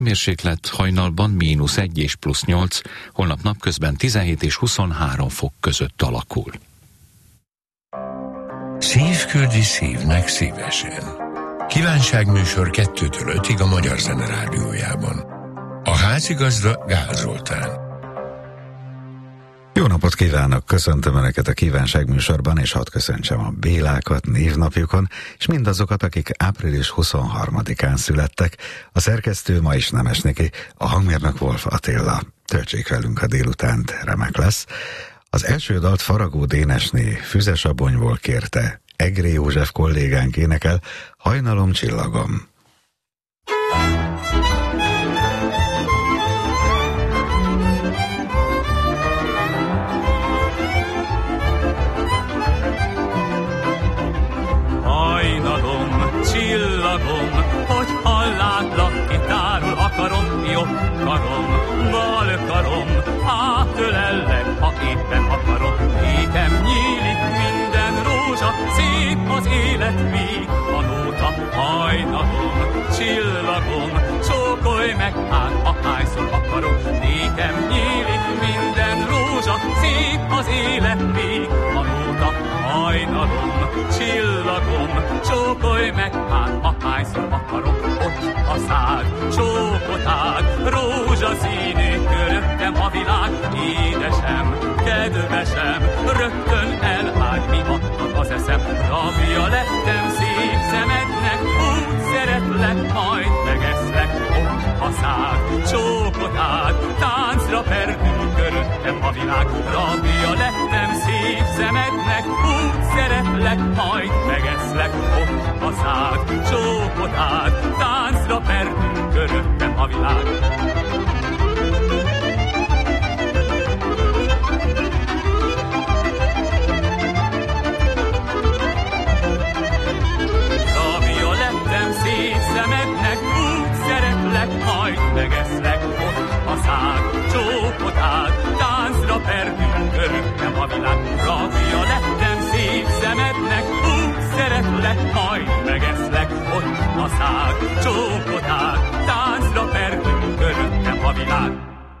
Mérséklet hajnalban -1 és +8, holnap napközben 17 és 23 fok között alakul. Szív küldi szívnek szívesen. Kívánságműsor 2-től 5-ig a Magyar Zene Rádiójában. A házigazda Gál Zoltán. Jó napot kívánok! Köszöntöm Önöket a kívánságműsorban, és hadd köszöntsem a Bélákat névnapjukon, és mindazokat, akik április 23-án születtek. A szerkesztő ma is Nemesniki, a hangmérnök Wolf Attila. Töltsék velünk a délutánt, remek lesz. Az első dalt Faragó Dénesné Füzesabonyból kérte, Egré József kollégánk énekel, Hajnalom csillagom. Csillagom, hogy hallátlak, kitárul akarom, jobb karom, bal karom, átölellek, ha éppen akarom. Nékem nyílik minden rózsa, szép az élet még a nóta. Hajnalom, csillagom, csókolj meg, hát ahányszor akarom. Nékem nyílik minden rózsa, szép az élet még a nóta. Hajnalom, csillagom, csókolj meg, hát ahányszor akarom. Ott a szád, csókot ád, rózsaszínű köröttem a világ. Édesem, kedvesem, rögtön eláld, mi adtad az eszem. Rabja lettem szép szemednek, úgy szeretlek, majd megeszlek. Ott a szád, csókot ád, táncra perdül köröttem a világ. Rabja lettem szép szemednek, úgy szeretlek, majd megeszlek. Ott a szád, csókot ád, táncra perdül köröttem a világ. Rabja lettem szép szemednek, úgy szeretlek, majd megeszlek. Ott a szád, csókot ád, táncra perdül köröttem a világ. Rabja lettem szép szemednek, úgy szeretlek, majd megeszlek. Ott a szád, csókot ád, táncra perdül köröttem a világ.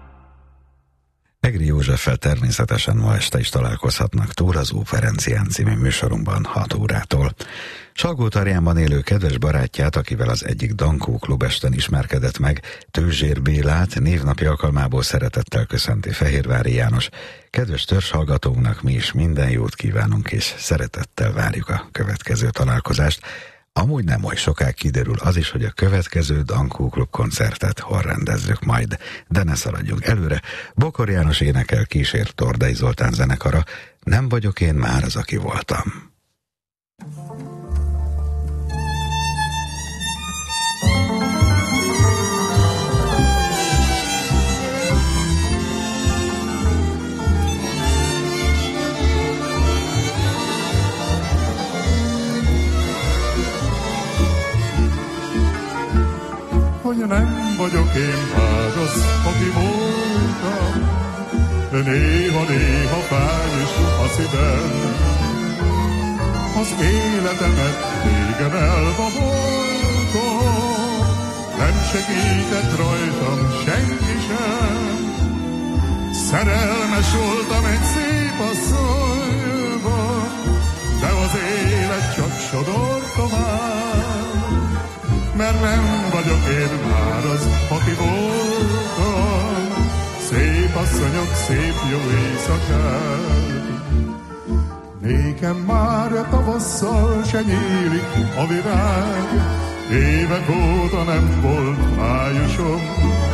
Egré Józseffel természetesen ma este is találkozhatnak túl az Óperencián című műsorunkban 6 órától. Salgótarjánban élő kedves barátját, akivel az egyik Dankó klubesten ismerkedett meg, Tőzsér Bélát névnapi alkalmából szeretettel köszönti Fehérvári János. Kedves törzshallgatónknak mi is minden jót kívánunk, és szeretettel várjuk a következő találkozást. Amúgy nem oly sokáig kiderül az is, hogy a következő Dankó Klub koncertet hol rendezzük majd, de ne szaladjunk előre. Bokor János énekel, kísért Tordai Zoltán zenekara, Nem vagyok én már az, aki voltam. Hogy nem vagyok én már az, aki voltam, de néha fáj is a szívem. Az életemet régen elbaboltam, nem segített rajtam senki sem. Szerelmes voltam egy szép asszonyba, de az élet csak sodor tovább. Mert nem vagyok én már az, aki voltam. Szép asszonyok, szép jó éjszakát. Nékem már tavasszal se nyílik a virág, évek óta nem volt májusom.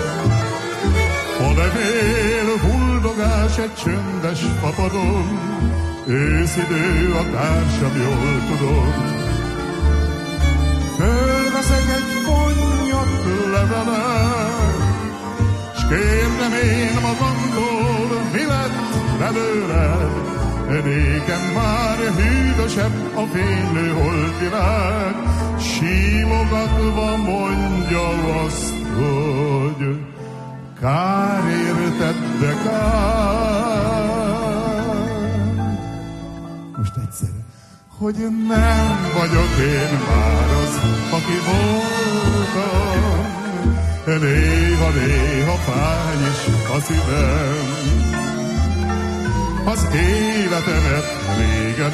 A levél huldogás egy csöndes papadon, őszidő a társam, jól tudom. Fölveszek egy konnyat levelet, s kérdem én magamtól, mi lett belőled. Nékem már hűvösebb a fénylő holdvilág, símogatva mondja azt, hogy kár érted, de kár. Most egyszerű. Hogy nem vagyok én már az, aki voltam, néha fáj is a szívem. Az életemet régen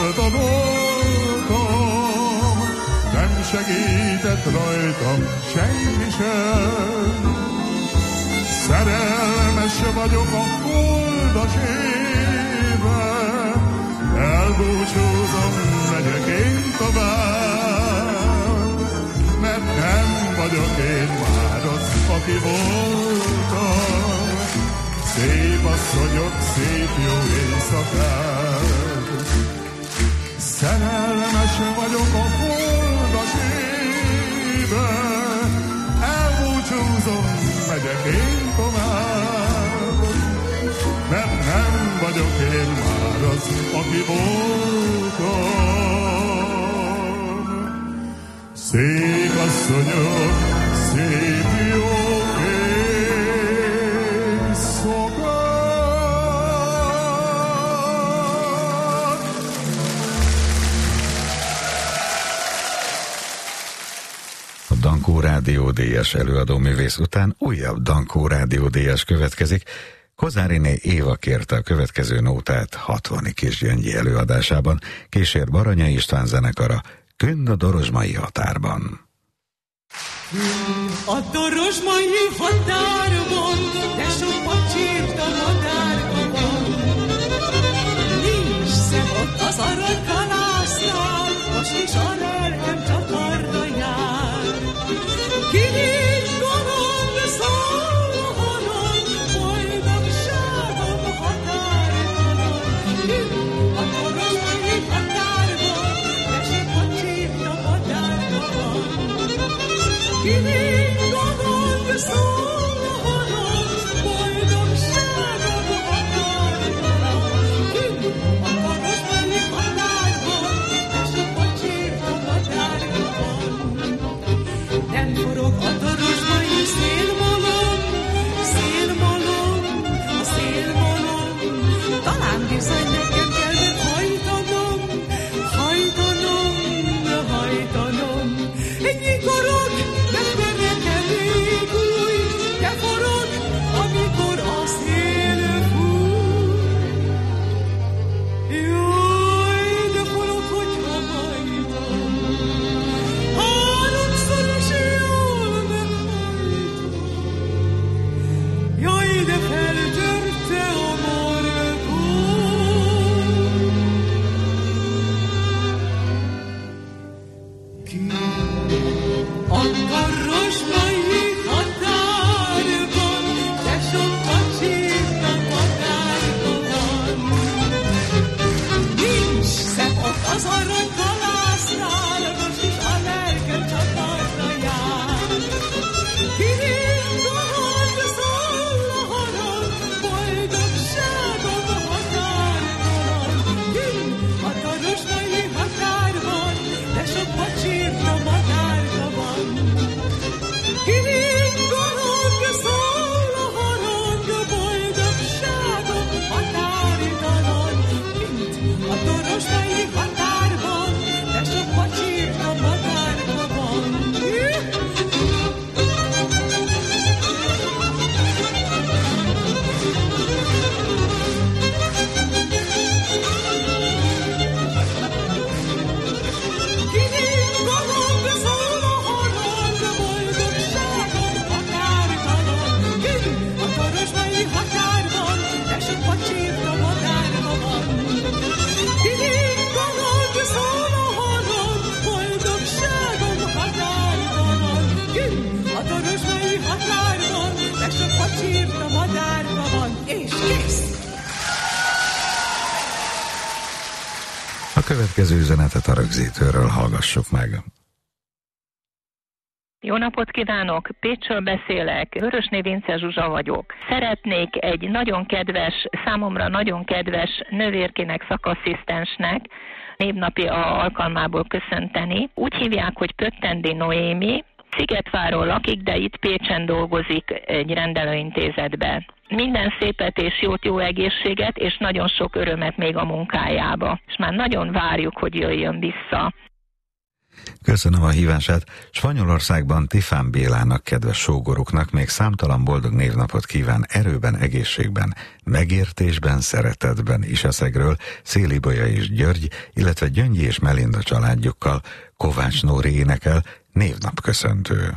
eltanultam, nem segített rajtam senki sem. Szerelmes vagyok a holdas éve, elbúcsúzom, megyek én tovább, mert nem vagyok én már az, aki voltam. Szép asszonyok, szép jó éjszakát. Szerelmes vagyok a holdas éve, elbúcsúzom, megyek én tovább, mert nem vagyok én már az, aki voltam. Szép asszonyok, szép jó Dankó Rádió díjas előadóművész után újabb Dankó Rádió díjas következik. Kozáriné Éva kérte a következő nótát 60. Kisgyöngyi előadásában, kísér Baranyai István zenekara Künn a Dorozsmai határban. A dorozsmai határban, de sokat sírt a madárban. Nincs szem ott az aranykalásznál, most is a lelkem csak arra jár. Ki nincs goromb, szól a halom, boldogságom határtalan. Künn a dorozsmai határban, de sokat sírt a madárban. Ki nincs goromb, szól a halom, boldogságom határtalan. Künn a dorozsmai határban, de sokat sírt a madárban. Nem forog a dorozsmai szélmalom, szélmalom, a szélmalom. Talán bizony nekem kell hajtanom, hajtanom, hajtanom. Nyikorog, de nekem még új, de forog, amikor a szél fúj. Jaj, de forog, hogyha hajtom, háromszor is jól meghajtom. Jaj, de feltörte a markó. Ki a dorozsmai határban, de sokat sírt a madárban. Nincs szem ott az aranykhalásznál, most is a lelkem csak arra jár. Ki nincs goromb, szól a halom, boldogságom határtalan. Künn a dorozsmai határban, de sokat sírt a madárban. Ki nincs goromb, szól a halom, boldogságom határtalan. Kint a dorozsmai határban, de sokat sírt a madárban. Ki nincs goromb, szól a halom, boldogságom határtalan. Künn a dorozsmai határban, de sokat sírt a madárban. Ki nincs goromb, szól a halom, boldogságom határtalan. Künn a dorozsmai határban, de sokat sírt a madárban. És kész! A következő üzenetet a rögzítőről hallgassuk meg. Jó napot kívánok! Pécsről beszélek, Vörösné Vince Zsuzsa vagyok. Szeretnék egy nagyon kedves, számomra nagyon kedves nővérkének, szakasszisztensnek névnapi alkalmából köszönteni. Úgy hívják, hogy Pöttendi Noémi, Szigetváron lakik, de itt Pécsen dolgozik egy rendelőintézetben. Minden szépet és jót, jó egészséget, és nagyon sok örömet még a munkájába. És már nagyon várjuk, hogy jöjjön vissza. Köszönöm a hívását. Spanyolországban Tifán Bélának, kedves sógoruknak még számtalan boldog névnapot kíván erőben, egészségben, megértésben, szeretetben Iseszegről Szélibolya és György, illetve Gyöngyi és Melinda családjukkal. Kovács Nóri énekel, névnapköszöntő.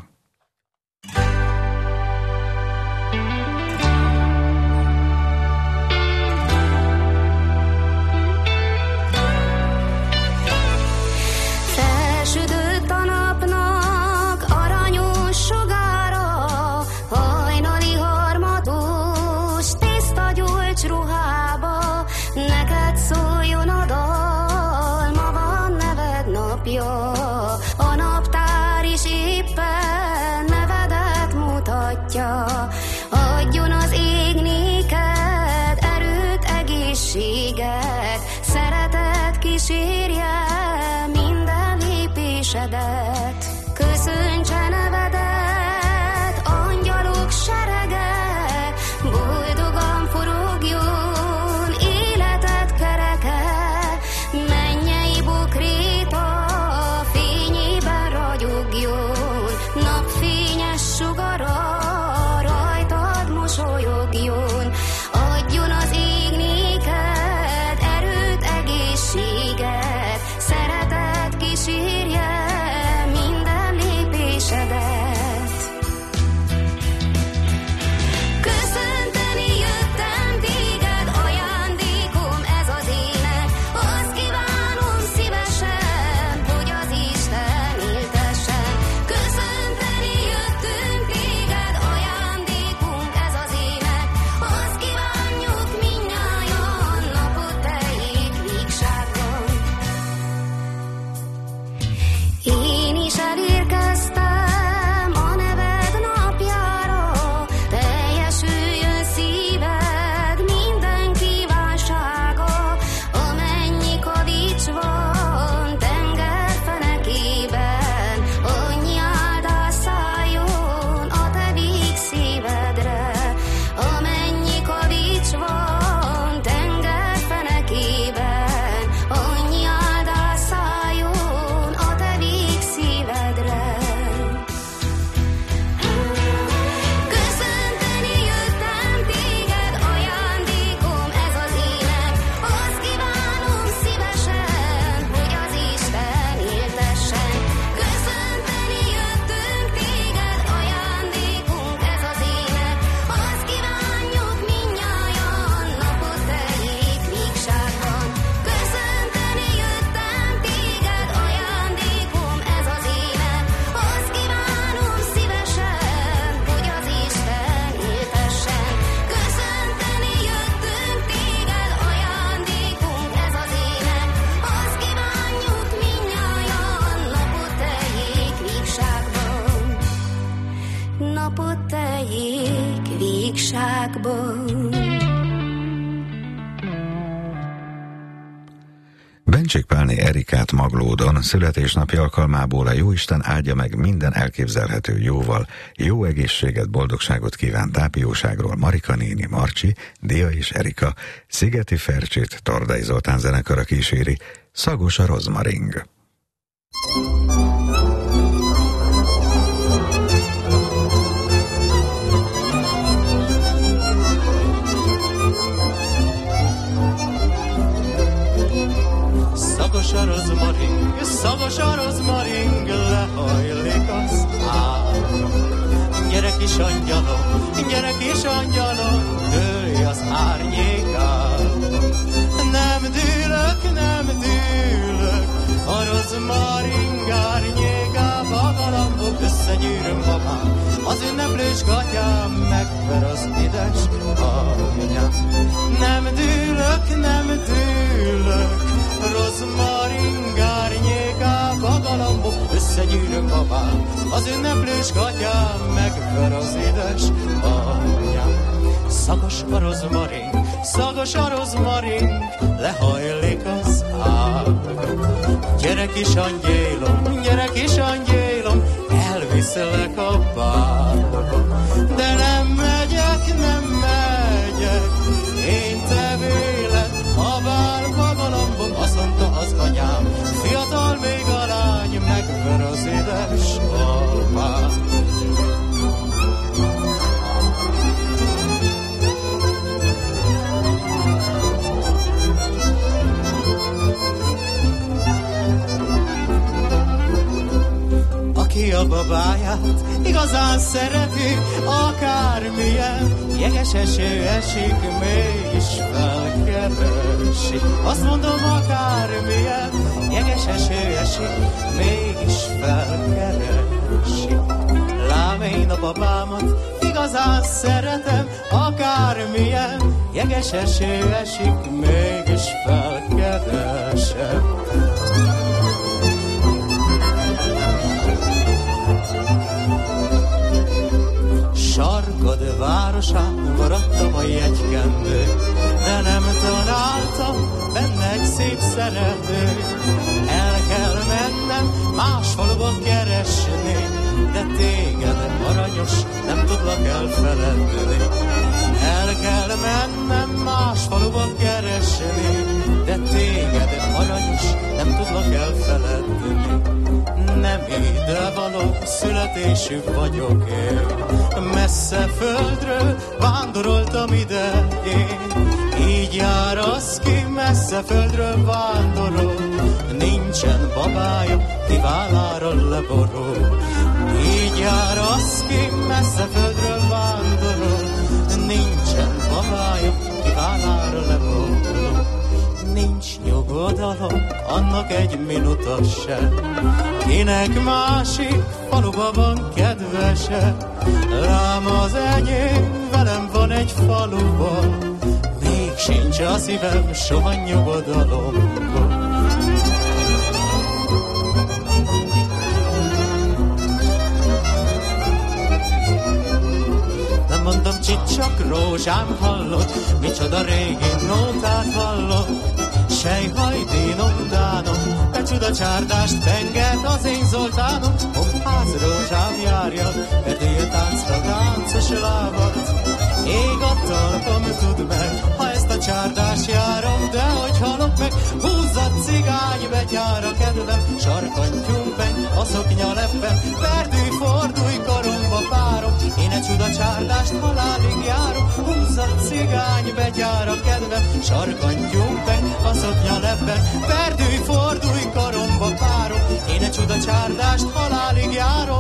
Adjon az ég néked erőt, egészséget, szeretet kísérje minden lépésedet. Köszöntse nevedet, angyalok serege, boldogan forogjon életed kereke. Mennyei bokréta fényében ragyogjon, napfényes sugara mosolyogjon. Adjon az ég néked erőt, egészséget, szeretet kísérje minden lépésedet. Köszönteni jöttem téged, ajándékom ez az ének. Azt kívánom szívesen, hogy az Isten éltessen. Köszönteni jöttünk téged, ajándékunk ez az ének. Azt kívánjuk mindnyájan, napot teljék vígságban. Én is elérkeztem a neved napjára, teljesüljön szíved minden kívánsága. Amennyi kavics van tengerfenekében, annyi áldás szálljon a te víg szívedre. Amennyi kavics van tengerfenekében, annyi áldás szálljon a te víg szívedre. Köszönteni jöttem téged, ajándékom ez az ének. Azt kívánom szívesen, hogy az Isten éltessen. Köszönteni jöttünk téged, ajándékunk ez az ének. Azt kívánjuk mindnyájan, napot teljék vígságban. Köszönteni jöttem téged, ajándékom ez az ének. Azt kívánom szívesen, hogy az Isten éltessen. Köszönteni jöttünk téged, ajándékunk ez az ének. Azt kívánjuk mindnyájan, napot teljék vígságban. Napot teljék vígságban. Bencsik Pálné Erikát Maglódon születésnapi alkalmából a Jóisten áldja meg minden elképzelhető jóval, jó egészséget, boldogságot kíván Tápióságról Marika néni, Marcsi, Dia és Erika, Szigeti Fercsit Tordai Zoltán zenekara kíséri, Szagos a rozmaring. Szagos a rozmaring, lehajlik az ág. Gyere kis angyalom, dőlj az árnyékán. Nem dűlök, a rozmaring árnyékába galambok, összegyűröm babám, az ünneplős gatyám, megver az édes anyám. Nem dűlök, rozmaring árnyékába galambok, összegyűröm babám, az ünneplős gatyám, megver az édes anyám. Szagos a rozmaring, lehajlik az ág. Gyere kis angyélom, elviszlek a bárba. De nem megyek, én tevélek a bárba galambom, azt mondta az anyám. Fiatal még a lány, meg igazán szereti, akármilyen jeges eső esik, mégis felkeresi. Azt mondom, akármilyen jeges eső esik, mégis felkeresi. Lám én a babámat igazán szeretem, akármilyen jeges eső esik, mégis felkeresem. Sarkad városán maradtam a jegykendő, de nem találtam benne egy szép szerető. El kell mennem más faluba keresni, de téged, aranyos, nem tudlak elfeledni. El kell mennem más faluba keresni, de téged, aranyos, nem tudlak elfeledni. Nem ide való születésű vagyok én, messze földről vándoroltam ide én. Így jár az, ki messze földről vándorol, nincsen babája, ki vállára leborul. Így jár az, ki messze földről vándorol, nincsen babája, ki vállára leborul. Nincs nyugodalom, annak egy minuta se, kinek másik faluba van kedvese. Rám az enyém, velem van egy faluban, még sincs a szívem soha nyugodalomban. Nem mondom, csicsak rózsám hallott, micsoda régi nótát hallott. Sejhajdinom, dánom, becsuda csárdást penget az én Zoltánom. Hoppáz rózsám járja, erdélye táncra táncos lábat. Ég a talpam, tudd meg, ha ezt a csárdást járom, de hogy halok meg, húzzad cigány, betyár a kedvem. Sarkantyúmpeny, a szoknya leppen, perdülj, fordulj, karomba párom. Én egy csuda csárdást halálig járom, húzzad cigány, betyár a kedvem. Sarkantyúmpeny, a szoknya leppen, perdülj, fordulj, karomba párom. Én egy csuda csárdást halálig járom.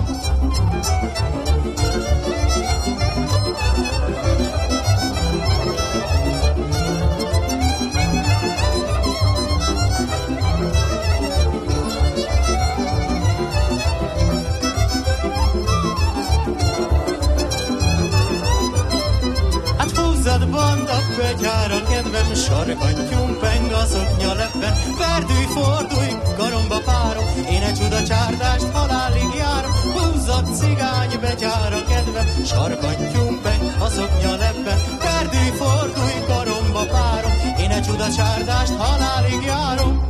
Banda, betyár a kedvem, sarkantyúm peng a szoknya leppen. Perdülj, fordulj, karomba párom, én egy csuda csárdást halálig járom. Húzzad cigány, betyár a kedvem, sarkantyúm peng a szoknya leppen. Perdülj, fordulj, karomba párom, én egy csuda csárdást halálig járom.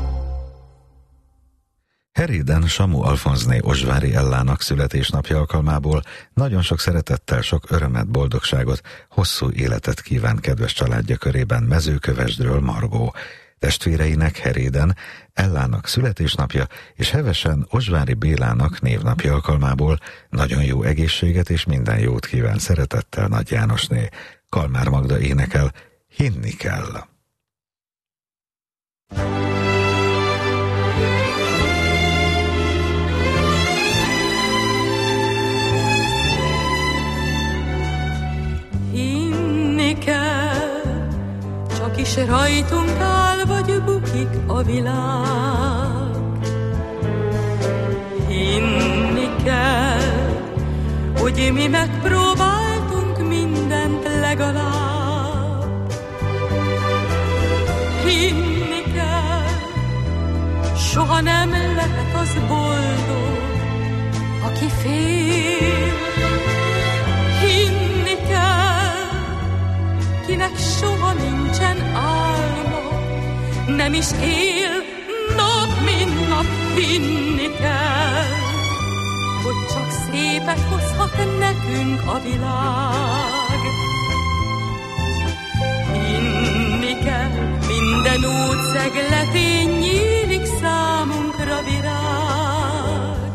Heréden Samu Alfonzné Ozsvári Ellának születésnapja alkalmából nagyon sok szeretettel, sok örömet, boldogságot, hosszú életet kíván kedves családja körében Mezőkövesdről Margó. Testvéreinek Heréden Ellának születésnapja és hevesen Ozsvári Bélának névnapja alkalmából nagyon jó egészséget és minden jót kíván szeretettel Nagy Jánosné. Kalmár Magda énekel, hinni kell. Hinni kell, csak is rajtunk áll, vagy bukik a világ. Hinni kell, hogy mi megpróbáltunk mindent legalább. Hinni kell, soha nem lehet az boldog, aki fél. Hinni kell, kinek soha nincsen álma, nem is él nap mint nap. Hinni kell, hogy csak szépet hozhat nekünk a világ. Hinni kell, minden út szegletén nyílik számunkra virág.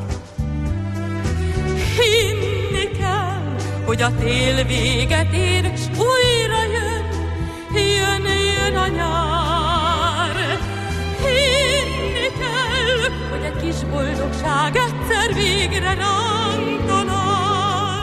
Hinni kell, hogy a tél véget ér, s újra jön a nyár. Hinni kell, hogy egy kis boldogság egyszer végre ránk talál.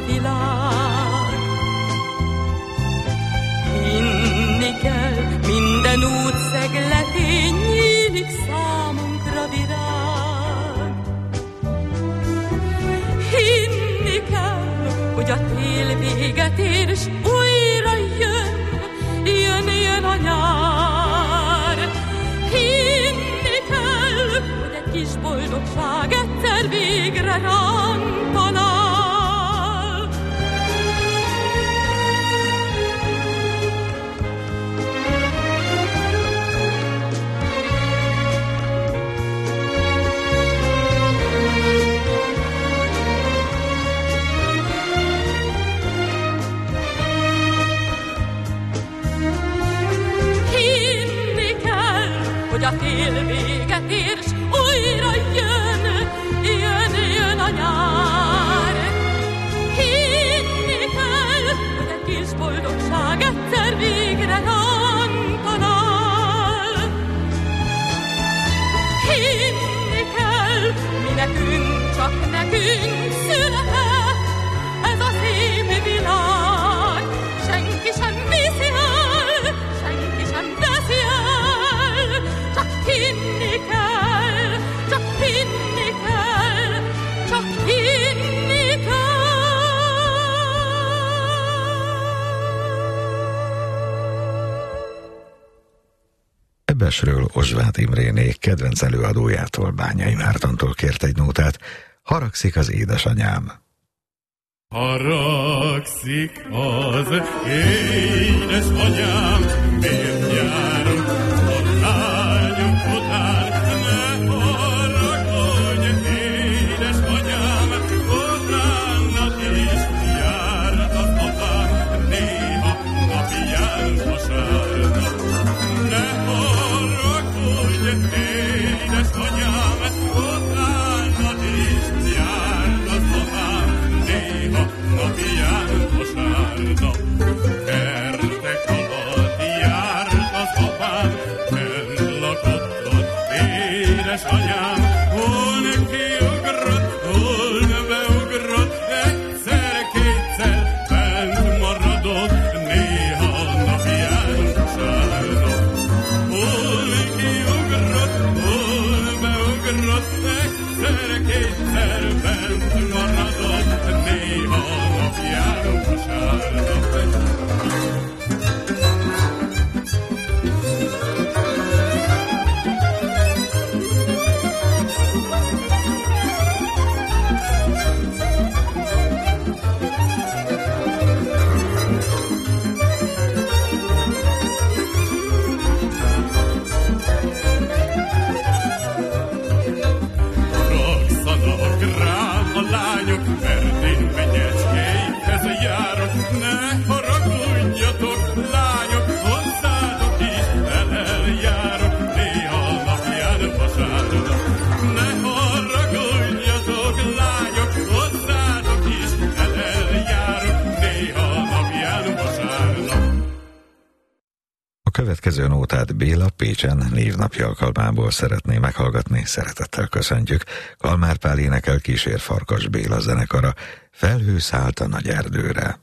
világ. Hinni kell, minden út szegletén nyílik számunkra virág. Hinni kell, hogy a tél véget ér, és újra jön a nyár. Hinni kell, hogy egy kis boldogság egyszer végre ránk talál. Hogy a tél véget ér, s újra jön a nyár. Hinni kell, hogy egy kis boldogság egyszer végre ránk talál. Hinni kell, mi nekünk, csak nekünk született ez a szép világ. Senki sem viszi el, senki sem veszi el, csak hinni kell, csak hinni kell, csak hinni kell. Ebbesről Ozsváth Imrénék kedvenc előadójától, Bányai Mártontól kért egy nótát. Haragszik az édesanyám. Haragszik az édesanyám, miért járunk a lányok után? Ne haragudj, édesanyám, utánad is jár az apám, néha napján vasárnap. Ne haragudj, édesanyám, utánad is jár az apám, néha napján vasárnap. Kertek alatt járt az apám, fenn lakott ott édesanyám. Hol kiugrott, hol beugrott, egyszer-kétszer bent maradott, néha napján vasárnap. Hol kiugrott, hol beugrott, egyszer-kétszer bent maradott, néha napján vasárnap. Rakszanak rám a lányok, mert én Menyecskékhez járok. Ne haragudjatok, lányok, hozzátok is eljárok, néha napján vasárnap. Ne haragudjatok, lányok, hozzátok is eljárok, néha napján vasárnap. A következő nótát Béla Pécsen névnapja alkalmából szeretné meghallgatni, szeretettel köszöntjük. Kalmár Pál énekel, kísér Farkas Béla zenekara. Felhő szállt a nagy erdőre.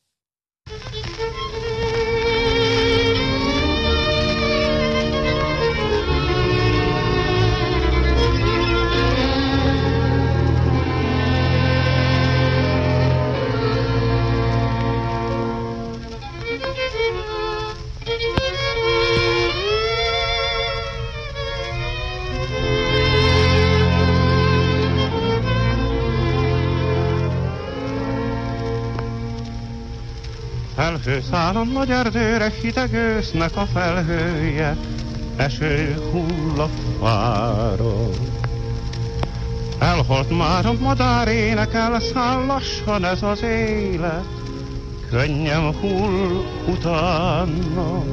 Felhőszáll a nagy erdőre, hideg ősznek a felhője, eső hull a fáról. Elholt már a madár énekel, száll lassan ez az élet, könnyen hull utána.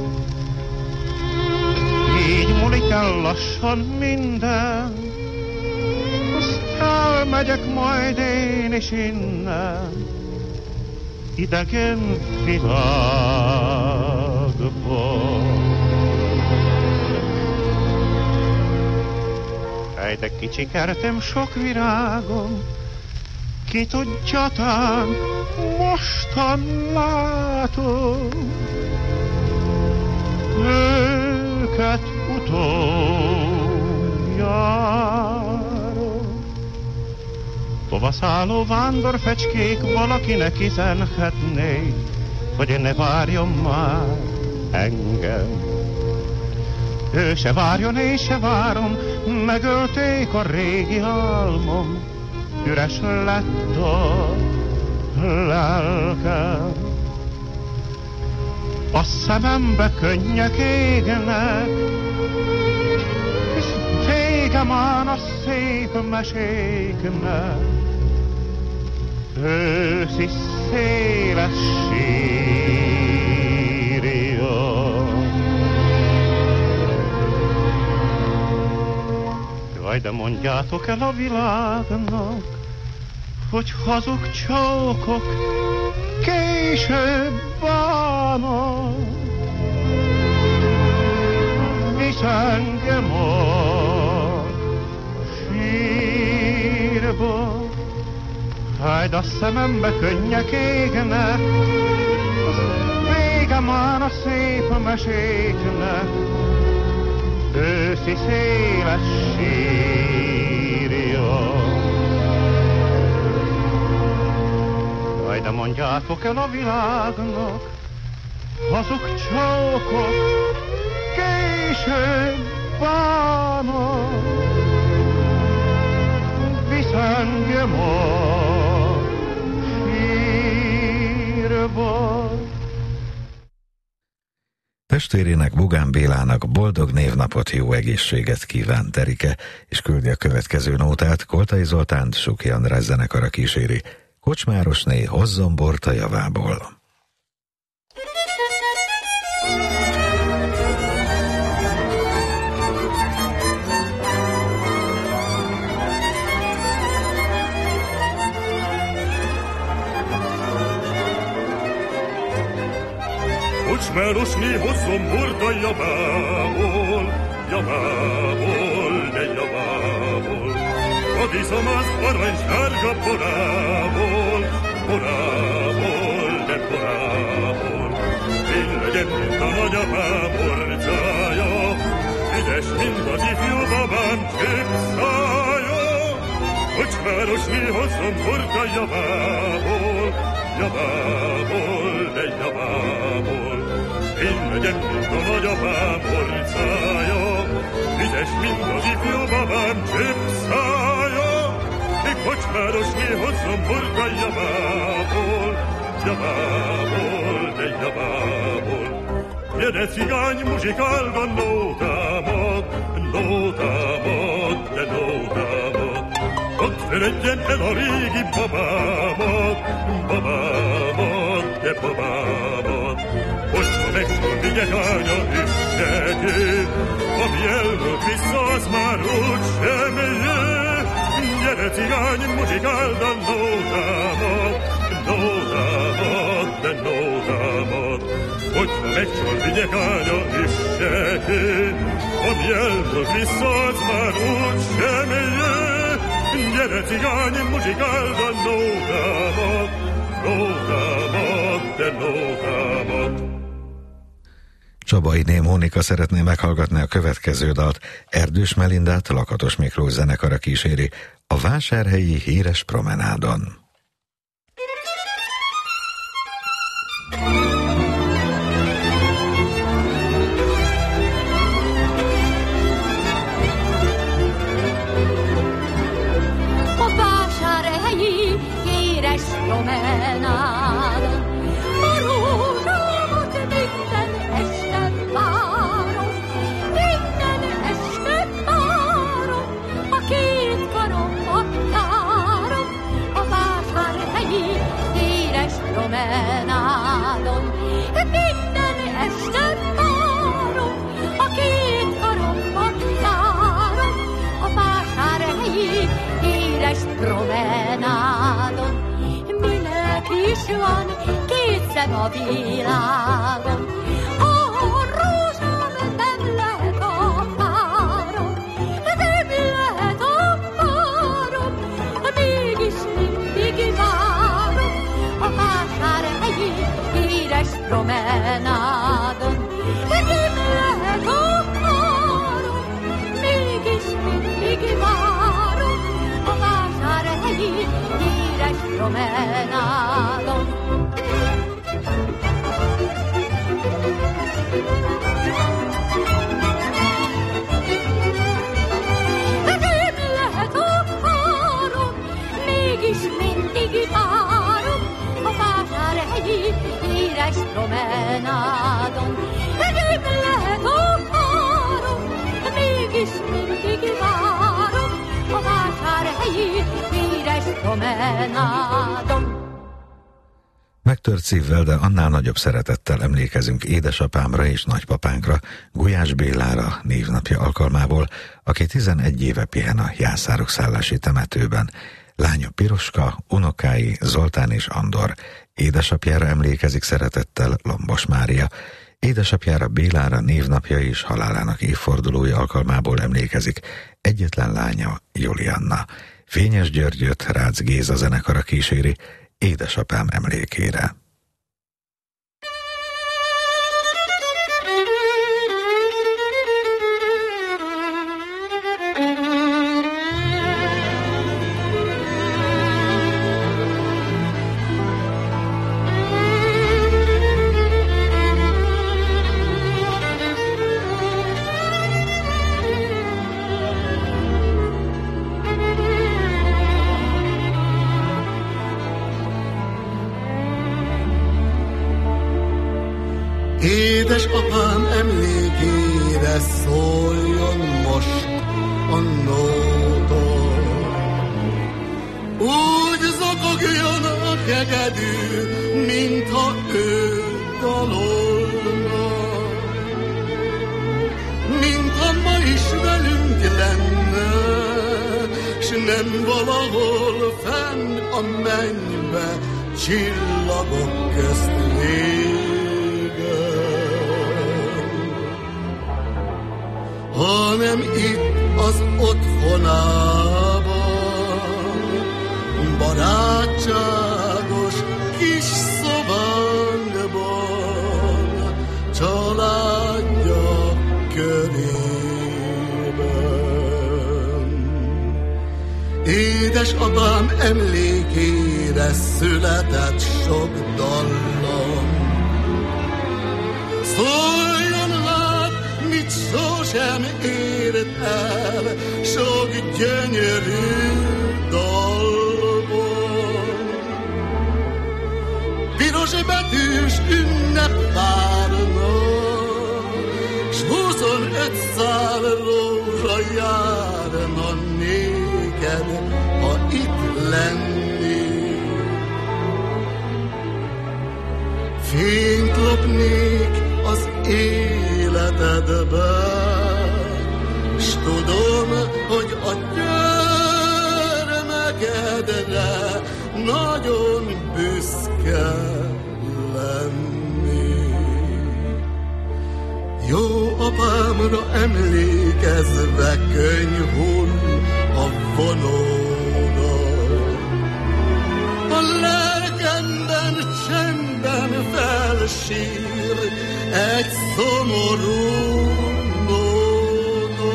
Így múlik el lassan minden, azt elmegyek majd én is innen, idegen világba. Ejtek kicsi kertem, sok virágom, ki tudja, tán mostan látom őket utoljára. Tovaszálló vándorfecskék, valakinek üzenhetnék, hogy ne várjon már engem. Ő se várjon, én se várom, megölték a régi álmom, üres lett a lelkem. A szemembe könnyek égnek, és vége már a szép meséknek. Őszi széles sírja. Jaj, de mondjátok el a világnak, hogy hazug csókok később bánok. Visz engem a sírba, hagyd a szemembe könnyek égnek, vége már a szép meséknek. Őszi széles sírja. Jaj, de mondjátok el a világnak, hazug csókok később bánok. Visz engem a sírba. Testvérének, Bugán Bélának boldog névnapot, jó egészséget kíván Terike, és küldi a következő nótát. Koltai Zoltánt Suki András zenekara kíséri. Kocsmárosné, hozzon bort a javából. Kocsmárosné, hozzon bort a javából, javából, de javából. Hadd iszom az aranysárga borából, borából, de borából. Én legyen, mint a nagyapám orcája, ügyes, mint az ifjú babám csipszája. Kocsmárosné, hozzon bort a javából, javából, de javából. Én legyen, mint a nagyapám orcája, ügyes, mint az ifjú babám csipszája. Még kocsmárosné, hozzon bort a javából, javából, de javából. Gyere cigány, muzsikáld a nótámat, nótámat, de nótámat. Ott feledjen el a régi babámat, babámat, de babámat. Most, ha megcsol, vigyek ánya üssekét, ami elmúlt vissza, az már úgy sem jön. Gyere cigány, muzsikáld a nótámat, nótámat, de nótámat. Hogy ha megcsol, vigyek ánya üssekét, ami elmúlt vissza, az már úgy sem jön. Gyere cigány, muzsikáld a nótámat, nótámat, de nótámat. Csabai Mónika szeretné meghallgatni a következő dalt. Erdős Melindát Lakatos Miklós zenekara kíséri a vásárhelyi híres promenádon. A vásárhelyi híres promenádon a rózsámat minden este várom, minden este várom, a két karomba tárom, a vásárhelyi híres promenádon. Minden este várom, a két karomba tárom, a vásárhelyi híres promenádon. Minek is van két szem a világon, a rózsám nem lehet a párom, nem lehet a párom, mégis mindig promenádon. Nekem lehet akarom, mégis mindig várom a vásárhelyi híres promenádon. Nekem lehet akarom, mégis mindig várom a vásárhelyi híres promenádon. Megtört szívvel, de annál nagyobb szeretettel emlékezünk édesapámra és nagypapánkra, Gulyás Bélára névnapja alkalmából, aki 11 éve pihen a Jászárok szállási temetőben. Lánya Piroska, unokái Zoltán és Andor. Édesapjára emlékezik szeretettel Lombos Mária. Édesapjára Bélára névnapja és halálának évfordulója alkalmából emlékezik egyetlen lánya Julianna. Fényes Györgyöt Rácz Géza zenekara kíséri édesapám emlékére. Édesapám emlékére szóljon most a nóta. Úgy zokogjon a kegedű, mintha ő dalolna, mintha ma is velünk lenne, s nem valahol fenn a mennybe csillagok közt hanem itt az otthonában, barátságos kis szobánkban, családja körében. Édesapám emlékére született sok dallam, szóljon lát, mit sosem ért el, sok gyönyörű dalban. Piros betűs ünnep várna, s 25 szál rózsa járna néked, ha itt lennél. Fényt lopnék az életedbe, s tudom, hogy a gyermekedre nagyon büszke lenni. Jó apámra emlékezve könyvul a vonóra, a lelkemben csendben felsír egy szomorú nóta.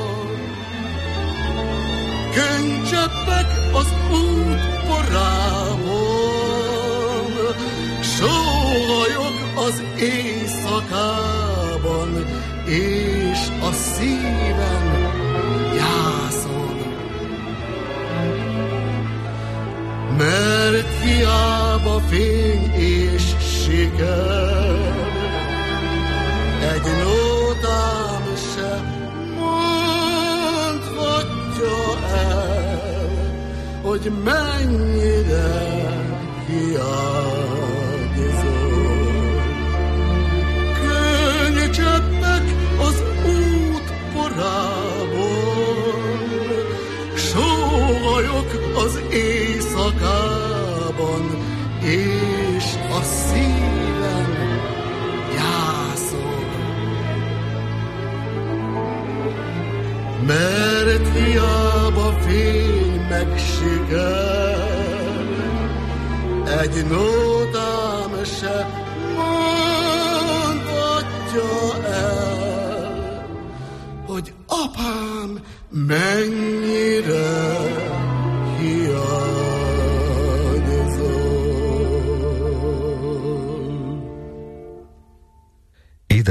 Könycseppek az út porában, sóhajok az éjszakában, és a szívem gyászol. Mert hiába fény és siker, egy nótám se mondhatja el, hogy mennyire hiányzol. Könnycseppek az út porában, sóhajok az éjszakában, és a szívem gyászol. Mert hiába fény meg siker, egy nótám se mondhatja el, hogy apám mennyire hiányzol.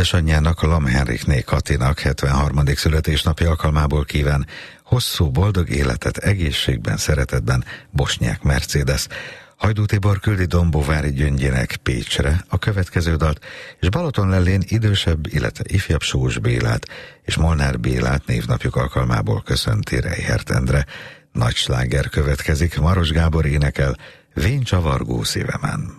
Édesanyjának, Lam Henrikné Katinak 73. születésnapi alkalmából kíván hosszú, boldog életet, egészségben, szeretetben Bosnyák Mercedes. Hajdú Tibor küldi Dombóvári Gyöngyének Pécsre a következő dalt, és Balatonlellén idősebb, illetve ifjabb Sós Bélát és Molnár Bélát névnapjuk alkalmából köszönti Reichert Endre. Nagy sláger következik, Maros Gábor énekel Vén csavargó szívemen.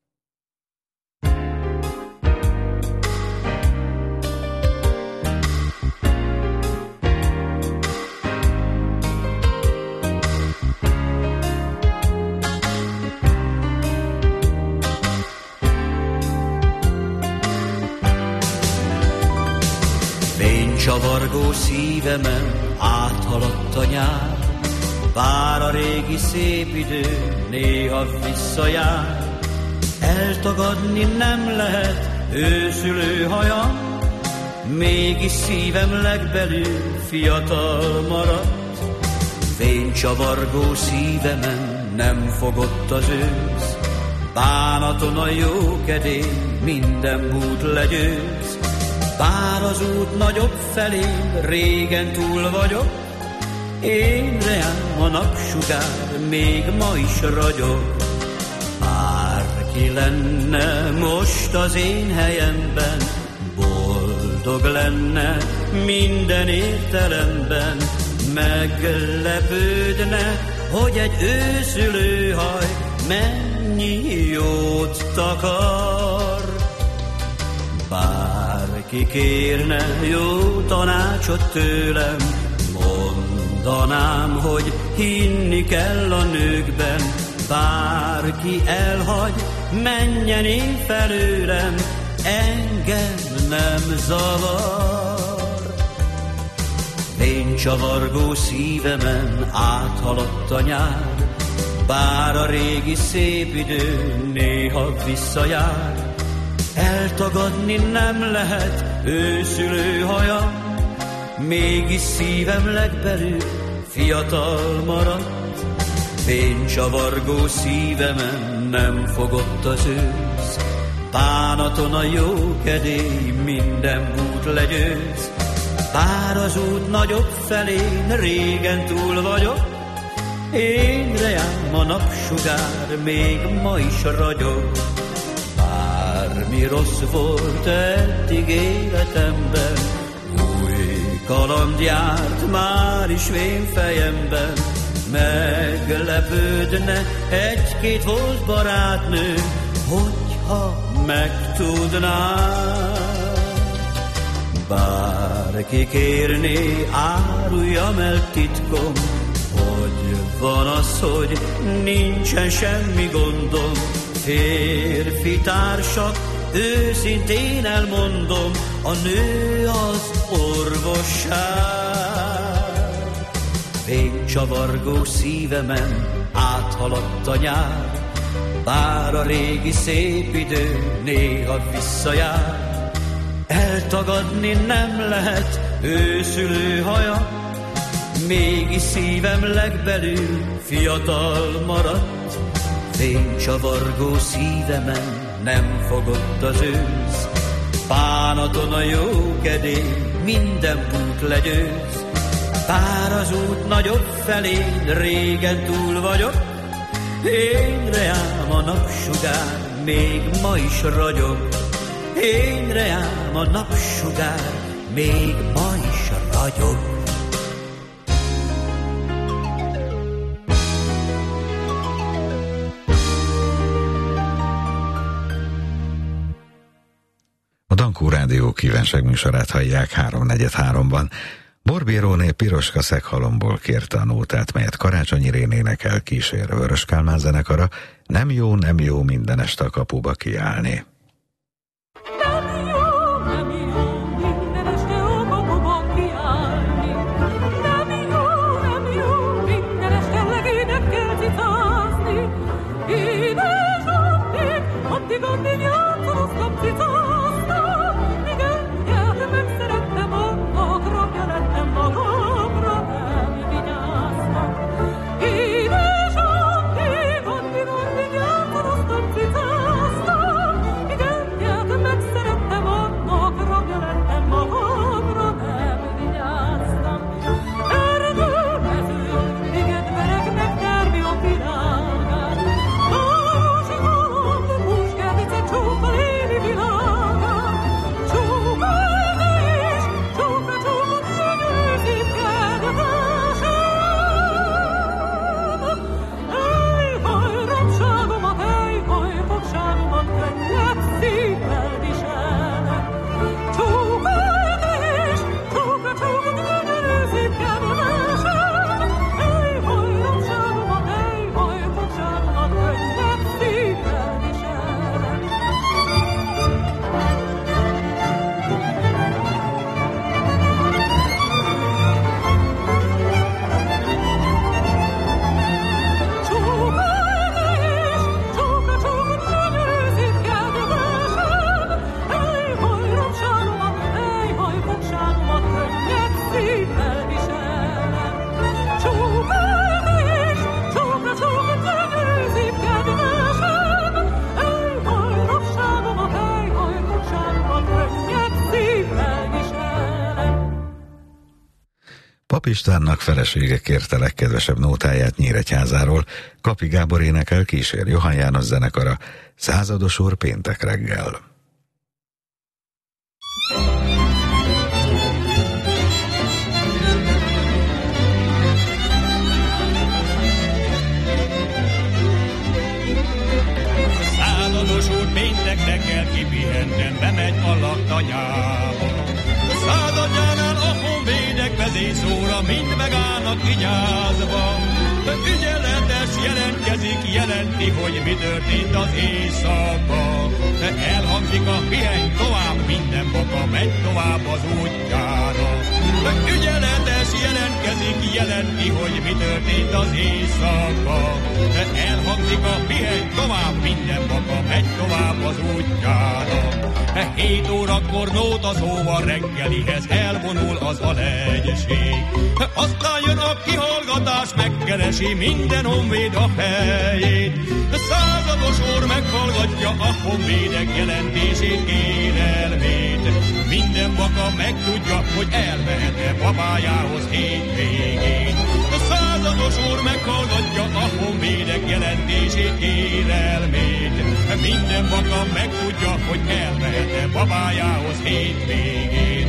Csavargó szívemen áthaladt a nyár, bár a régi szép idő néha visszajár. Eltagadni nem lehet őszülő hajam, mégis szívem legbelül fiatal maradt. Vén csavargó szívemen nem fogott az ősz, bánaton a jókedély minden bút legyőz. Bár az út nagyobb felén régen túl vagyok, én reám a napsugár még ma is ragyog. Bárki lenne most az én helyemben, boldog lenne minden értelemben, meglepődne, hogy egy őszülőhaj mennyi jót takar. Bárki kérne jó tanácsot tőlem, mondanám, hogy hinni kell a nőkben. Bárki elhagy, menjen én felőlem, engem nem zavar. Vén csavargó szívemen áthaladt a nyár, bár a régi szép idő néha visszajár. Eltagadni nem lehet őszülő hajam, mégis szívem legbelül fiatal maradt. Vén csavargó szívemen nem fogott az ősz, bánaton a jókedély minden út legyőz. Bár az út nagyobb felén régen túl vagyok, én reám a napsugár még ma is ragyog. Mi rossz volt eddig életemben, új kaland járt már is vén fejemben. Meglepődne egy-két volt barátnő, hogyha megtudná. Bárki kérné, áruljam el titkom, hogy van az, hogy nincsen semmi gondom. Férfi társak, őszintén elmondom, a nő az orvosság. Vén csavargó szívemen áthaladt a nyár, bár a régi szép idő néha visszajár. Eltagadni nem lehet őszülő haja, mégis szívem legbelül fiatal maradt. Vén csavargó szívemen nem fogott az ősz, bánaton a jókedély minden bút legyőz. Bár az út nagyobb felén régen túl vagyok, én reám a napsugár még ma is ragyog. Én reám a napsugár még ma is ragyog. A Dankó Rádió kívánságműsorát hallják 3:43-ban. Borbéróné Piroska Szeghalomból kérte a nótát, melyet Karácsonyi Rén énekel kísérő Vörös Kálmán zenekara. Nem jó, nem jó minden este a kapuba kiállni. Pap Istvánnak felesége kérte legkedvesebb nótáját Nyíregyházáról, Kapi Gábor énekel, kísér Johann János zenekara, Százados úr péntek reggel. Százados úr péntek reggel kipihenten bemegy a laktanyába. Századjánál a honvédek vezészóra mind megállnak vigyázva. Ügyeletes jelentkezik, jelenti, hogy mi történt az éjszaka. Elhangzik a piheny, tovább minden baka megy tovább az útjára. Ügyeletes jelentkezik, jelenti, hogy mi történt az éjszaka. Elhangzik a piheny, tovább minden baka megy tovább az útjára. 7 órakor nóta szóval reggelihez elvonul az alegység. Aztán jön a kihallgatás, megkeresi minden honvéd a helyét. Százados úr meghallgatja a honvédek jelentését, kérelmét. Minden baka megtudja, hogy elmehet-e babájához hétvégén. Százados úr meghallgatja a honvédek jelentését, kérelmét. Minden baka megtudja, hogy elmehet-e babájához hétvégén.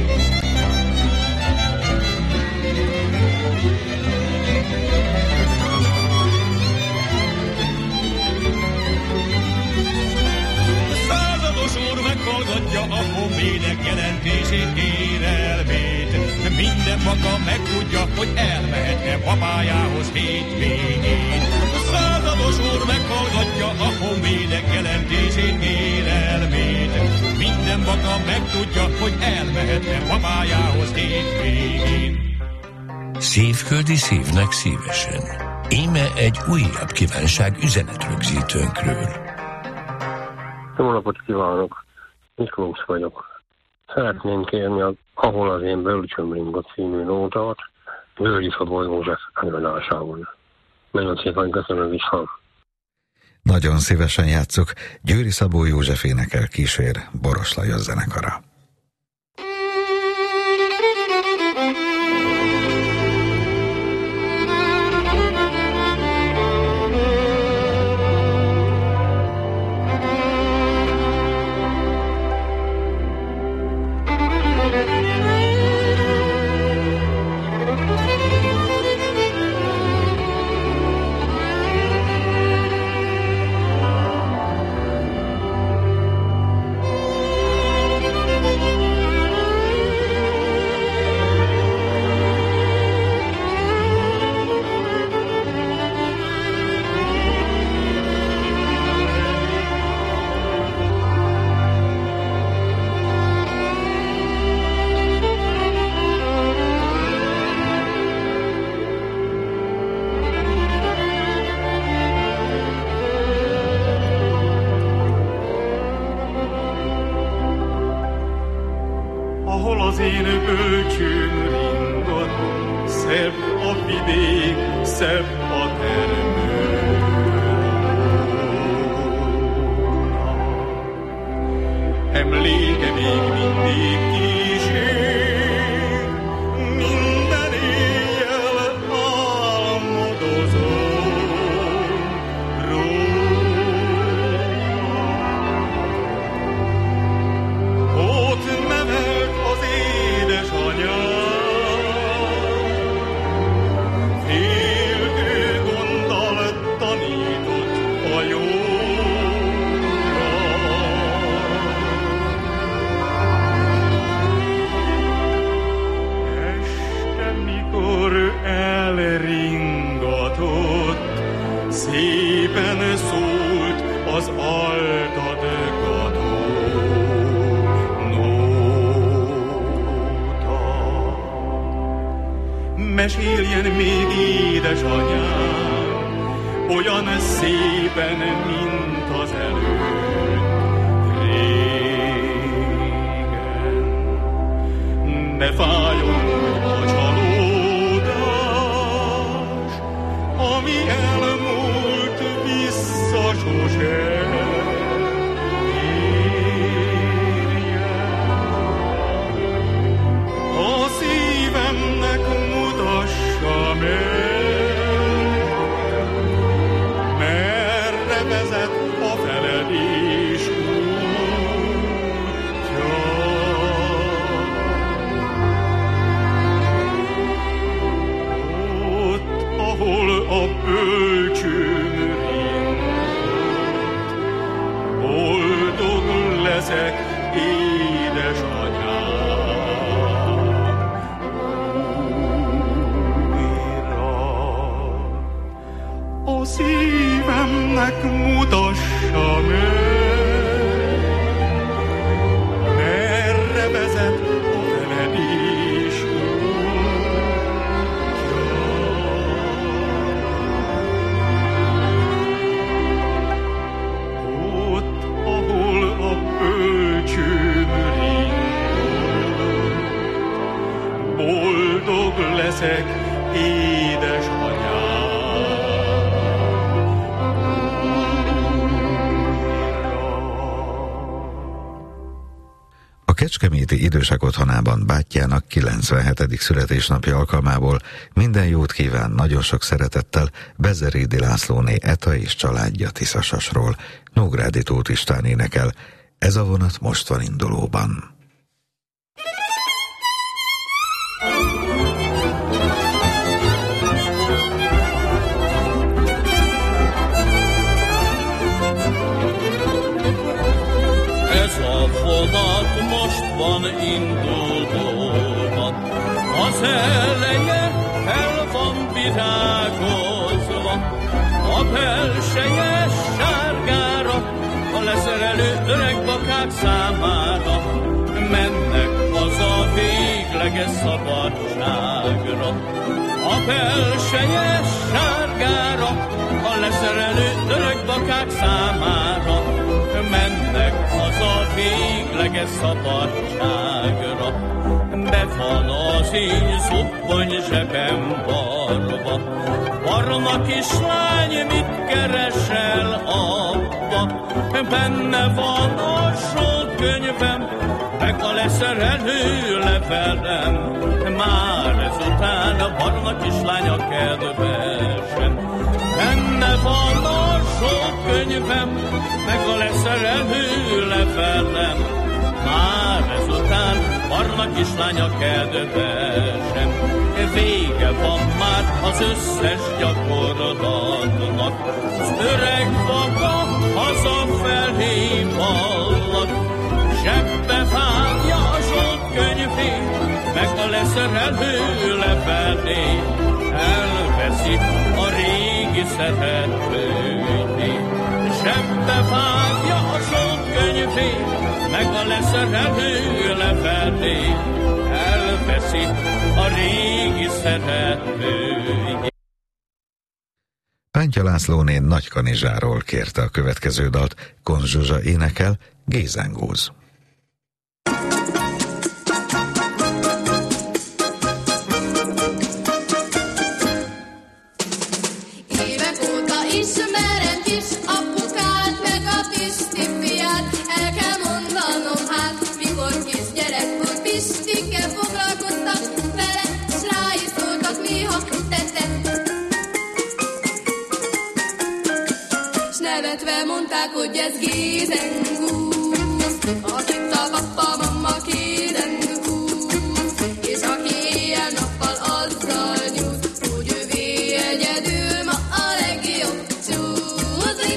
Százados úr meghallgatja a honvédek jelentését, kérelmét. Minden baka megtudja, hogy elmehet-e babájához hétvégén. Százados úr meghallgatja a honvédek jelentését, kérelmét. Minden baka megtudja, hogy elmehet-e babájához hétvégén. Szívföldi szívnek szívesen. Íme egy újabb kívánság üzenetrögzítőnkről. Jó napot kívánok! Miklós vagyok. Szeretném kérni Ahol az én bölcsöm ringot című nótát Győri Szabó József előadásában. Nagyon szépen köszönöm viszont. Nagyon szívesen játsszuk. Győri Szabó József énekel, kísér Boros Lajos zenekara. Meséljen még édesanyám, olyan szépen, mint az előtt régen. Ne fájjon a csalódás, ami elmúlt, vissza sosem érjen. A szívemnek mutasd boldog leszek, édesanyám. A kecskeméti idősek otthonában bátyjának 97. születésnapja alkalmából minden jót kíván nagyon sok szeretettel Bezerédi Lászlóné Eta és családja Tiszasasról. Nógrádi Tóth István énekel. Ez a vonat most van indulóban. Ez a vonat most van indulóban, az eleje fel van virágozva, a belseje sárgára, a leszerelő öreg bakák számára, mennek haza végleges szabadságra. A belseje sárgára, a leszerelő öreg bakák számára, mennek haza végleges szabadságra. Be van az én zubbony zsebem barba, barna kislány, mit keresel abba? Benne van a könyvem, meg a leszerelő levelem, már ezután a barna kislány a kedvesem. Benne van a könyvem, meg a leszerelő levelem, már ezután barna kislány a kedvesem. Vége van már az összes gyakorlatnak, az öreg baka hazafelé vallat, zsebbe vágja a könyvét, meg a leszerelő levelét, elveszi a régi szeretőjét. Zsebbe vágja a könyvét, meg a leszerelő levelét, elveszi a régi szeretőjét. Pántya Lászlóné Nagykanizsáról kérte a következő dalt. Konz Zsuzsa énekel, Gézengóz. Évek óta ismerem kis apukát, meg a Pisti fiát, el kell mondanom hát, mikor kisgyerek volt Pistike, foglalkoztak vele, s rá is szóltak néha, tette. S nevetve mondták, hogy ez Gézengúz, akit a papa, mama Gézengúz, és aki éjjel-nappal azzal nyúz, hogy ővé egyedül ma a legjobb csúzni.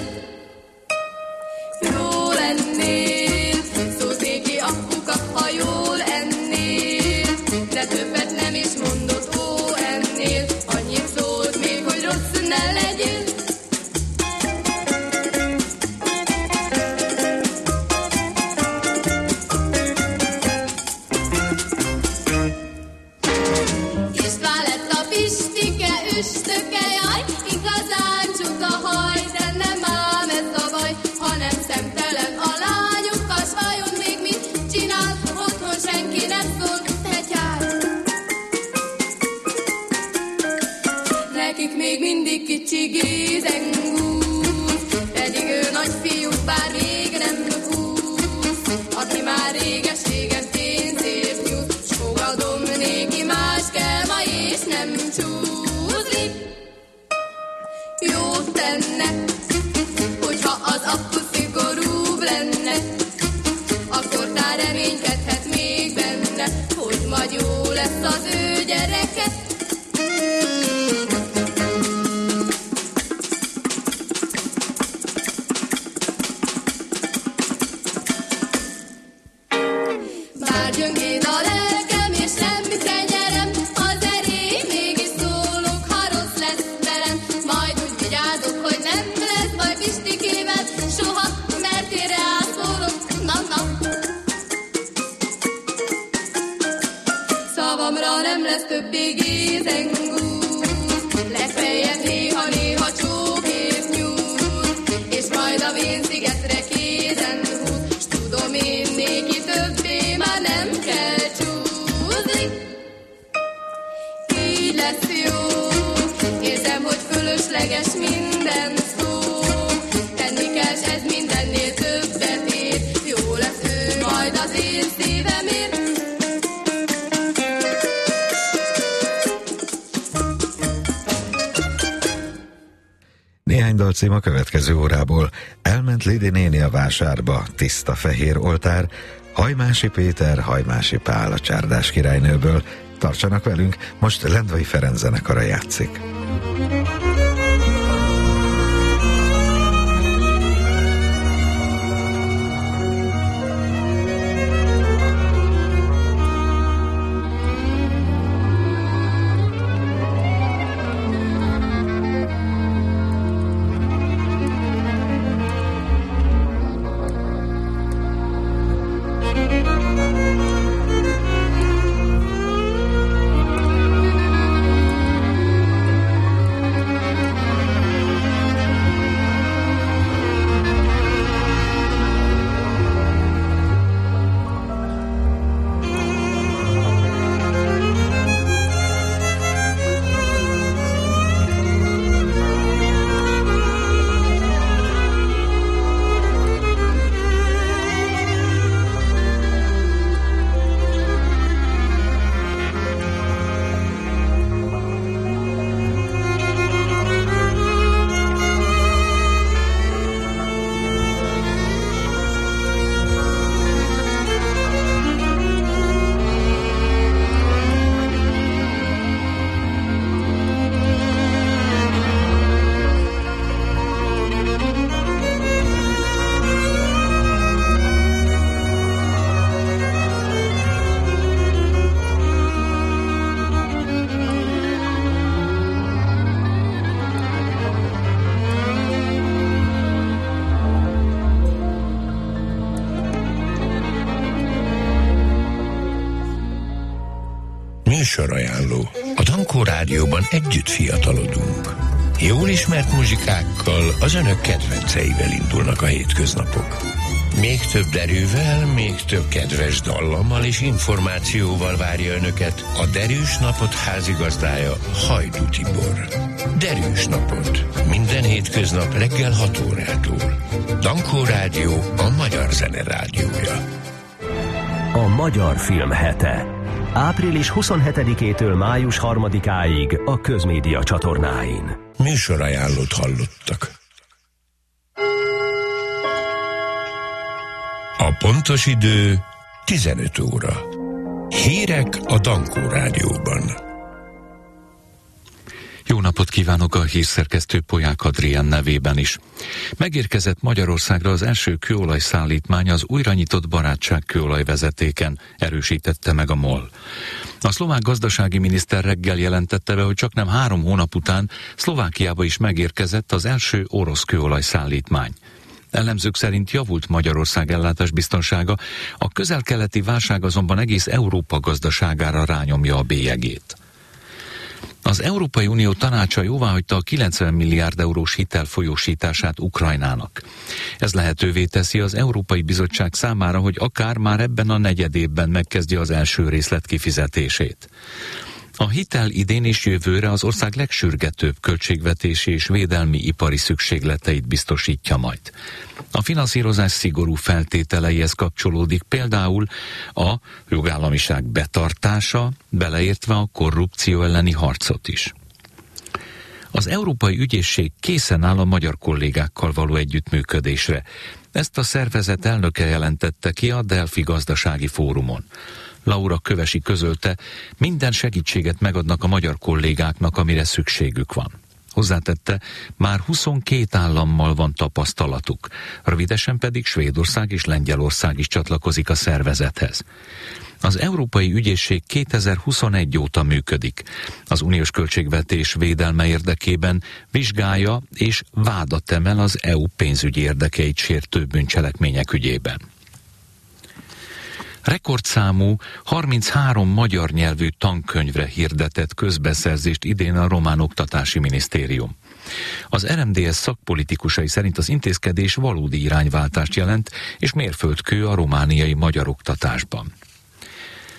Jó lennél, szólt néki apuka, ha jól ennél, de többet nem is mondott, ó ennél, annyit szólt még, hogy rossz ne legyél. István lett a Pistike üstöke, jaj, igazán csuta haj, de nem ám ez a baj, hanem szemtelen a lányok, a s vajon még mit csinál, otthon senki nem szól, tetyár. Nekik még mindig kicsi Gézengúz, pedig ő nagy fiú, bár rég nem húz, aki már réges-régen pénzért jut, s fogadom néki más kell ma és nem csúzni. Jót tenne, hogyha az apu szigorúbb lenne, akkor tár reménykedhet még benne, hogy majd jó lesz az ő gyereke. Bár gyöngéd a lelkem, és semmi tenyerem, az erély mégis szólok, ha rossz lesz velem. Majd úgy vigyázok, hogy nem lesz baj Pistikével, soha, mert én rászólok, na-na. Szavamra nem lesz többé Gézengúz, legfeljebb néha-néha csókét nyúl, és majd a vén szigetre kézen húz, s tudom én néki többé már nem kell csúzni. lesz jó. Érzem, hogy fölösleges minden szó. Tenni kell, s ez mindennél többet ér. Jó lesz ő majd az én szívemért. Néhány dalcím a következő órából. Elment Lidi néni a vásárba, tiszta fehér oltár, Hajmási Péter, Hajmási Pál a Csárdás királynőből. Tartsanak velünk, most Lendvai Ferenc zenekara játszik. Műsorajánló. A Dankó Rádióban együtt fiatalodunk. Jól ismert muzsikákkal, az önök kedvenceivel indulnak a hétköznapok. Még több derűvel, még több kedves dallammal és információval várja önöket a Derűs Napot házigazdája, Hajdú Tibor. Derűs Napot. Minden hétköznap reggel 6 órától. Dankó Rádió, a magyar zene rádiója. A Magyar Film Hete. Április 27-től május 3-áig a Közmédia csatornáin. Műsorajánlót hallottak. A pontos idő 15 óra. Hírek a Dankó Rádióban. Jó napot kívánok a hírszerkesztő Polyák Adrián nevében is. Megérkezett Magyarországra az első kőolajszállítmány az újra nyitott Barátság kőolajvezetéken, erősítette meg a MOL. A szlovák gazdasági miniszter reggel jelentette be, hogy csaknem 3 hónap után Szlovákiába is megérkezett az első orosz kőolajszállítmány. Elemzők szerint javult Magyarország ellátásbiztonsága, a közel-keleti válság azonban egész Európa gazdaságára rányomja a bélyegét. Az Európai Unió tanácsa jóváhagyta a 90 milliárd eurós hitel folyósítását Ukrajnának. Ez lehetővé teszi az Európai Bizottság számára, hogy akár már ebben a negyedévben megkezdje az első részlet kifizetését. A hitel idén és jövőre az ország legsürgetőbb költségvetési és védelmi ipari szükségleteit biztosítja majd. A finanszírozás szigorú feltételeihez kapcsolódik például a jogállamiság betartása, beleértve a korrupció elleni harcot is. Az Európai Ügyészség készen áll a magyar kollégákkal való együttműködésre. Ezt a szervezet elnöke jelentette ki a Delfi Gazdasági Fórumon. Laura Kövesi közölte, minden segítséget megadnak a magyar kollégáknak, amire szükségük van. Hozzátette, már 22 állammal van tapasztalatuk, rövidesen pedig Svédország és Lengyelország is csatlakozik a szervezethez. Az Európai Ügyészség 2021 óta működik. Az uniós költségvetés védelme érdekében vizsgálja és vádat emel az EU pénzügyi érdekeit sértő bűncselekmények ügyében. Rekordszámú 33 magyar nyelvű tankönyvre hirdetett közbeszerzést idén a Román Oktatási Minisztérium. Az RMDS szakpolitikusai szerint az intézkedés valódi irányváltást jelent, és mérföldkő a romániai magyar oktatásban.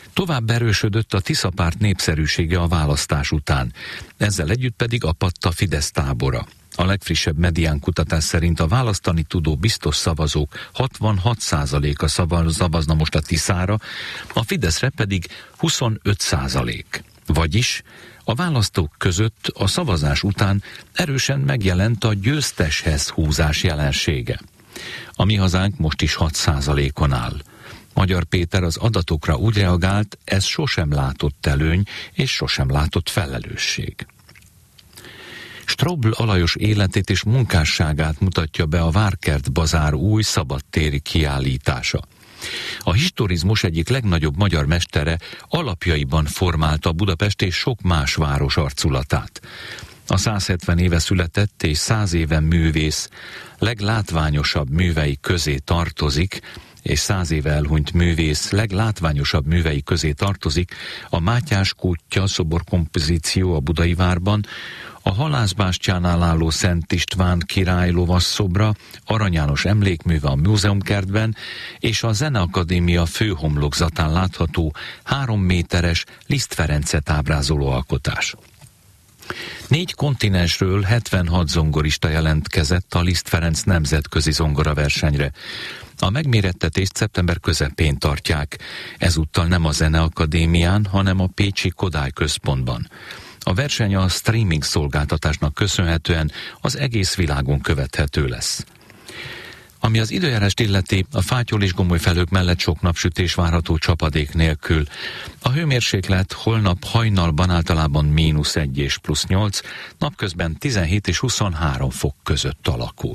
Tovább erősödött a Tisza párt népszerűsége a választás után, ezzel együtt pedig apadt a Fidesz tábora. A legfrissebb Medián kutatás szerint a választani tudó biztos szavazók 66%-a szavazna most a Tiszára, a Fideszre pedig 25%. Vagyis a választók között a szavazás után erősen megjelent a győzteshez húzás jelensége. A Mi Hazánk most is 6%-on áll. Magyar Péter az adatokra úgy reagált, ez sosem látott előny és sosem látott felelősség. Strobl Alajos életét és munkásságát mutatja be a Várkert Bazár új szabadtéri kiállítása. A historizmus egyik legnagyobb magyar mestere alapjaiban formálta Budapest és sok más város arculatát. A 170 éve született és 100 éve művész leglátványosabb művei közé tartozik, és 100 éve elhunyt művész leglátványosabb művei közé tartozik a Mátyás kútja szoborkompozíció a Budai Várban, a Halászbástyánál álló Szent István király lovasszobra, Arany János emlékműve a Múzeumkertben, és a Zeneakadémia főhomlokzatán látható 3 méteres Liszt Ferencet ábrázoló alkotás. 4 kontinensről 76 zongorista jelentkezett a Liszt Ferenc nemzetközi zongoraversenyre. A megmérettetést szeptember közepén tartják, ezúttal nem a Zeneakadémián, hanem a pécsi Kodály központban. A verseny a streaming szolgáltatásnak köszönhetően az egész világon követhető lesz. Ami az időjárást illeti, a Fátyol és Gomoly felhők mellett sok napsütés várható csapadék nélkül. A hőmérséklet holnap hajnalban általában -1 és +8, napközben 17 és 23 fok között alakul.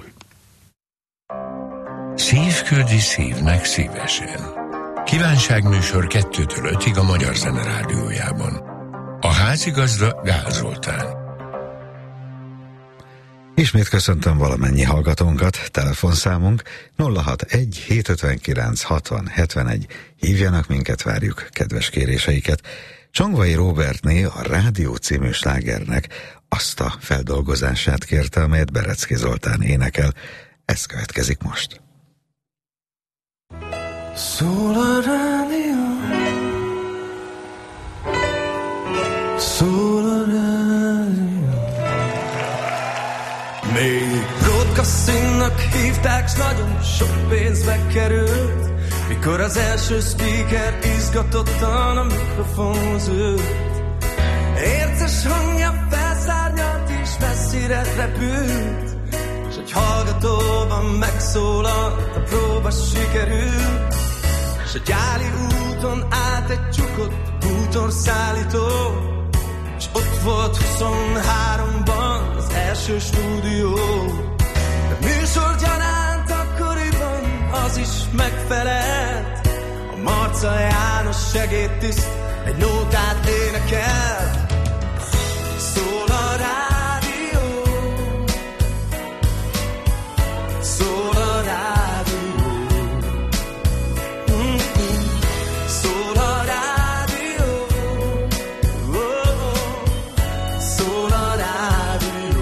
Szívküldi szívnek szívesen. Kívánságműsor 2-től 5-ig a Magyar Zene Rádiójában. A házigazda Gál Zoltán. Ismét köszöntöm valamennyi hallgatónkat, telefonszámunk 061 759 60 71. Hívjanak minket, várjuk kedves kéréseiket. Csongvai Róbertné a Rádió című slágernek azt a feldolgozását kérte, amelyet Berecki Zoltán énekel. Ez következik most. Szól a rádió, szól a rádió. Még broadcastingnak hívták, s nagyon sok pénzbe került, mikor az első speaker izgatottan a mikrofonhoz ült. Érces hangja felszárnyalt és messzire repült, s egy hallgatóban megszólalt, a próba sikerült. S a gyáli úton állt egy csukott bútorszállító, s ott volt 23-ban az első stúdió. De műsor gyanánt akkoriban az is megfelelt, a Marca János segédtiszt egy nótát énekelt. Szól a rádió, szól a rádió, szól a rádió, szól a rádió.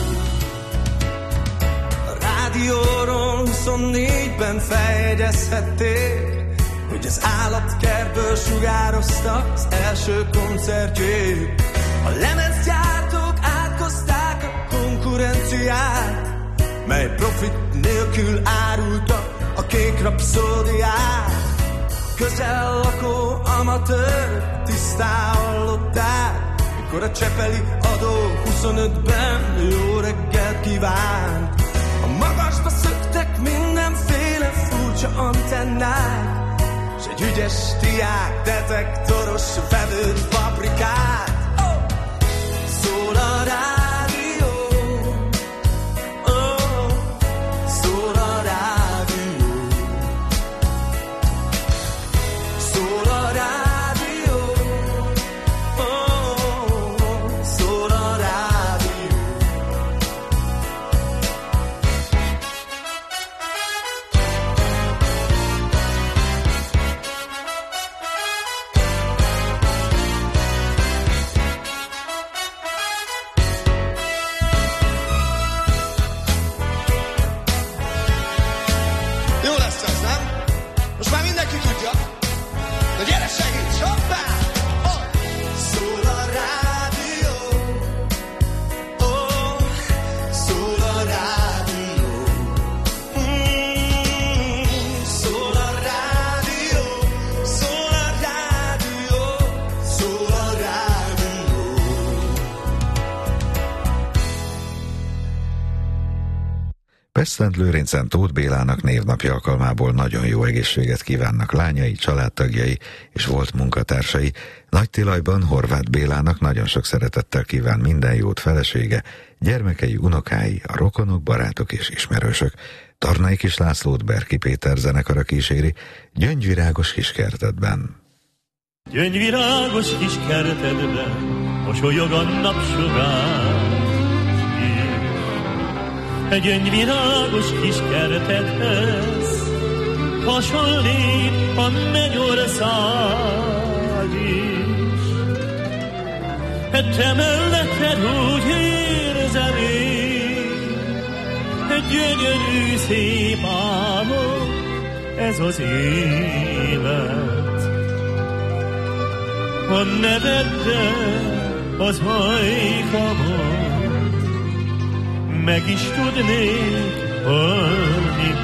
A rádióról 24-ben feljegyezhették, hogy az állatkertből sugározta az első koncertjét. A lemezgyártók átkozták a konkurenciát, mely profit nélkül árulta a kék rapszódiát. Közel lakó amatőr tisztán hallották, mikor a csepeli adó 25-ben jó reggelt kívánt. A magasba szöktek mindenféle furcsa antennák, s egy ügyes diák detektoros vevőt paprikát. Szól a rádió, szól a rádió, szól a rádió, szól a rádió. Bács-Szent-Lőrincen Tóth Bélának névnapja alkalmából nagyon jó egészséget kívánnak lányai, családtagjai és volt munkatársai. Nagytilajban Horváth Bélának nagyon sok szeretettel kíván minden jót felesége, gyermekei, unokái, a rokonok, barátok és ismerősök. Tarnai Kis Lászlót Berki Péter zenekara kíséri Gyöngyvirágos kiskertedben. Gyöngyvirágos kiskertedben mosolyog a napsugár. Egy gyöngyvirágos kiskertedhez hasonlít a mennyország is. Te melletted úgy érzem én, gyönyörű szép álom, ez az élet. A neveddel az hajkamon meg is tudnék halni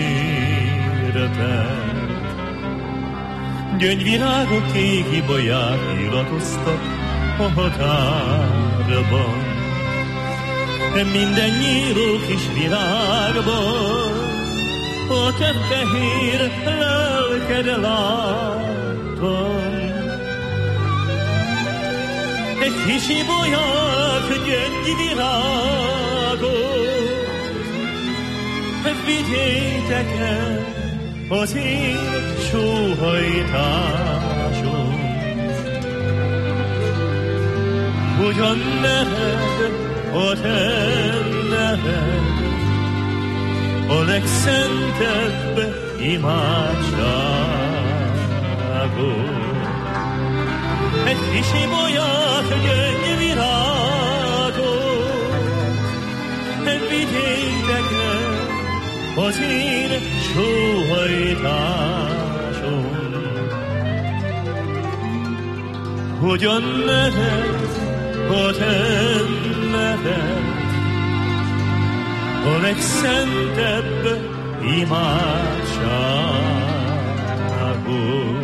érted. Gyöngyvirágok kék ibolyák illatoztak a határban. Minden nyíló kis virágban a te fehér lelked láttam. Egy kis ibolyák gyöngyvirágok, vigyétek el az én sóhajtásom. Ugyan neved a te neved, a legszentebb imádságot. Egy kis ibolyák gyöngyvirágok, vigyétek el az én sóhajtásom. Hogyan neved a te neved, a legszentebb imádságot.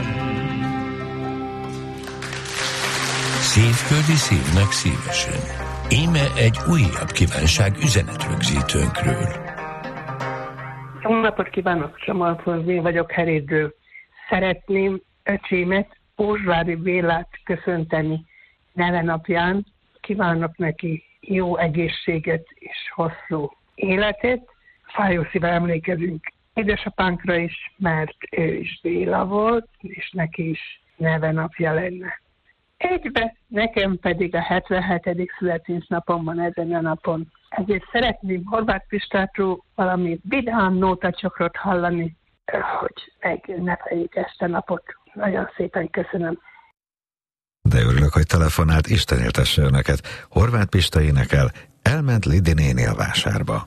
Szívföldi szívnek szívesen. Íme egy újabb kívánság üzenetrögzítőnkről. Jó napot kívánok, Csamalföldi vagyok Herédről. Szeretném öcsémet, Ózsvári Bélát köszönteni nevenapján. Kívánok neki jó egészséget és hosszú életet. Fájó szívvel emlékezünk édesapánkra is, mert ő is Béla volt, és neki is nevenapja lenne. Egybe nekem pedig a 77. születésnapom van ezen a napon. Ezért szeretném Horváth Pistától valami vidám nótacsokrot hallani, hogy megünnepeljük ezt a napot. Nagyon szépen köszönöm. De örülök, hogy telefonált, Isten éltesse önöket. Horváth Pista énekel, elment Lidi néni a vásárba.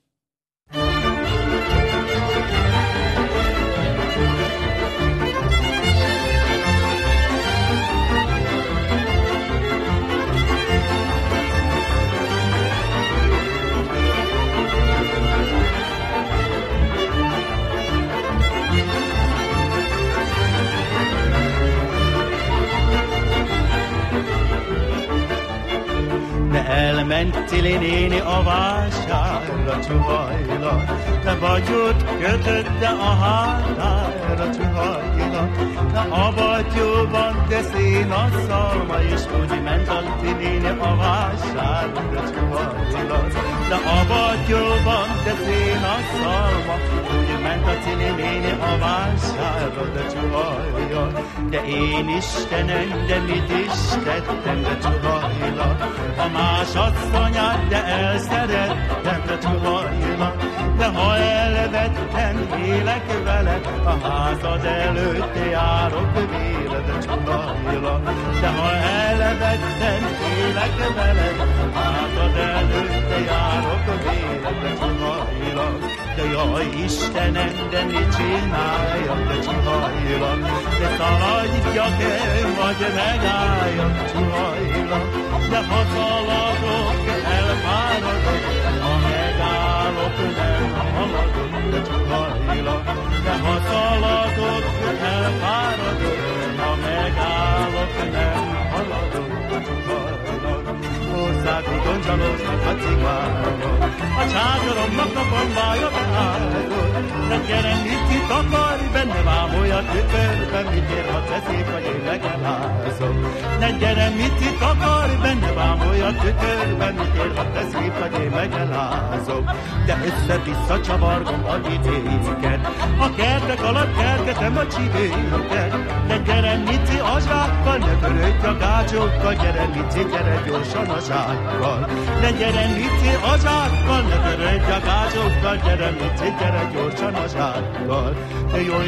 Elment Tili néni a vásárra Csuhajla, de batyót kötötte a hátára Csuhajla. De a batyóban teszén a szalma, és úgy ment a Tili néni a vásárra Csuhajla. De a batyóban teszén a szalma, úgy ment a Tili néni a vásárra de Csuhajla. De én Istenem, de mit is tettem, de Csuhajla. A más asszonyát, de elszerettem, de Csuhajla. De ha elvettem, élek vele, a házad előtt járok véle, de Csuhajla. De ha elvettem, élek vele, a házad előtt járok véle, de Csuhajla. De jaj Istenem, de mit csináljak, de Csuhajla. De szaladjak-e, vagy megálljak, Csuhajla. De ha szaladok, elfáradok, ha megállok, nem haladok, de Csuhajla. De ha szaladok, elfáradok, ha megállok, nem haladok, de Csuhajla. Országodon csalódnak a cigányok. A csátoromnak a bambája beállod, de gyere, mit itt akarj, benne vámolj a tükörben, mit ér, ha te szép vagy, én megelázom. Ne gyere, mit itt akarj, benne vámolj a tükörben, mit ér, ha te szép vagy, én megelázom. De össze-vissza csavargom a vidéket, a kertek alatt kergetem a csivéket. De gyere, Mici, a zsákkal, ne törődj a gácsokkal, gyere, Mici, gyere gyorsan a zsákkal. Ne gyere, Mici, a zsákkal, ne törődj a gácsokkal, gyere, Mici, gyere gyorsan a zsákkal. De jó,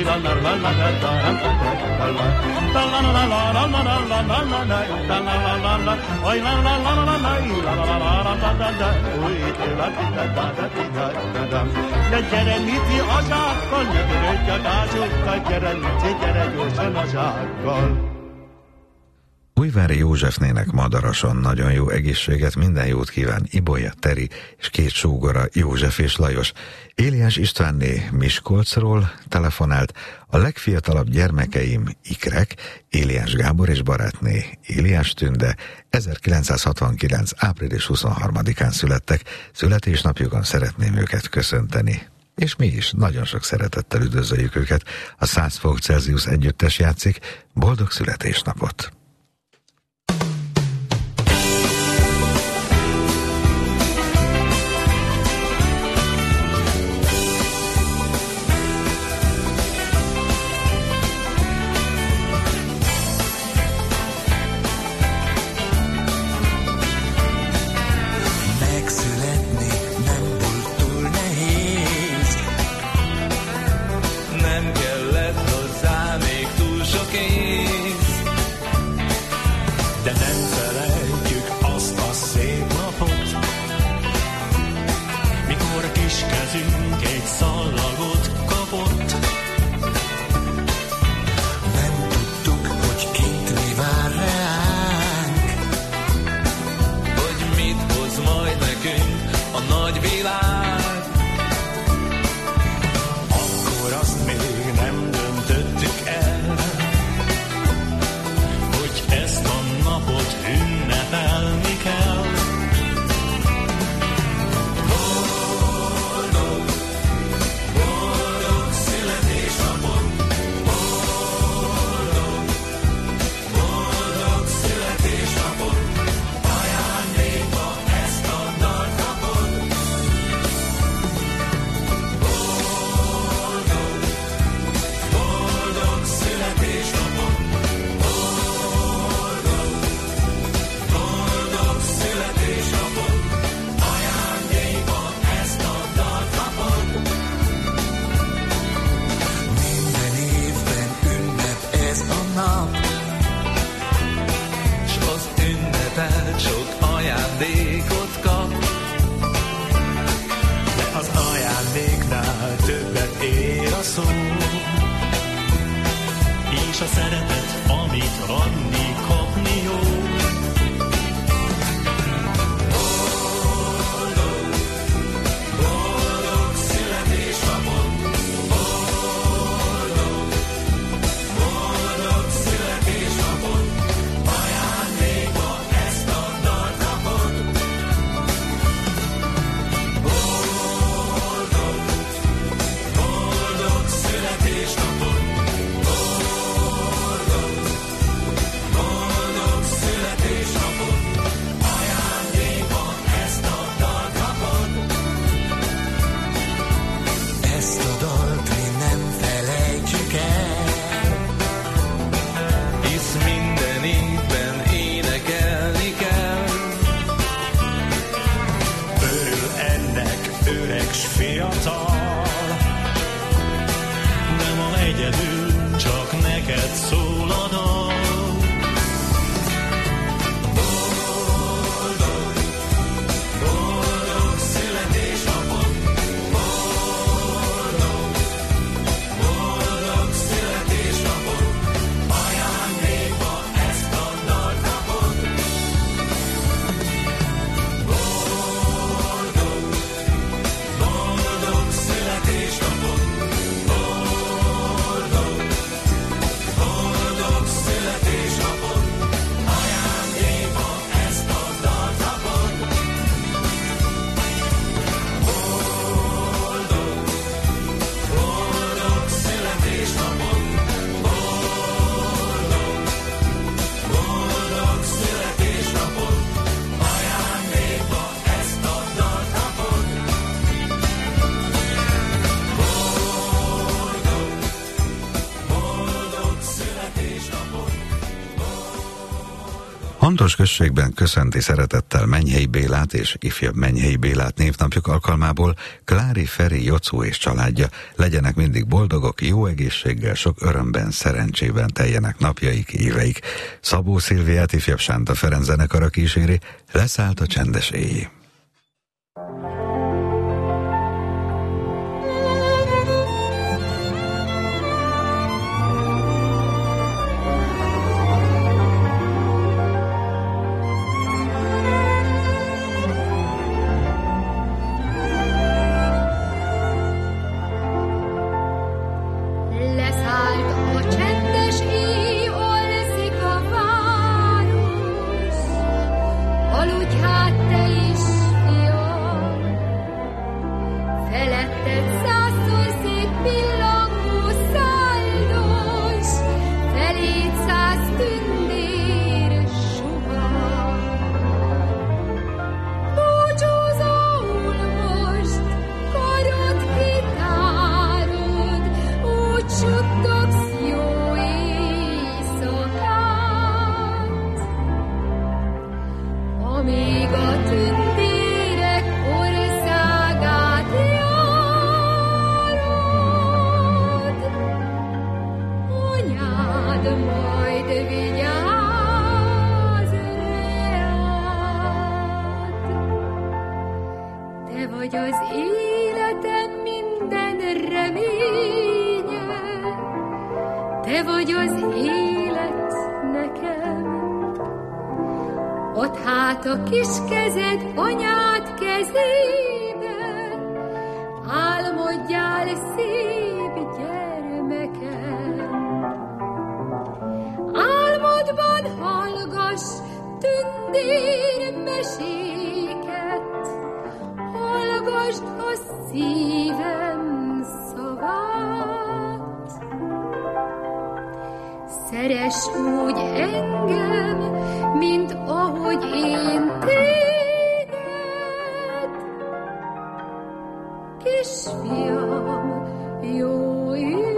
de gyere, Mici, a zsákkal, ne törődj a gácsokkal, gyere, Mici, gyere gyorsan a zsákkal. Újvári Józsefnének Madarason nagyon jó egészséget, minden jót kíván Ibolya, Teri és két sógora, József és Lajos. Éliás Istvánné Miskolcról telefonált, a legfiatalabb gyermekeim ikrek, Éliás Gábor és barátné Éliás Tünde 1969. április 23-án születtek, születésnapjukon szeretném őket köszönteni. És mi is nagyon sok szeretettel üdvözöljük őket. A 100 fok Celsius együttes játszik. Boldog születésnapot! Nem kellett hozzá még túl sok év. Hontos községben köszönti szeretettel Menyhelyi Bélát és ifjabb Menyhelyi Bélát névnapjuk alkalmából Klári, Feri, Jocó és családja. Legyenek mindig boldogok, jó egészséggel, sok örömben, szerencsében teljenek napjaik, éveik. Szabó Szilviát ifjabb Sánta Ferenc zenekara kíséri, Leszállt a csendes éj. Szeress úgy engem, mint ahogy én téged, kisfiam, jó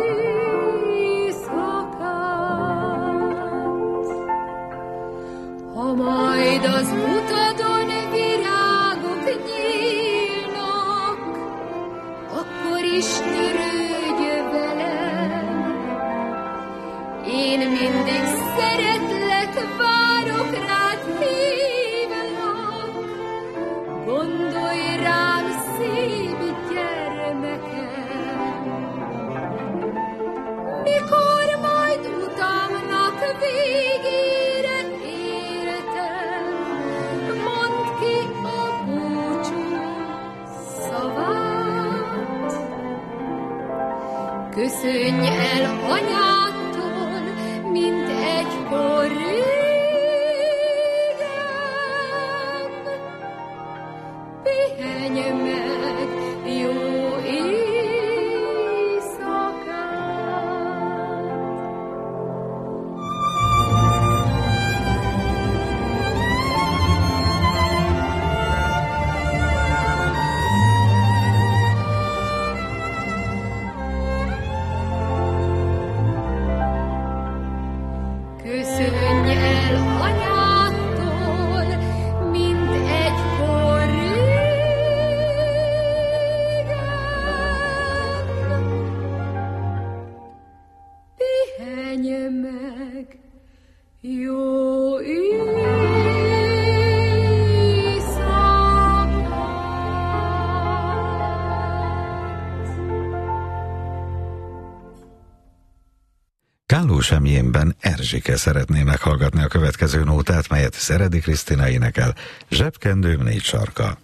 éjszakát. Ha majd az utadon virágok nyílnak, akkor is törődj velem. Én mindig szeretlek, várok rád, hívlak. Gondolj rám, szép gyermekem. Mikor majd utamnak végére értem, mondd ki a búcsú szavát. Köszönj el anyádtól, mint egykor régen. Pihenj meg, jó Köszönj el anyádtól, mint egykor régen. Pihenj meg, jó Kálló Semjénben Erzsike szeretné meghallgatni a következő nótát, melyet Szeredi Krisztina énekel, Zsebkendőm négy sarka.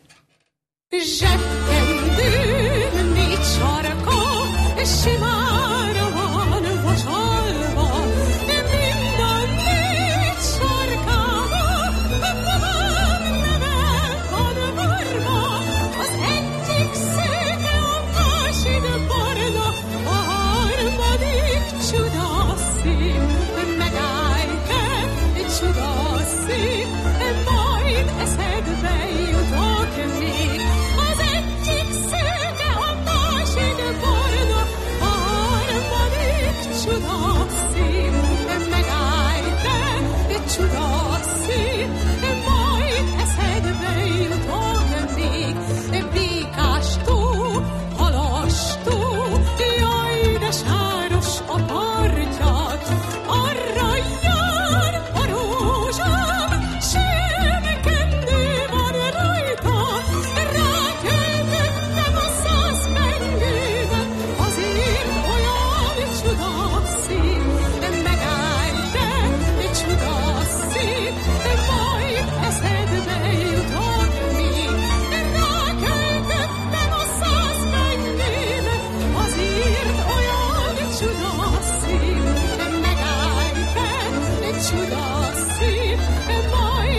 Zsebkendőm négy sarka, simára van vasalva, mind a négy sarkába, babám nevem van varva. Az egyik szőke, a másik barna, a harmadik csodaszín. Megállj-e, csodaszín, majd eszedbe jutok még. Az egyik szőke,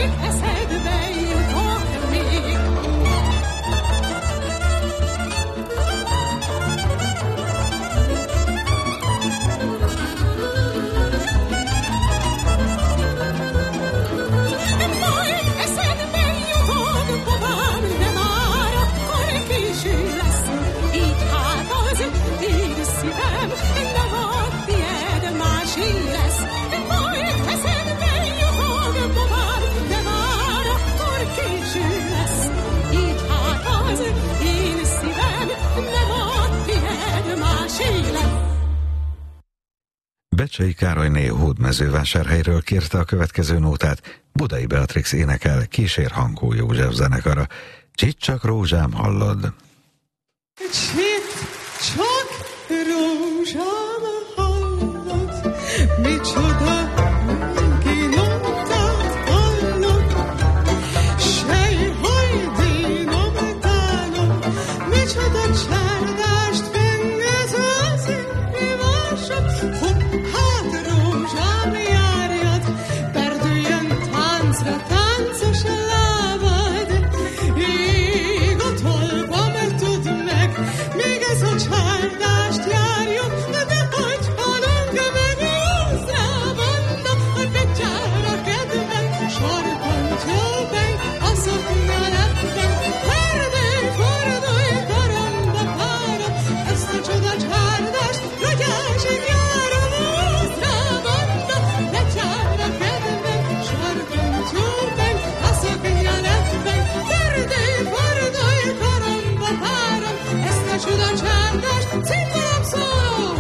majd eszedbe jutok még. Majd eszedbe jutok, babám, de már akkor késő lesz. Így hát az én szívem nem a tied, másé lesz. Majd eszedbe jutok, babám, de már akkor késő lesz. Így hát az én szívem nem a tied, másé lesz. Becsei Károlyné Hódmezővásárhelyről kérte a következő nótát Budai Beatrix énekel kísér Hankó József zenekara. Csicsak rózsám hallod. Csicsak rózsám hallod, micsoda régi nótát hallod, sejhajdínom tálom, micsoda csárdást fenges az ivásod. Hát rózsám járjad, perdüljön táncra táncos lábad, ég a tolvam tud meg, még ez a csárdást járjon, de hogy halunk meg józrávanda, hogy betyára kedven, sarkantja meg a szoknya lepben, fordulj, fordulj, karamba pára, ezt a csoda csárdást, ragyásig járom józrávanda, betyára kedven, sarkantja meg a szoknya lepben, fordulj, fordulj, karamba pára, ezt a csoda csárdást, cimbalom szólom!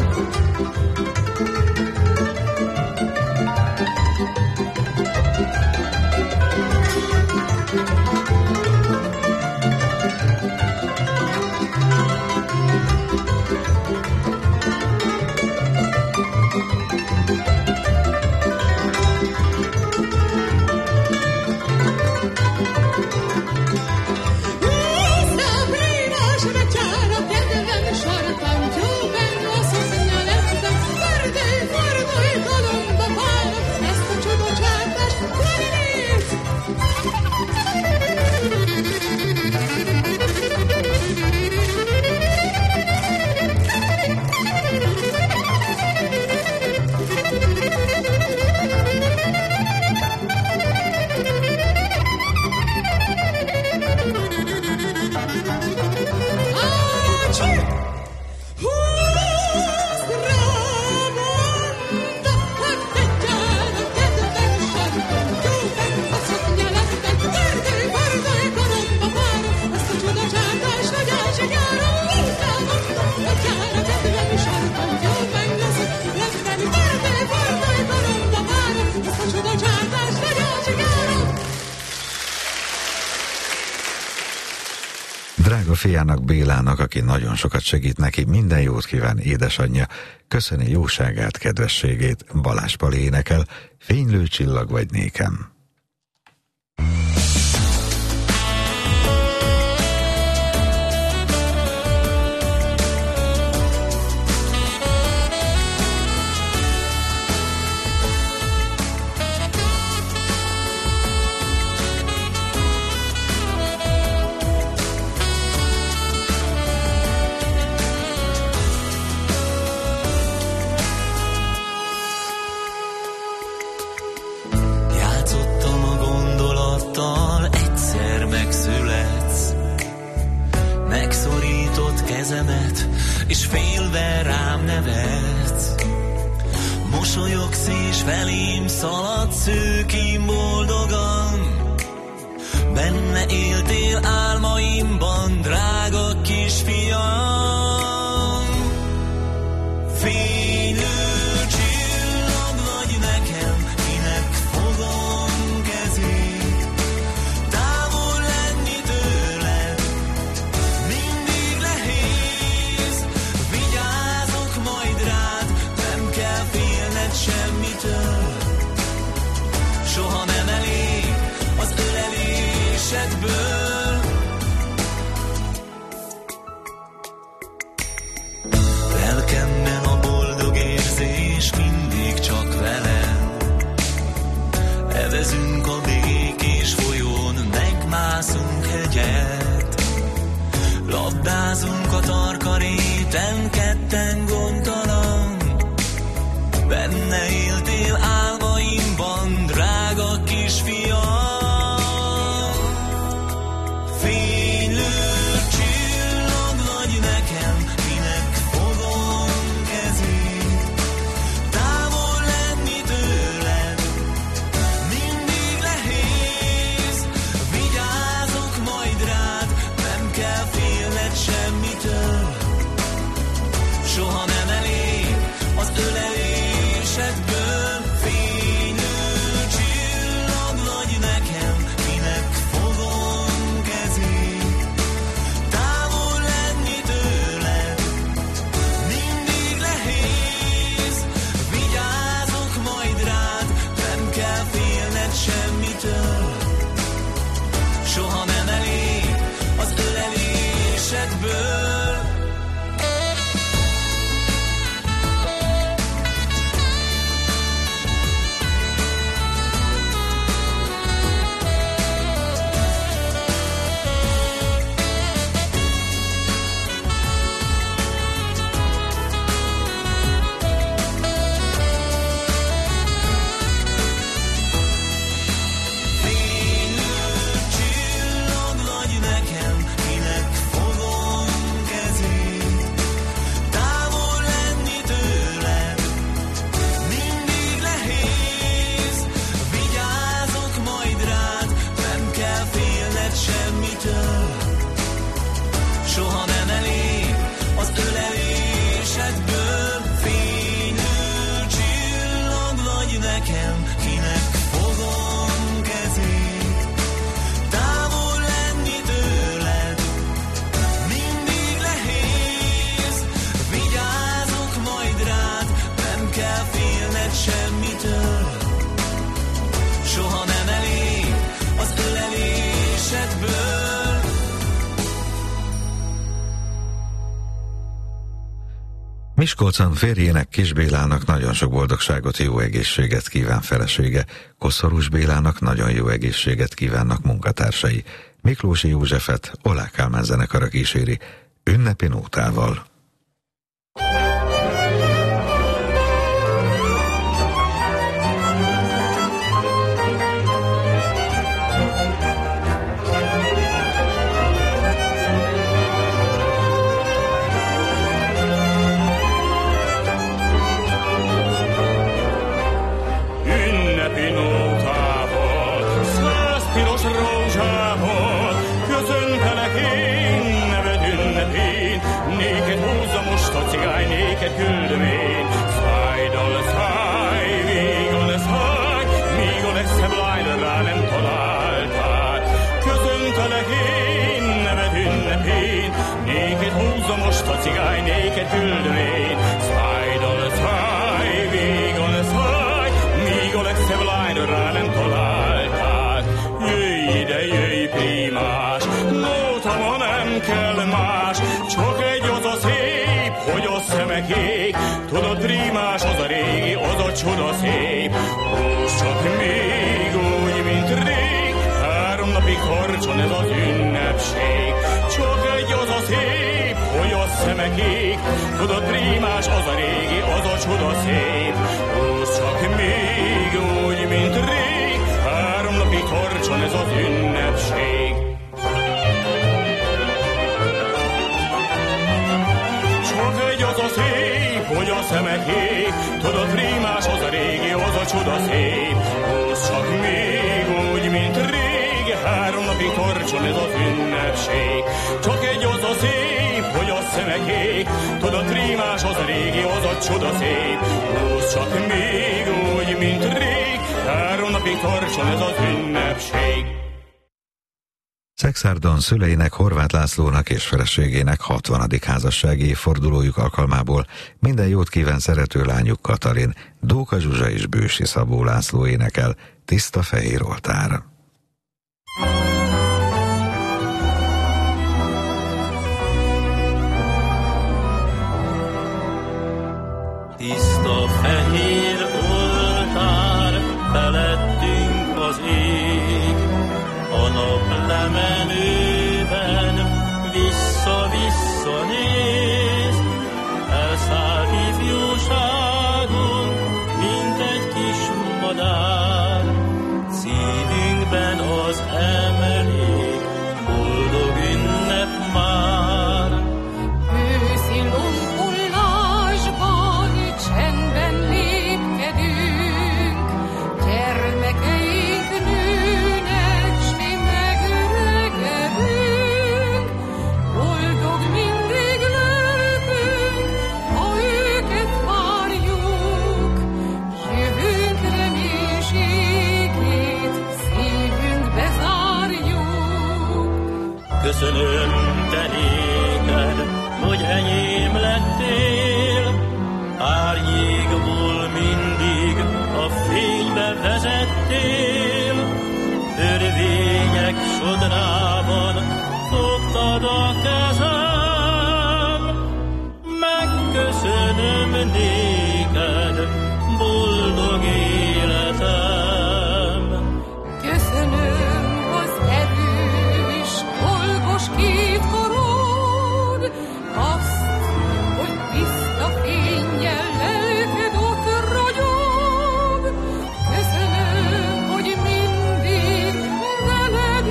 Drága fiának, Bélának, aki nagyon sokat segít neki, minden jót kíván édesanyja, köszöni jóságát, kedvességét, Balázs Pali énekel, fénylő csillag vagy nékem. És félve rám nevetsz. Mosolyogsz és velém szaladsz szőkén boldogan. Benne éltél álmaimban, drága kisfiam. Fénylő csillag vagy nekem, kinek fogom kezét. Távol lenni tőled mindig nehéz. Vigyázok majd rád, nem kell félned semmitől. Soha nem elég az ölelésedből. Lelkemben a boldog érzés mindig csak velem. Evezünk a békén mászunk hegyet, labdázunk a tarka réten, ketten gondtalan. Benne éltél álmaimban, drága kisfiam. Fénylő csillag vagy nekem, minek fogom kezét. Távol lenni tőled mindig nehéz. Vigyázok majd rád, nem kell félned semmitől. Soha nem elég az ölelésedből. Fénylő csillag vagy nekem, minek fogom kezét. Távol lenni tőled mindig nehéz. Vigyázok majd rád, nem kell félned semmitől. Soha nem elég az ölelésedből. Soha nem elég az ölelésedből. Fénylő csillag vagy nekem, kinek fogom kezét. Távol lenni tőled mindig nehéz. Vigyázok majd rád, nem kell félned semmitől. Soha nem elég az ölelésedből. Miskolcon férjének, Kis Bélának nagyon sok boldogságot, jó egészséget kíván felesége, Koszorús Bélának nagyon jó egészséget kívánnak munkatársai. Miklósi Józsefet Ollák Kálmán zenekara kíséri ünnepi nótával. Tudod, prímás, az a régi, az a csoda szép. Húsz csak még úgy, mint rég, 3 napig tartson ez az ünnepség. Csak egy az a szép, hogy a szemek ég. Tudod, prímás, az a régi, az a csoda szép. Húsz csak még úgy, mint rég, 3 napig tartson ez az ünnepség. Csak egy az a szép, hogy a szemek ég. Tudod, prímás, az a régi, az a csoda szép. Húsz csak még úgy, mint rég, 3 napig tartson ez az ünnepség. Csak egy az a szép, hogy a szemek ég. Tudod, prímás, az a régi, az a csoda szép. Húsz csak még úgy, mint rég, 3 napig tartson ez az ünnepség. Szexárdon szüleinek, Horváth Lászlónak és feleségének 60. házassági évfordulójuk alkalmából minden jót kíván szerető lányuk Katalin, Dóka Zsuzsa és Bősi Szabó László énekel, Tiszta fehér oltár. Tiszta fehér oltár, felettünk az ég, a nap lemenőben vissza-vissza néz, elszállt ifjúságunk, mint egy kis madár. Szívünkben az emlék, boldog ünnep már. Őszi lomhullásban csendben lépkedünk, gyermekeink nőnek, s mi megöregedünk. Boldog mindig lelkünk, ha őket várjuk, jövőnk reménységét szívünkbe zárjuk. Köszönöm te néked, hogy enyém lettél, árnyékból mindig a fénybe vezettél, törvények sodrában fogtad a kezem, megköszönöm néked boldog életem. Köszönöm az erős, olvos két karod, azt, hogy tiszta fénnyel lelked ott ragyog. Köszönöm, hogy mindig veled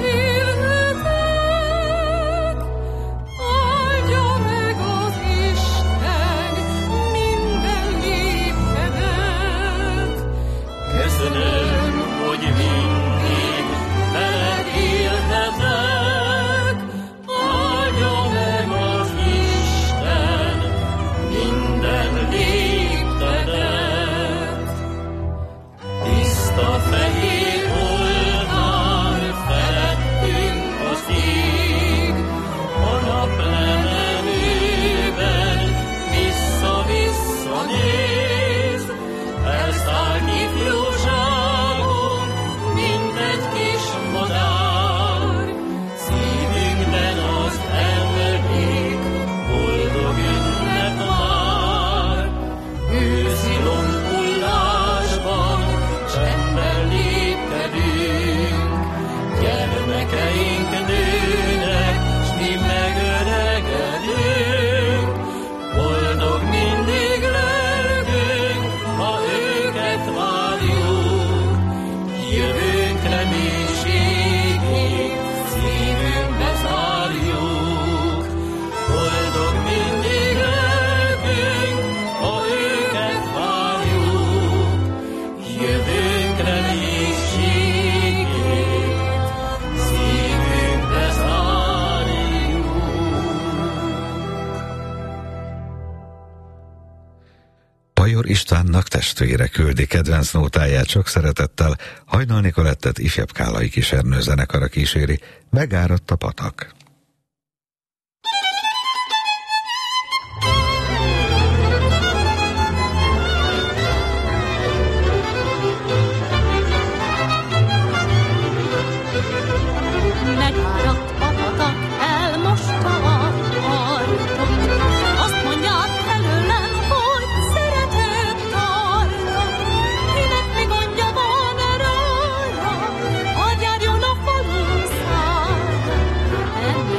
élhetek. Áldja meg az Isten minden népkedet. Köszönöm, hogy mindig veled élhetek, áldja meg az Isten minden léptedet. Tiszta fehér oltár felettünk az ég, a naplemenőben vissza-vissza néz, elszállt ifjúságunk, mint egy kis madár. Szívünkben az emlék, boldog ünnep már. Őszi lombhullásban csendben lépkedünk, gyermekeink nőnek, s mi megöregedünk. Boldog mindig lelkünk, ha őket várjuk, jövőnk reménységét szívünkbe zárjuk. Boldog mindig lelkünk, ha őket várjuk, jövőnk reménységét szívünkbe zárjuk. Pajor Istvánnak testvére küldi kedvenc nótáját sok szeretettel, Hajnal Nicolettet ifjabb Kálai Kísérnő zenekara kíséri, Megáradt a patak. Megáradt a patak, elmosta a partot. Azt mondják előlem, hogy szeretet tartok. Kinek mi gondja van rája, hogy járjon a falu szára.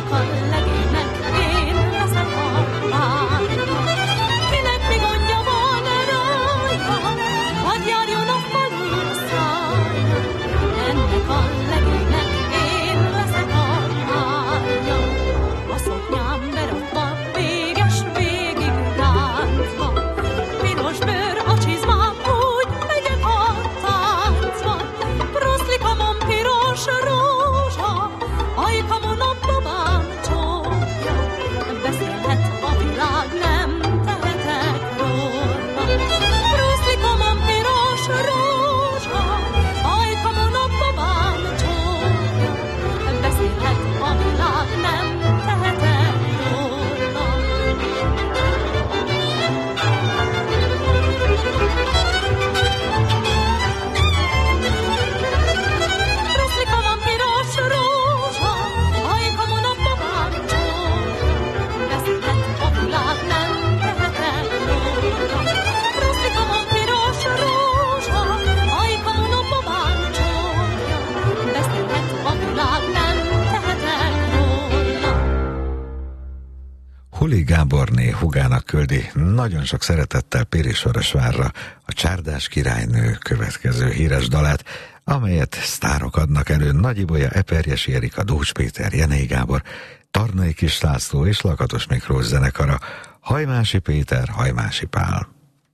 Huli Gáborné húgának küldi nagyon sok szeretettel Pirisvörösvárra a Csárdás királynő következő híres dalát, amelyet sztárok adnak elő: Nagy Ibolya, Eperjesi Erika, Dócs Péter, Jenei Gábor, Tarnai Kis László és Lakatos Miklós zenekara, Hajmási Péter, Hajmási Pál.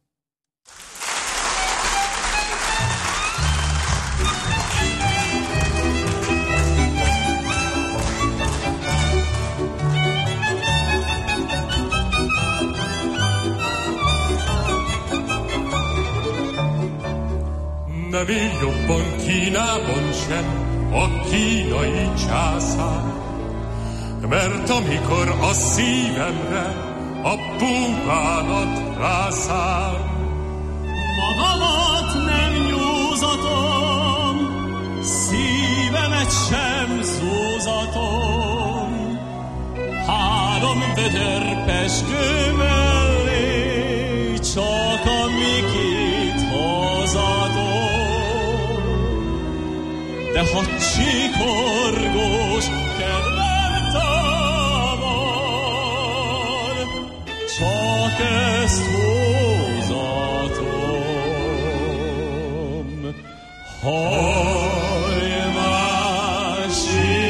Nem él jobban Kínában sem a kínai császár, mert amikor a szívemre a búvánat rászáll, magamat nem nyúzatom, szívemet sem zúzatom, 3 vödör pezsgő mellé csak a Mikit hozatom. De ha csikorgós kedvem támad, csak ezt hozatom. Hajmási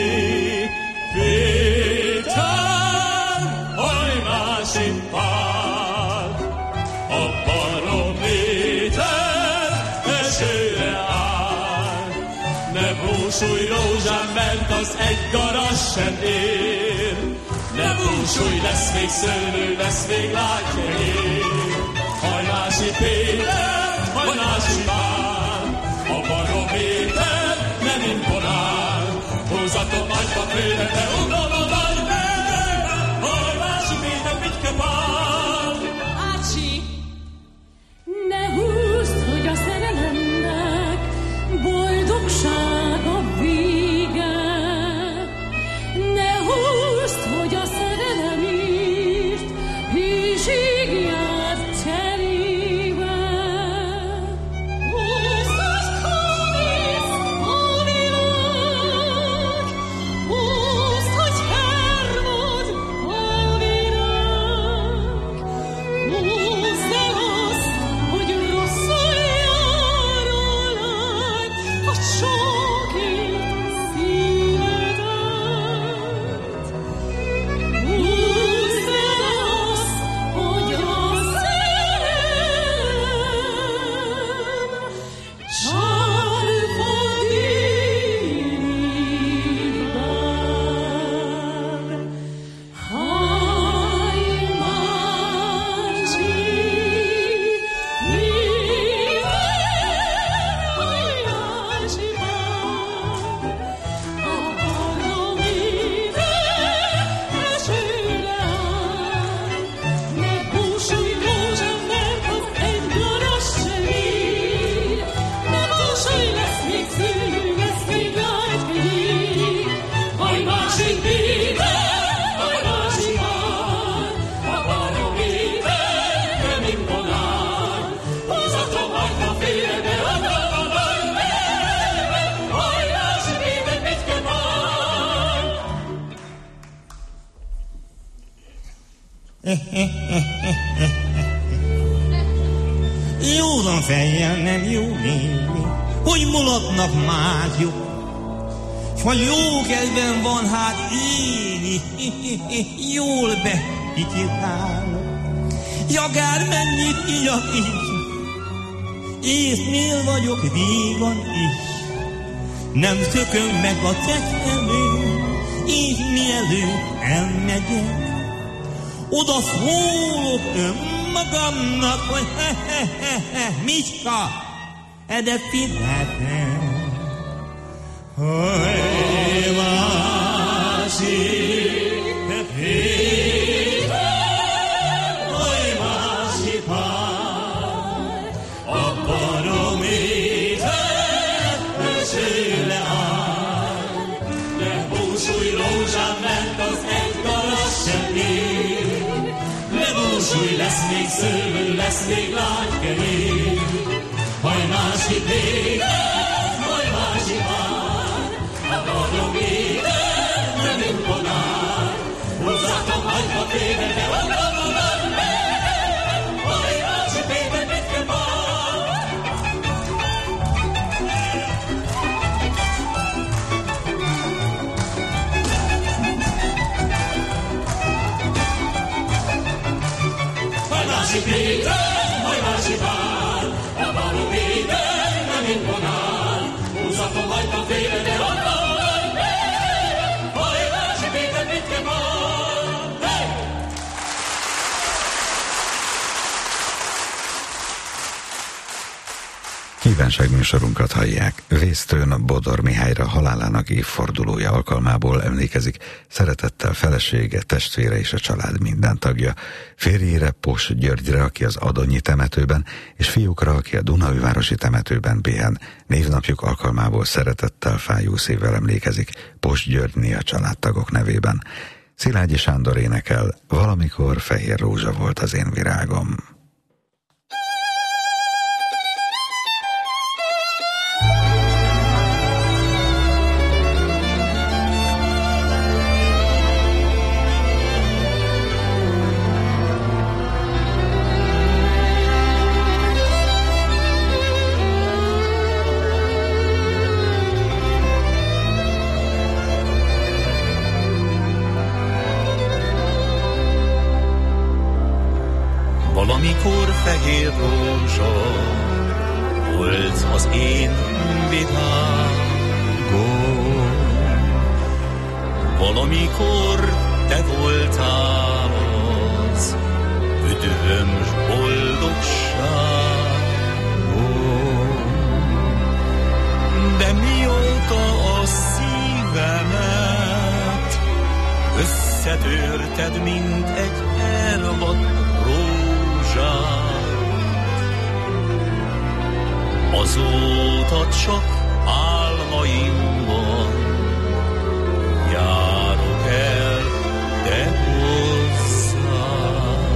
Péter, Hajmási Pál, a barométer esőre áll. Ne búsulj rózsám, mert az egy garas sem ér. Ne búsulj, lesz még szőlő, lesz még lágykenyér. Hajmási Péter, Hajmási Pál, a barométer nem imponál. Húzatom agyba félre, de ugrom a nagy félre. Hajmási Péter, Pitke Pál. Ácsi, ne húzd, hogy a szerelemnek boldogság a vége. Ne húzd, hogy a szerelemért hűség jár cserébe. Húzd, hogy kamész a világ, húzd, hogy hervad a virág. Húzd el azt, hogy rosszul jár rád, ha sokért szívedet. Húzd el azt, hogy a szerelem csárfod irigyben. Hajmási Jó van fejjel, nem jó néni, hogy mulatnak mágyok, s ha jó kedven van, hát én jól behityitálok. Jagár mennyit igyak is, észnél vagyok vígan is, nem szököm meg a tetszemő, és mielőtt elmegyek, oda szólok önmagamnak, hogy Micska, de figyeltem. Hajmási Péter, Hajmási Pál, a barométer esőre áll. Ne búsulj rózsám, mert az egy garas sem ér. Ne búsulj, lesz még szőlő, lesz még lágykenyér. Hajmási Péter, Hajmási Pál, a barométer nem imponál. Húzzatok agyba félre, de oda van meg, Hajrási Péter mit van. Hajrási Péter, Hajrási vár, a Baló Péter nem imponál, húzatom hajta félre, de oda van meg, Hajrási Péter mit van. Hey! Kívánságműsorunkat hallják. Vésztőn Bodor Mihályra halálának évfordulója alkalmából emlékezik szeretettel felesége, testvére és a család minden tagja. Férjére, Pos Györgyre, aki az Adonyi temetőben, és fiúkra, aki a Dunaújvárosi temetőben pihen. Névnapjuk alkalmából szeretettel, fájó szívvel emlékezik Pos Györgyné a családtagok nevében. Szilágyi Sándor énekel, valamikor fehér rózsa volt az én virágom. Valamikor fehér rózsa volt az én virágom, valamikor te voltál az üdvöm s boldogságom, de mióta a szívemet összetörted, mint egy elvadt azóta csak álmaimban járok el te hozzád.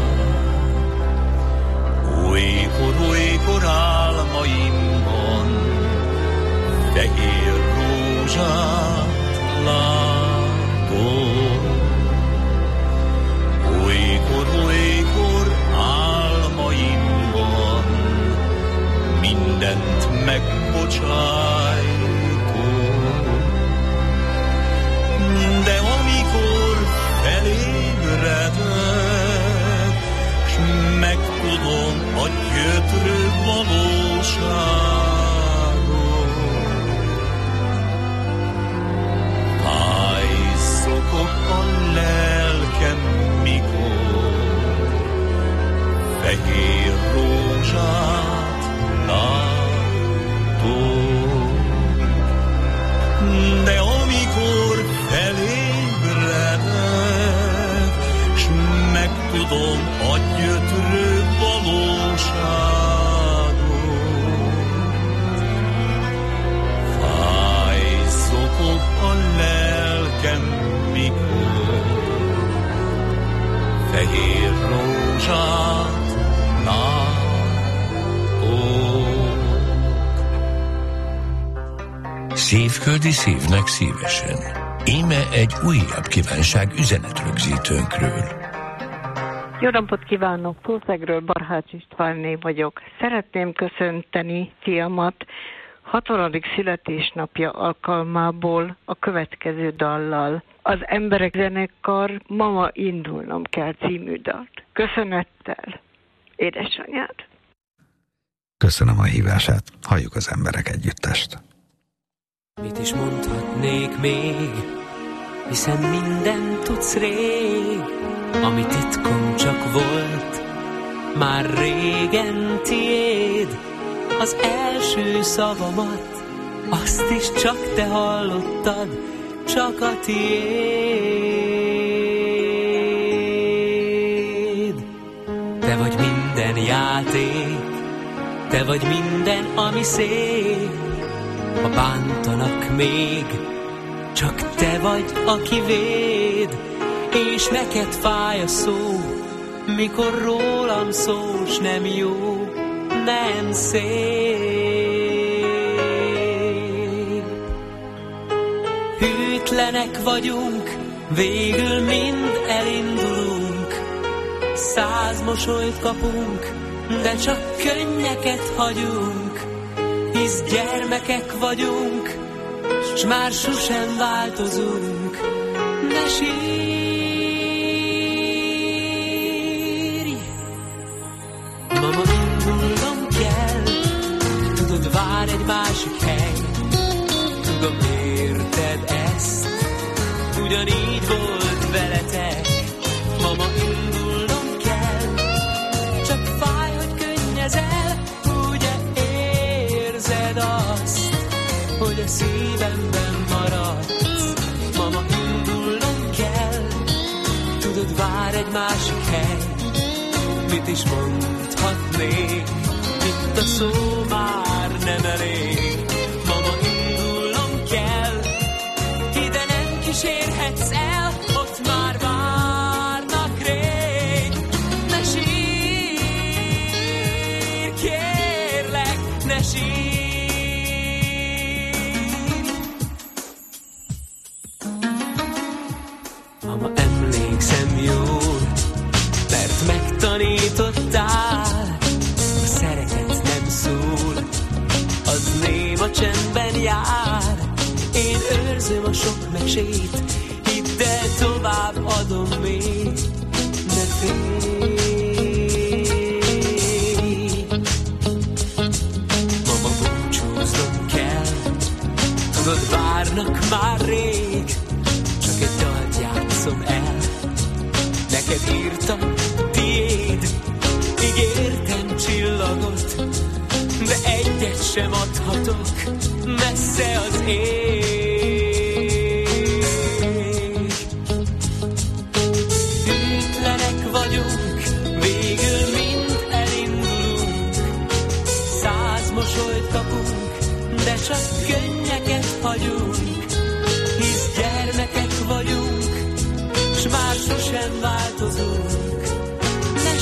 Olykor álmaimban fehér rózsát látom. Olykor álmaimban mindent megbocsájtom, de amikor felébredek, s megtudom a gyötrő valóságot, fáj szokott a lelkem, mikor fehér rózsát látom, de amikor felébredek, s megtudom a gyötrő valóságot, fáj szokott a lelkem, mikor fehér rózsát látom. Szívköldi szívnek szívesen. Íme egy újabb kívánság üzenetrögzítőnkről. Jó napot kívánok! Pószegről Barhács Istvánné vagyok. Szeretném köszönteni fiamat 60. születésnapja alkalmából a következő dallal. Az Emberek zenekar Mama indulnom kell című dalt. Köszönettel, édesanyád! Köszönöm a hívását. Halljuk az Emberek együttest. Mit is mondhatnék még, hiszen mindent tudsz rég, ami titkom csak volt, már régen tiéd. Az első szavamat, azt is csak te hallottad, csak a tiéd. Te vagy minden játék, te vagy minden, ami szép. Ha bántanak még, csak te vagy, aki véd, és neked fáj a szó, mikor rólam szó, s nem jó, nem szép. Hűtlenek vagyunk, végül mind elindulunk, 100 mosolyt kapunk, de csak könnyeket hagyunk, hisz gyermekek vagyunk, s már sosem változunk. Ne sírj! Mama, indulnom kell, tudod, vár egy másik hely. Tudom, érted ezt, ugyanígy volt veletek. Mama, indulnom kell, csak fáj, hogy könnyezel. Ugye érzed azt, hogy a szívemben maradsz. Mama, indulnom kell, tudod, vár egy másik hely. Mit is mondhatnék, itt a szó már nem elég. Mama, indulnom kell, ide nem kísérhetsz el, ott már várnak rég. Ne sírj, kérlek, ne sírj. Mama, emlékszem jól, mert megtanítottál, a szeretet nem szól, az néma csendben jár. Én őrzöm a sok mesét, hidd el, tovább adom még, ne félj. Mama, búcsúznom kell, tudod, várnak már rég, csak egy dalt játszom el, neked írtam, tiéd, ígértem csillagot, de egyet sem adhatok, messze az ég. Hűtlenek vagyunk, végül mind elindulunk, 100 mosolyt kapunk, de csak könnyeket hagyunk, hisz gyermekek vagyunk, s már sosem változunk. Ne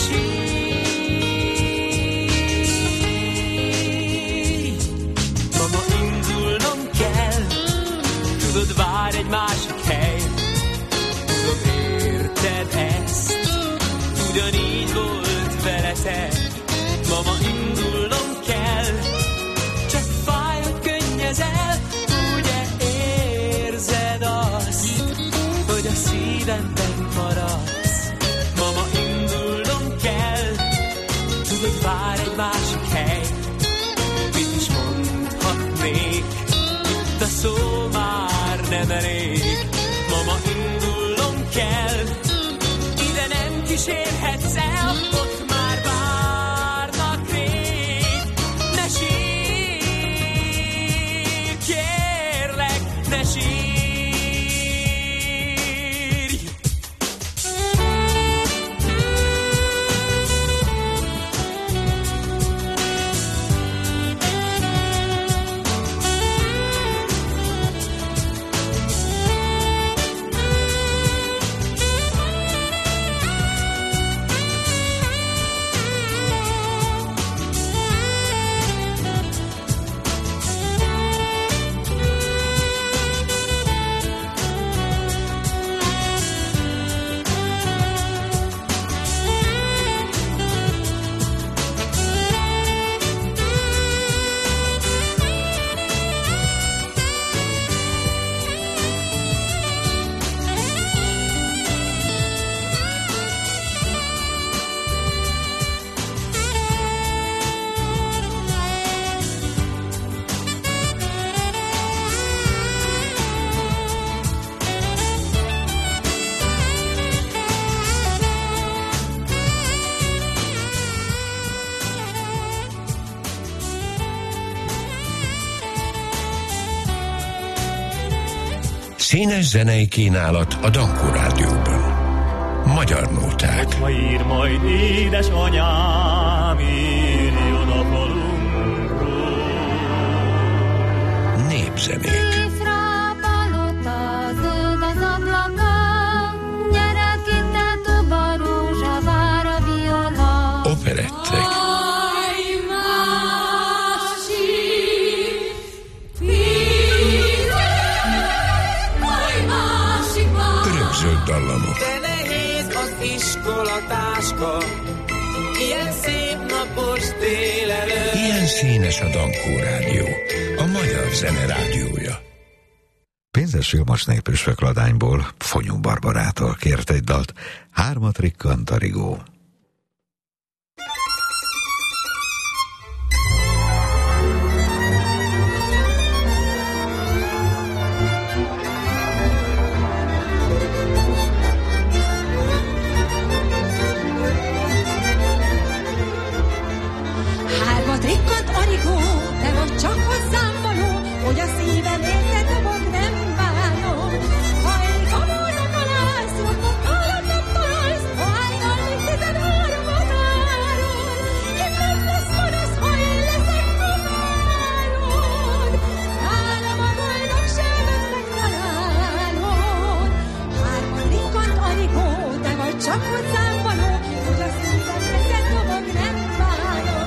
sírj! Mama, indulnom kell, tudod, vár egy másik hely. Tudom, érted ezt, ugyanígy volt veletek. Mama, indulnom kell, csak fáj, hogy könnyezel. Ugye érzed azt, hogy a szívemben maradsz. Mama, indulnom kell, tudod, vár egy másik hely. Mit is mondhatnék, itt a szó már nem elég. Mama, indulnom kell, ide nem kísérhetsz el, ott már várnak rég. Ne sírj, kérlek, ne sírj! Színes zenei kínálat a Dankó Rádióban. Magyar nóták. Hogyha ír majd édesanyám, írjon a falunkról. Népzenék. Operettek. Örökzöld dallamok. De nehéz az iskolatáska, ilyen szép napos délelőtt. Ilyen színes a Dankó Rádió, a magyar zene rádiója. Pénzes Vilmos népüspök Ladányból, Fonyú Barbarától kért egy dalt, hármat rikkant a rigó. Hármat rikkant a rigó, te vagy csak hozzám való, hogy a szívem érted dobog, nem bánom. Hajlik a múzak a láz, jobbak talán nem találsz, ha hányan még 13-at árul. Én nem lesz marasz, ha én leszek kamárod, nálam a boldogságot megtalálod. Hármat rikkant a rigó, te vagy csak hozzám való, hogy a szívem érted dobog, nem bánom.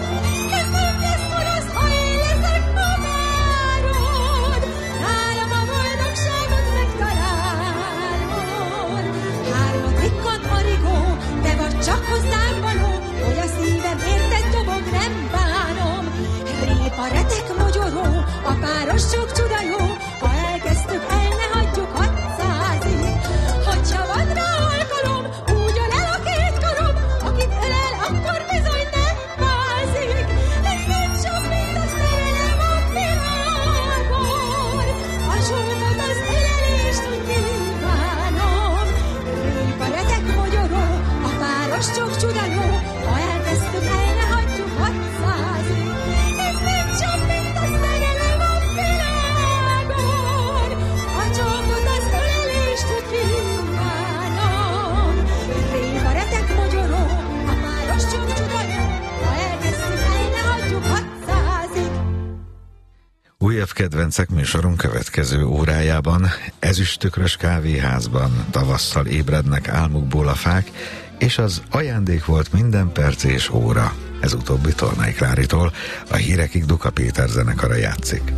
Csak hozzám való, hogy a szívem érted dobog, nem bánom. Répa, retek, mogyoró, a páros sok csuda jó, ha elkezdtük, el ne hagyjuk 600-ig. Hogyha van rá alkalom, úgy öl el a két karom, akit ölel, akkor bizony nem bázik. Nincs sok, mint a szerelem a világon, a csókot, az ölelést, úgy kívánom. Répa, retek, mogyoró, sok csuda jó, ha elkezdtük, el ne hagyjuk 600-ig. Nem csak, mint a szerelem a világon, a csókot, az ölelést, hogy kívánom. Réva, retek, mogyoró, a páros sok csuda jó, ha elkezdtük, el ne hagyjuk 600-ig. Újabb kedvencek műsorunk következő órájában, ezüsttükrös kávéházban tavasszal ébrednek álmukból a fák, és az ajándék volt minden perc és óra. Ez utóbbi Tolnai Kláritól, a hírekig Duka Péter zenekara játszik.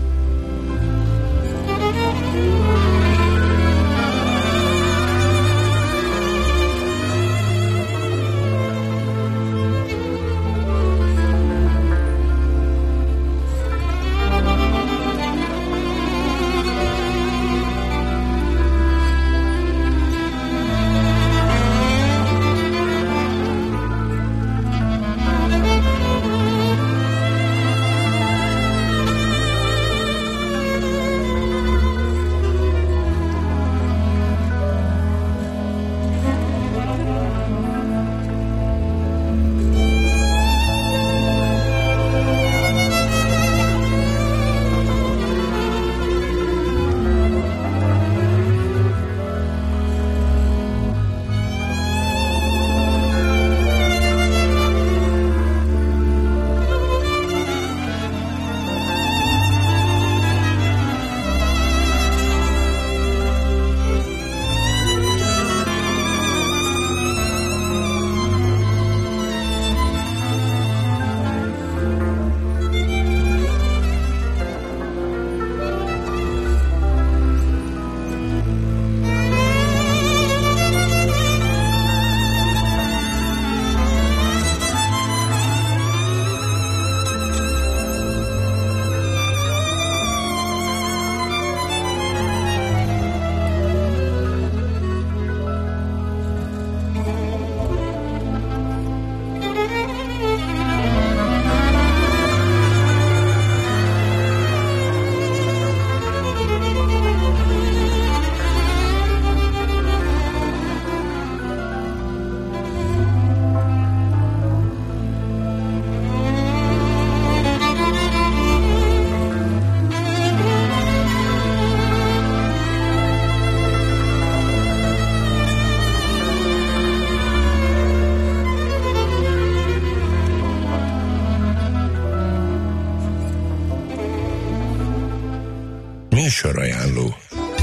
Műsorajánló.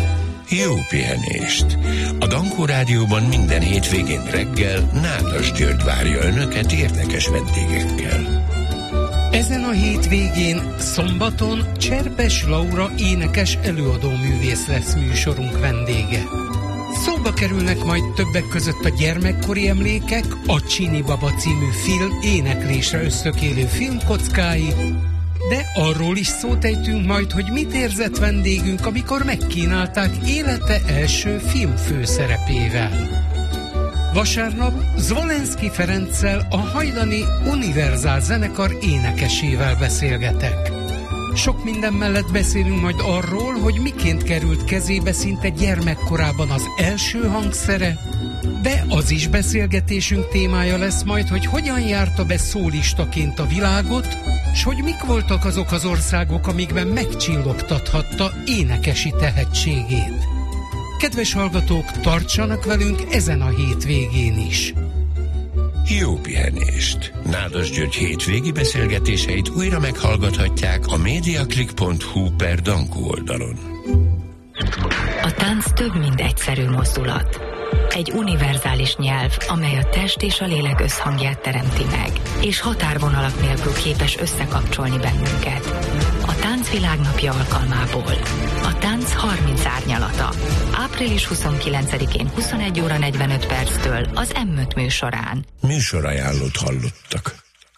Jó pihenést! A Dankó Rádióban minden hétvégén reggel Nádas György várja önöket érdekes vendégekkel. Ezen a hétvégén szombaton Cserpes Laura énekes előadó művész lesz műsorunk vendége. Szóba kerülnek majd többek között a gyermekkori emlékek, a Csini Baba című film éneklésre ösztökélő filmkockái, de arról is szót ejtünk majd, hogy mit érzett vendégünk, amikor megkínálták élete első filmfőszerepével. Vasárnap Zvolenszky Ferenccel, a hajdani Univerzál zenekar énekesével beszélgetek. Sok minden mellett beszélünk majd arról, hogy miként került kezébe szinte gyermekkorában az első hangszere, de az is beszélgetésünk témája lesz majd, hogy hogyan járta be szólistaként a világot, s hogy mik voltak azok az országok, amikben megcsillogtathatta énekesi tehetségét. Kedves hallgatók, tartsanak velünk ezen a hétvégén is! Jó pihenést! Nádas György hétvégi beszélgetéseit újra meghallgathatják a mediaclick.hu/Dankó oldalon. A tánc több, mint egyszerű mozdulat. Egy univerzális nyelv, amely a test és a lélek összhangját teremti meg, és határvonalak nélkül képes összekapcsolni bennünket. A Táncvilág napja alkalmából. A tánc 30 árnyalata. Április 29-én 21 óra 45 perctől az M5 műsorán. Műsorajánlót hallottak.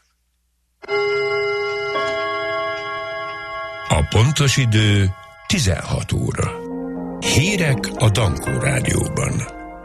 A pontos idő 16 óra. Hírek a Dankó Rádióban.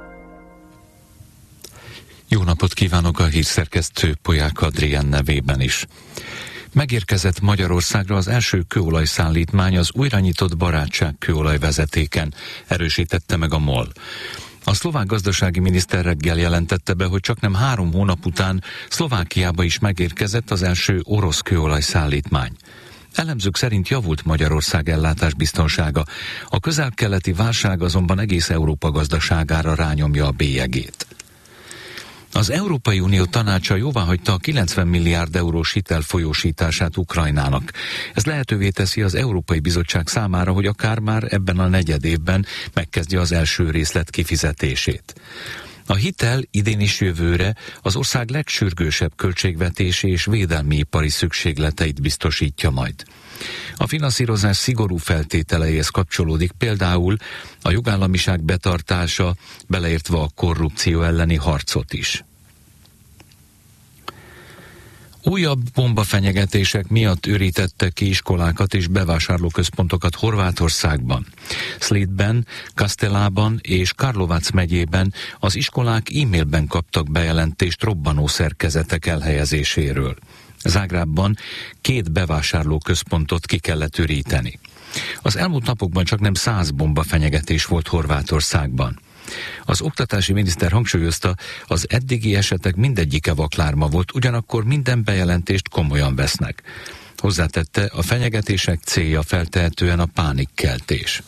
Jó napot kívánok a hírszerkesztő Poják Adrián nevében is. Megérkezett Magyarországra az első kőolajszállítmány az újra nyitott Barátság kőolajvezetéken, erősítette meg a MOL. A szlovák gazdasági miniszter reggel jelentette be, hogy csaknem 3 hónap után Szlovákiába is megérkezett az első orosz kőolajszállítmány. Elemzők szerint javult Magyarország ellátásbiztonsága, a közel-keleti válság azonban egész Európa gazdaságára rányomja a bélyegét. Az Európai Unió tanácsa jóváhagyta a 90 milliárd eurós hitel folyósítását Ukrajnának. Ez lehetővé teszi az Európai Bizottság számára, hogy akár már ebben a negyedévben megkezdje az első részlet kifizetését. A hitel idén és jövőre az ország legsürgősebb költségvetési és védelmi ipari szükségleteit biztosítja majd. A finanszírozás szigorú feltételeihez kapcsolódik például a jogállamiság betartása, beleértve a korrupció elleni harcot is. Újabb bombafenyegetések miatt ürítettek ki iskolákat és bevásárlóközpontokat Horvátországban. Slétben, Kastelában és Karlovac megyében az iskolák e-mailben kaptak bejelentést robbanó szerkezetek elhelyezéséről. Zágrábban 2 bevásárlóközpontot ki kellett üríteni. Az elmúlt napokban csaknem 100 bombafenyegetés volt Horvátországban. Az oktatási miniszter hangsúlyozta, az eddigi esetek mindegyike vaklárma volt, ugyanakkor minden bejelentést komolyan vesznek. Hozzátette, a fenyegetések célja feltehetően a pánikkeltés.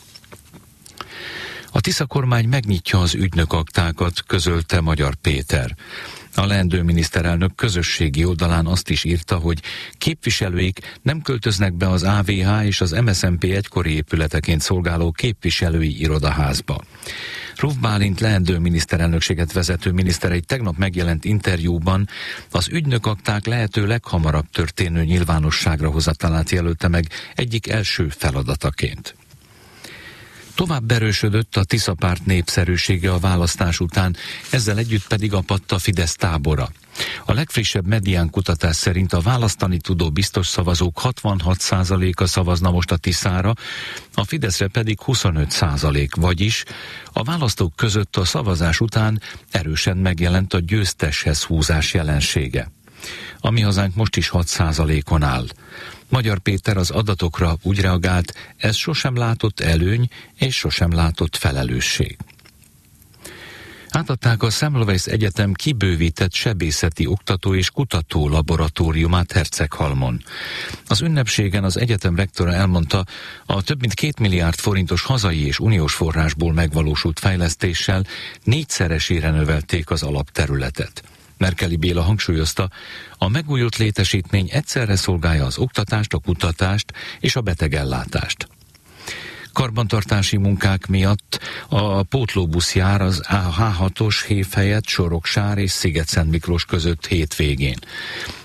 A Tisza kormány megnyitja az ügynökaktákat, közölte Magyar Péter. A leendő miniszterelnök közösségi oldalán azt is írta, hogy képviselőik nem költöznek be az AVH és az MSZNP egykori épületeként szolgáló képviselői irodaházba. Ruf Bálint leendő miniszterelnökséget vezető miniszter egy tegnap megjelent interjúban az ügynökakták lehető leghamarabb történő nyilvánosságra hozatalát jelölte meg egyik első feladataként. Tovább erősödött a Tisza párt népszerűsége a választás után, ezzel együtt pedig apadt a Fidesz tábora. A legfrissebb Medián kutatás szerint a választani tudó biztos szavazók 66%-a szavazna most a Tiszára, a Fideszre pedig 25%, vagyis a választók között a szavazás után erősen megjelent a győzteshez húzás jelensége. A Mi Hazánk most is 6%-on áll. Magyar Péter az adatokra úgy reagált, ez sosem látott előny és sosem látott felelősség. Átadták a Semmelweis Egyetem kibővített sebészeti oktató és kutató laboratóriumát Herceghalmon. Az ünnepségen az egyetem rektora elmondta, a több mint 2 milliárd forintos hazai és uniós forrásból megvalósult fejlesztéssel 4-szeresére növelték az alapterületet. Merkeli Béla hangsúlyozta, a megújult létesítmény egyszerre szolgálja az oktatást, a kutatást és a betegellátást. Karbantartási munkák miatt a pótlóbusz jár az H6-os Hév helyett Soroksár és Sziget-Szent Miklós között hétvégén.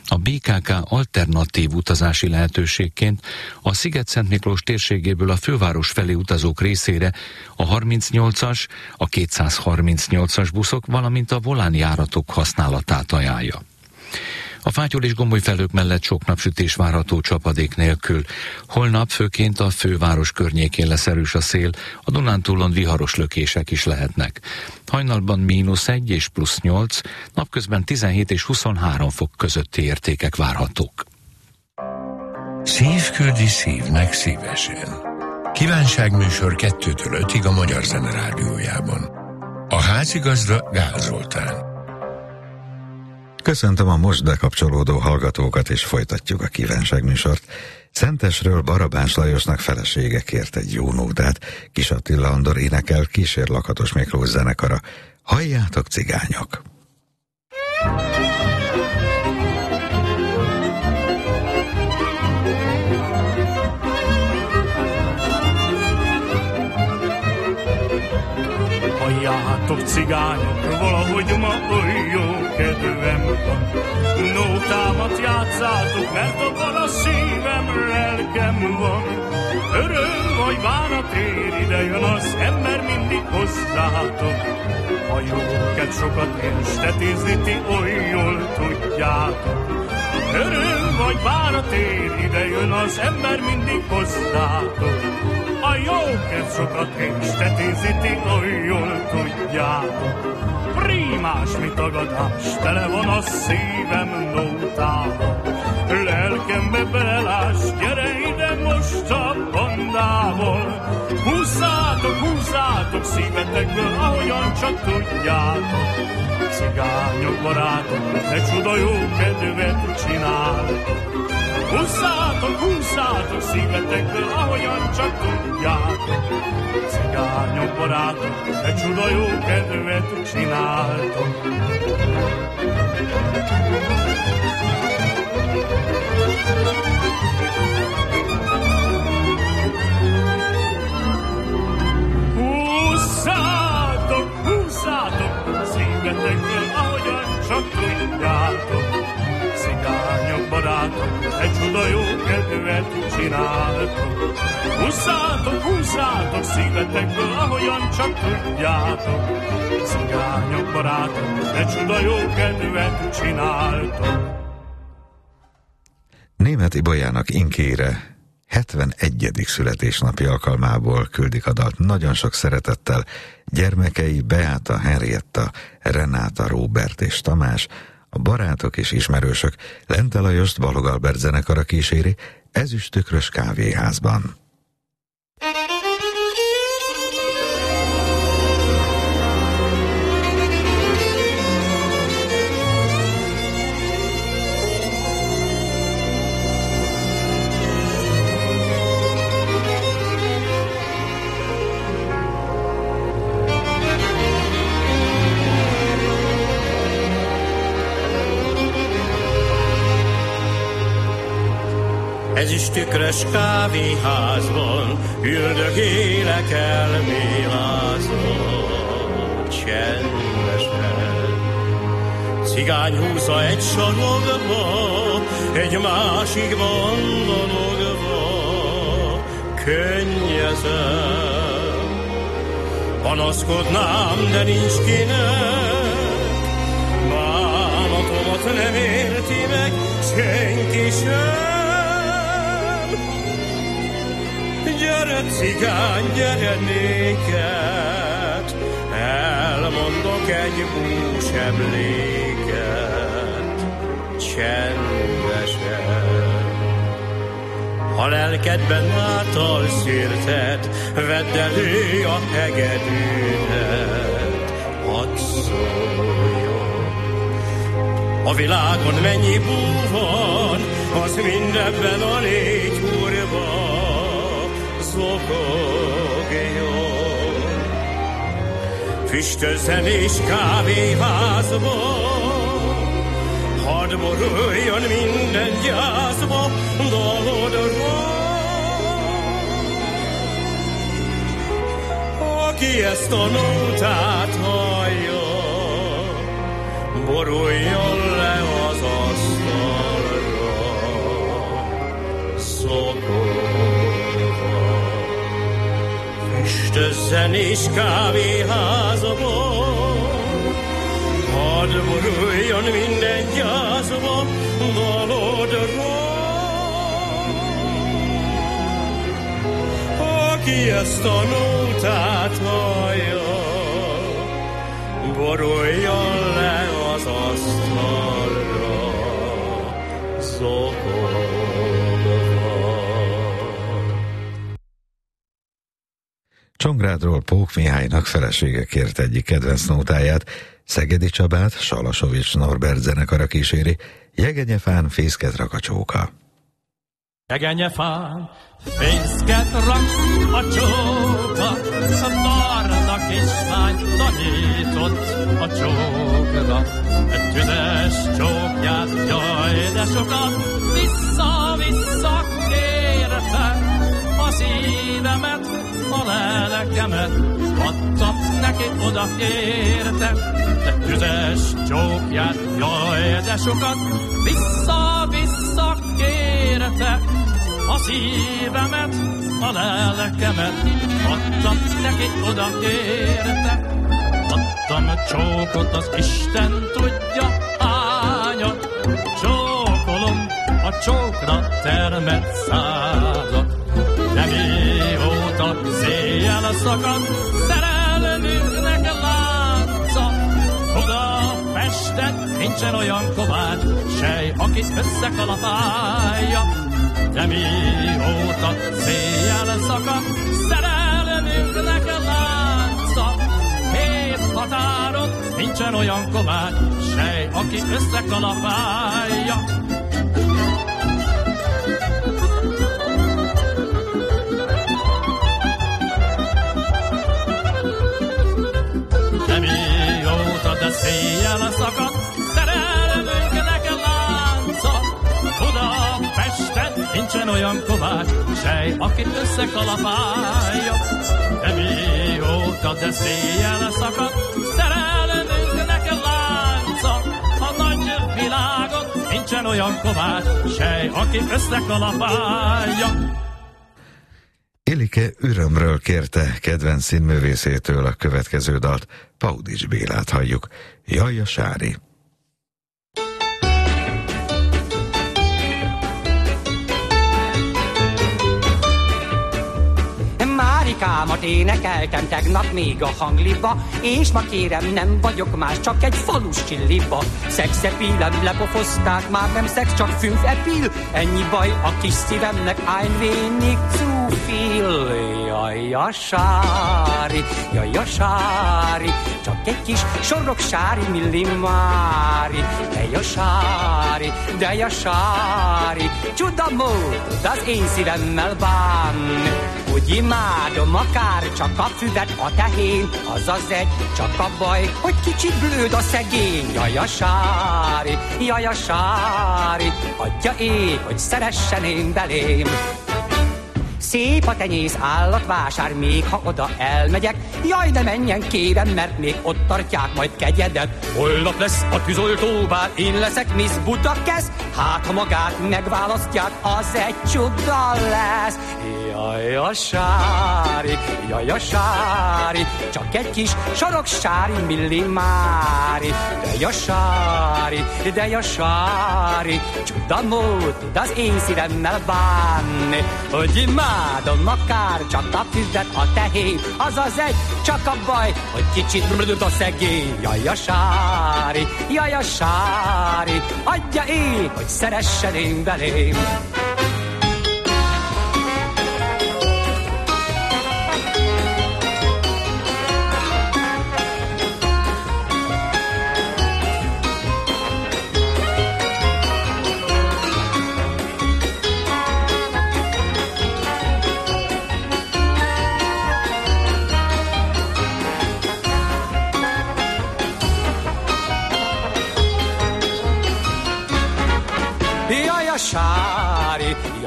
A BKK alternatív utazási lehetőségként a Sziget-Szent Miklós térségéből a főváros felé utazók részére a 38-as, a 238-as buszok, valamint a volán járatok használatát ajánlja. A Fátyol és Gomolyfelők mellett sok napsütés várható csapadék nélkül. Holnap főként a főváros környékén lesz erős a szél, a Dunántúlon viharos lökések is lehetnek. Hajnalban -1 és +8, napközben 17 és 23 fok közötti értékek várhatók. Szív küldi szívnek szívesen. Kívánságműsor 2-től 5-ig a Magyar Zene Rádiójában. A házigazda Gál Zoltán. Köszöntöm a most bekapcsolódó hallgatókat, és folytatjuk a kívánságműsort. Szentesről Barabás Lajosnak felesége kért egy jó nótát. Kis Attila Andor énekel, kísér Lakatos Miklós zenekara. Halljátok, cigányok! Halljátok, cigányok, valahogy ma oly jó kedvem van. Nótámat játszátok, mert abban a szívem, lelkem van. Öröm vagy bánat ér, ide jön az ember mindig hozzátok. A jóket sokat estetézni, ti oly jól tudjátok. Öröm vagy bánat ér, ide jön az ember mindig hozzátok. A jóket sokat estetézni, ti oly jól tudjátok. Prímás, mi tagadás, tele van a szívem nótával. Lelkembe belelás, gyere ide most a bandával. Húzzátok, húzzátok szívetekből, ahogyan csak tudjátok. Cigányok barátok, ne csuda jó kedvet csináltok. Húzzátok, húzzátok szívetekből, ahogyan csak tudjátok. Cigányok barátok, ne csuda jó kedvet csináltok. Húzzátok, húzzátok szívetekből, ahogyan csak tudjátok. Cigányok barátok, ne csuda jó kedvet csináltok. Húzzátok, húzzátok szívetekből, ahogyan csak tudjátok. Cigányok barátok, ne csuda jó kedvet csináltok. Németh Ibolyanak Inkére 71. születésnapi alkalmából küldik a dalt nagyon sok szeretettel gyermekei Beáta, Henrietta, Renáta, Róbert és Tamás, a barátok és ismerősök. Lente Lajost Balog Albert zenekara kíséri Ezüsttükrös kávéházban. Ezüsttükrös kávéházban üldögélek elmélázva, csendesen. Cigány húzza egy sarokba, egy másikban dologva, könnyezem. Panaszkodnám, de nincs kinek, bánatomat nem érti meg senki sem. Gyere, cigány, gyere néked, elmondok egy bús emléket, csendesen. Ha lelkedben által szérted, vedd elő a hegedűdet, hadd szóljon. A világon mennyi bú van, az mindenben a légy hurva, zokogjon. Füstözzen és kávéházba, hadd boruljon minden gyászba, dalodra. Aki ezt a nótát hallja, boruljon le az asztalra. üldözzen és kávéházban. Hadd boruljon minden gyászba dalodra. Aki ezt a nótát hallja, boruljon le az asztalra, zokogva. Csongrádról Pók Mihálynak felesége kért egyik kedvenc nótáját, Szegedi Csabát Salasovics Norbert zenekara kíséri, Jegenyefán fészket rak a csóka. Jegenyefán fészket rak a csóka, a barna kislány tanított a csókra. Egy tüzes csókját, jaj, de sokat vissza-vissza kérte, a szívemet, a lelkemet, adtam neki, oda kértem. Egy tüzes csókját, jaj, de sokat vissza-vissza kérte, a szívemet, a lelkemet, adtam neki, oda kérte. Adtam csókot, az Isten tudja hányat, csókolom a csókra termett százat. De mióta széjjel szakad szerelmünknek lánca, Budapesten nincsen olyan kovács sej, aki összekalapálja. De mióta széjjel szakad szerelmünknek lánca, hét határon nincsen olyan kovács sej, aki összekalapálja. De széjjel szakad szerelmünknek lánca, Budapesten nincsen olyan kovács sej, aki összekalapálja. De mióta, de széjjel szakad szerelmünknek lánca, a nagy világon nincsen olyan kovács sej, aki összekalapálja. Ilike örömről kérte kedvenc színművészétől a következő dalt, Paudics Bélát halljuk. Jaj, a Sári! Márikámat énekeltem tegnap még a hangliba, és ma kérem, nem vagyok más, csak egy falus csilliba. Szexepilem lepofozták, már nem szex, csak fünfepil. Ennyi baj a kis szívemnek, ein wenig zu viel. Jaj, a Sári, jaj, a Sári, csak egy kis soroksári millimári. De a Sári, de a Sári, csudamód az én szívemmel bán. Úgy imádom akár csak a füvet, a tehén, azaz egy, csak a baj, hogy kicsit blőd a szegény. Jaj, a Sári, jaj, a Sári, adja ég, hogy szeressen én belém. Szép a tenyész állatvásár, még ha oda elmegyek. Jaj, de menjen kérem, mert még ott tartják majd kegyedet. Holnap lesz a tűzoltóbál, én leszek Miss Budakesz. Hát ha magát megválasztják, az egy csuda lesz. Jaj, a Sári, jaj, a Sári, csak egy kis soroksári millimári. De a Sári, de a Sári, csudamód az én szívemmel bánni. Hogy imádom akár csak a füvet, a tehén, azaz egy, csak a baj, hogy kicsit blöd a szegény. Jaj, a Sári, jaj, a Sári, adja ég, hogy szeressen én belém.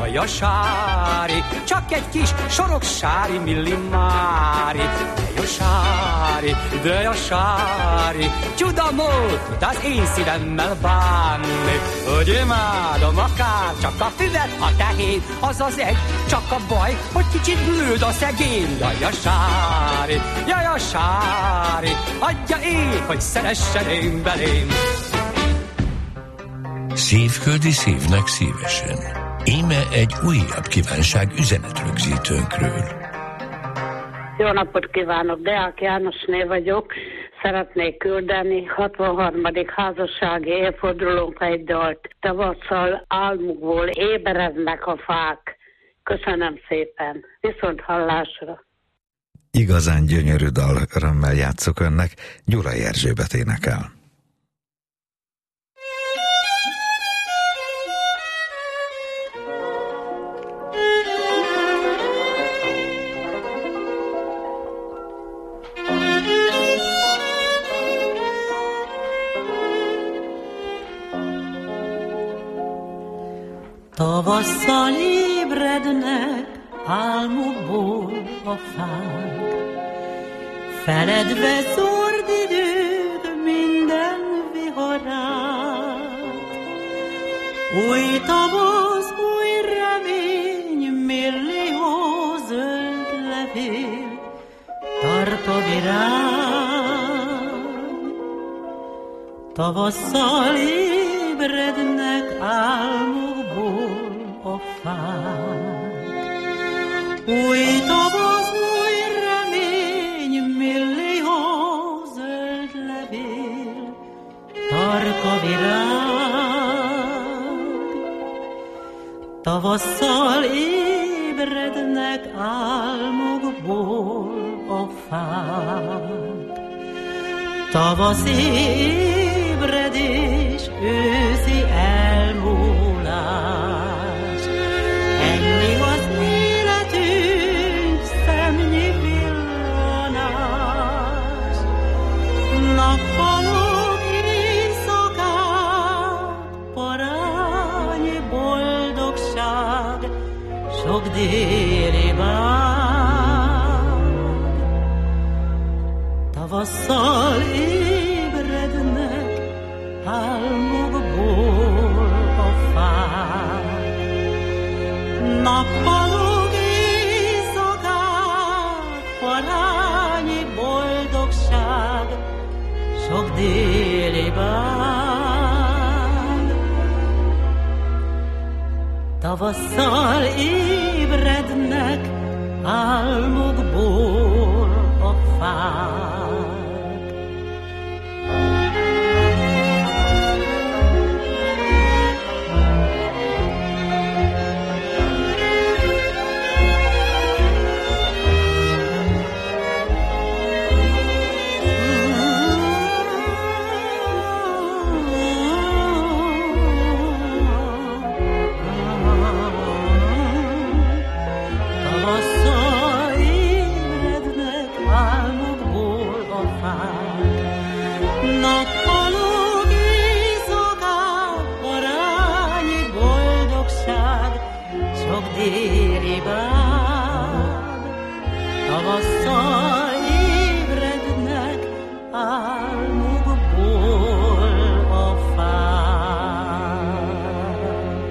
jaj a sári, csak egy kis soroksári millimári. De a sári, de a sári, csuda mód tud az én szívemmel bánni. Hogy imádom akár csak a füvet, a tehén, az az egy, csak a baj, hogy kicsit blőd a szegény. Jaj a sári, jaj a sári, adja én, hogy szeressen én belém. Szívköldi szívnek szívesen. Íme egy újabb kívánság üzenetrögzítőnkről. Jó napot kívánok, Deák Jánosné vagyok. Szeretnék küldeni 63. házassági évfordulónk egy dalt. Tavasszal álmukból ébereznek a fák. Köszönöm szépen. Viszont hallásra. Igazán gyönyörű dal, örömmel játszok önnek. Gyulai Erzsébet énekel. Tavasszal ébrednek álmukból a fák, feledve zord idők minden viharát. Új tavasz, új remény, millió zöld levél, tart a virág. Tavasszal ébrednek álmukból a fák. Új tavasz, új remény, millió zöld levél, tarka virág. Tavasszal ébrednek álmukból a fák. Tavasz ébredés, őszi elmúlás. Ennyi az életünk, szemnyi villanás. Nappalok éjszakák, parányi boldogság, sok déli bág. Tavasszal ébrednek álmukból a fák. Nappalok éjszakák, parányi boldogság, sok déli bág. Tavasszal ébrednek álmukból a fák. Tavasszal ébrednek álmukból a fák.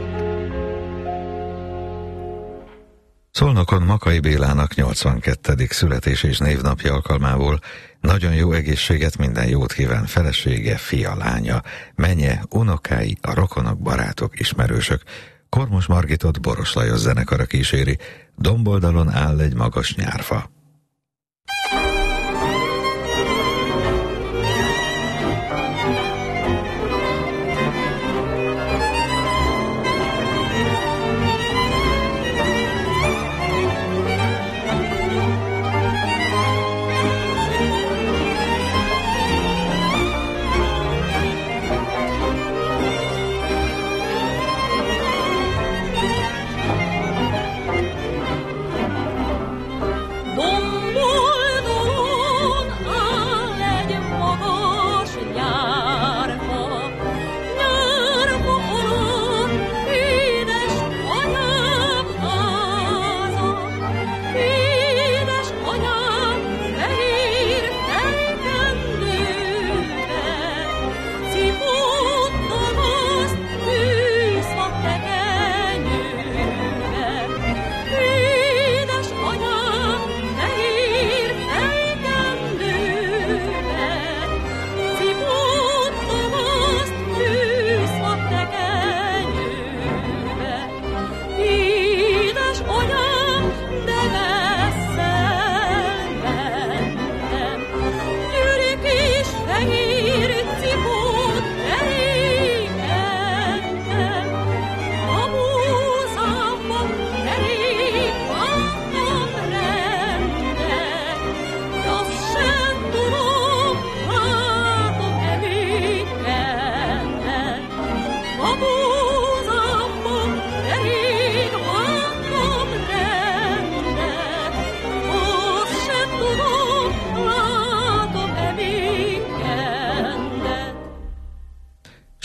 Szolnokon Makai Bélának 82. születés és névnapja alkalmából nagyon jó egészséget, minden jót kíván felesége, fia, lánya, menye, unokái, a rokonok, barátok, ismerősök. Kormos Margitot Boros Lajos zenekara kíséri, domboldalon áll egy magas nyárfa. Domboldalon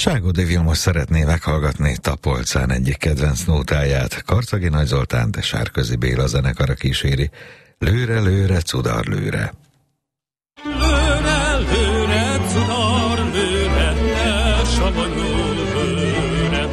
Ságódi Vilmos szeretné meghallgatni Tapolcán egyik kedvenc nótáját, Karcagi Nagy Zoltán, de Sárközi Béla zenekara kíséri. Lőre, lőre, cudar, lőre. Lőre, lőre, cudar, lőre, ne savanyul lőre.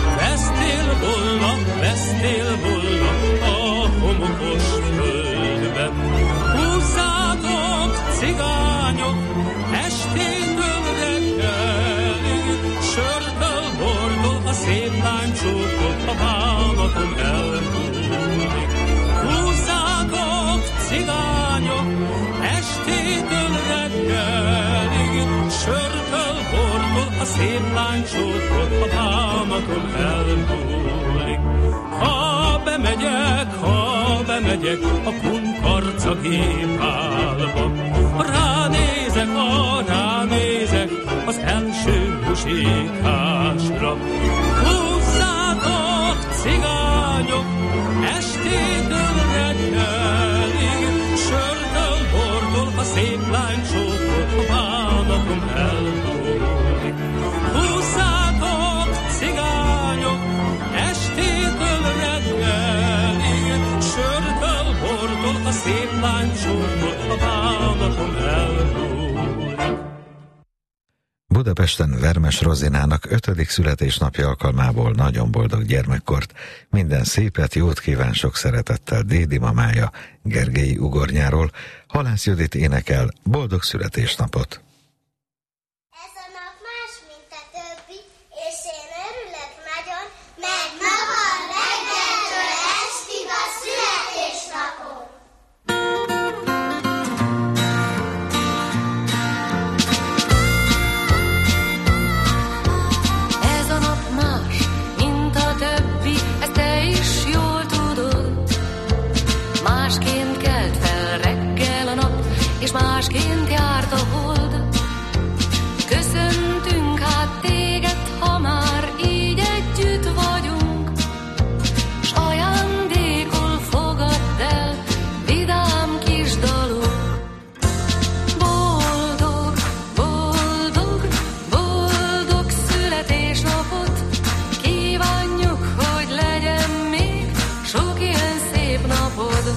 Vesztél volna a homokos földbe. Húzzátok, cigányok, estétől reggelig, sörtől, bortól a szép lány csókot a bánaton elmúlik. Húzzátok, cigányok, estétől reggelig, sörtől, bortól a szép lány csókot a bánaton elmúlik. Ha bemegyek a kunkarca gépálba, ránézek az első musikásra. Húzzátok, cigányok, estétől reggelig, sörtől, bortól a szép lány csókot a bánaton elmúlik. Húzzátok, cigányok, estétől reggelig, sörtől, bortól a szép lány csókot a bánaton elmúlik. Budapesten Vermes Rozinának 5. születésnapja alkalmából nagyon boldog gyermekkort, minden szépet, jót kíván sok szeretettel Dédi mamája Gergélyi Ugornyáról. Halász Judit énekel boldog születésnapot! Ez a nap más, mint a többi, és én örülök nagyon, mert ma van reggeltől estig a születésnapom. Másként kelt fel reggel a nap, és másként járt a hold. Köszöntünk hát téged, ha már így együtt vagyunk, s ajándékul fogadd el vidám kis dalunk. Boldog, boldog, boldog születésnapot kívánjuk, hogy legyen még sok ilyen szép napod.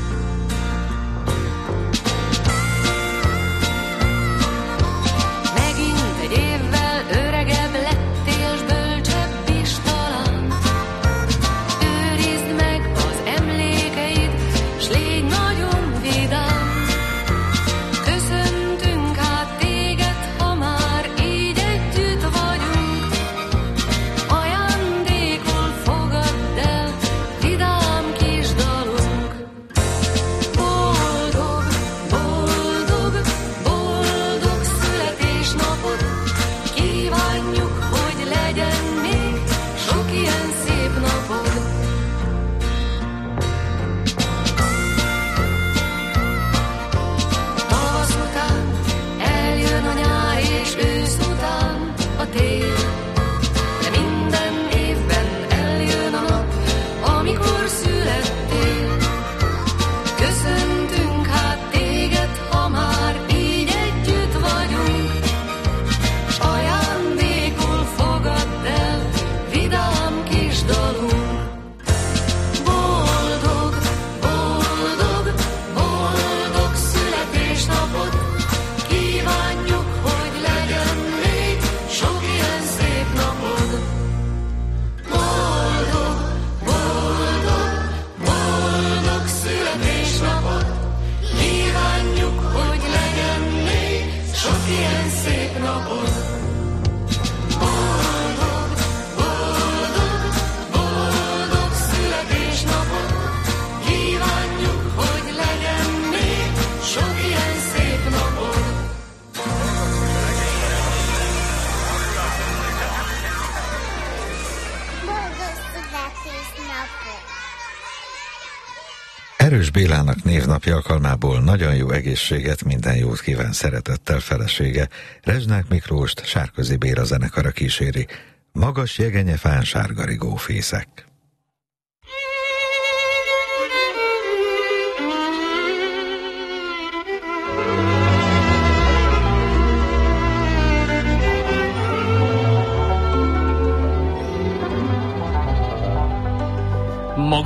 Erős Bélának névnapja alkalmából nagyon jó egészséget, minden jót kíván szeretettel felesége. Rezsnák Miklóst Sárközi Béla zenekara kíséri. Magas jegenyefán sárgarigó fészek.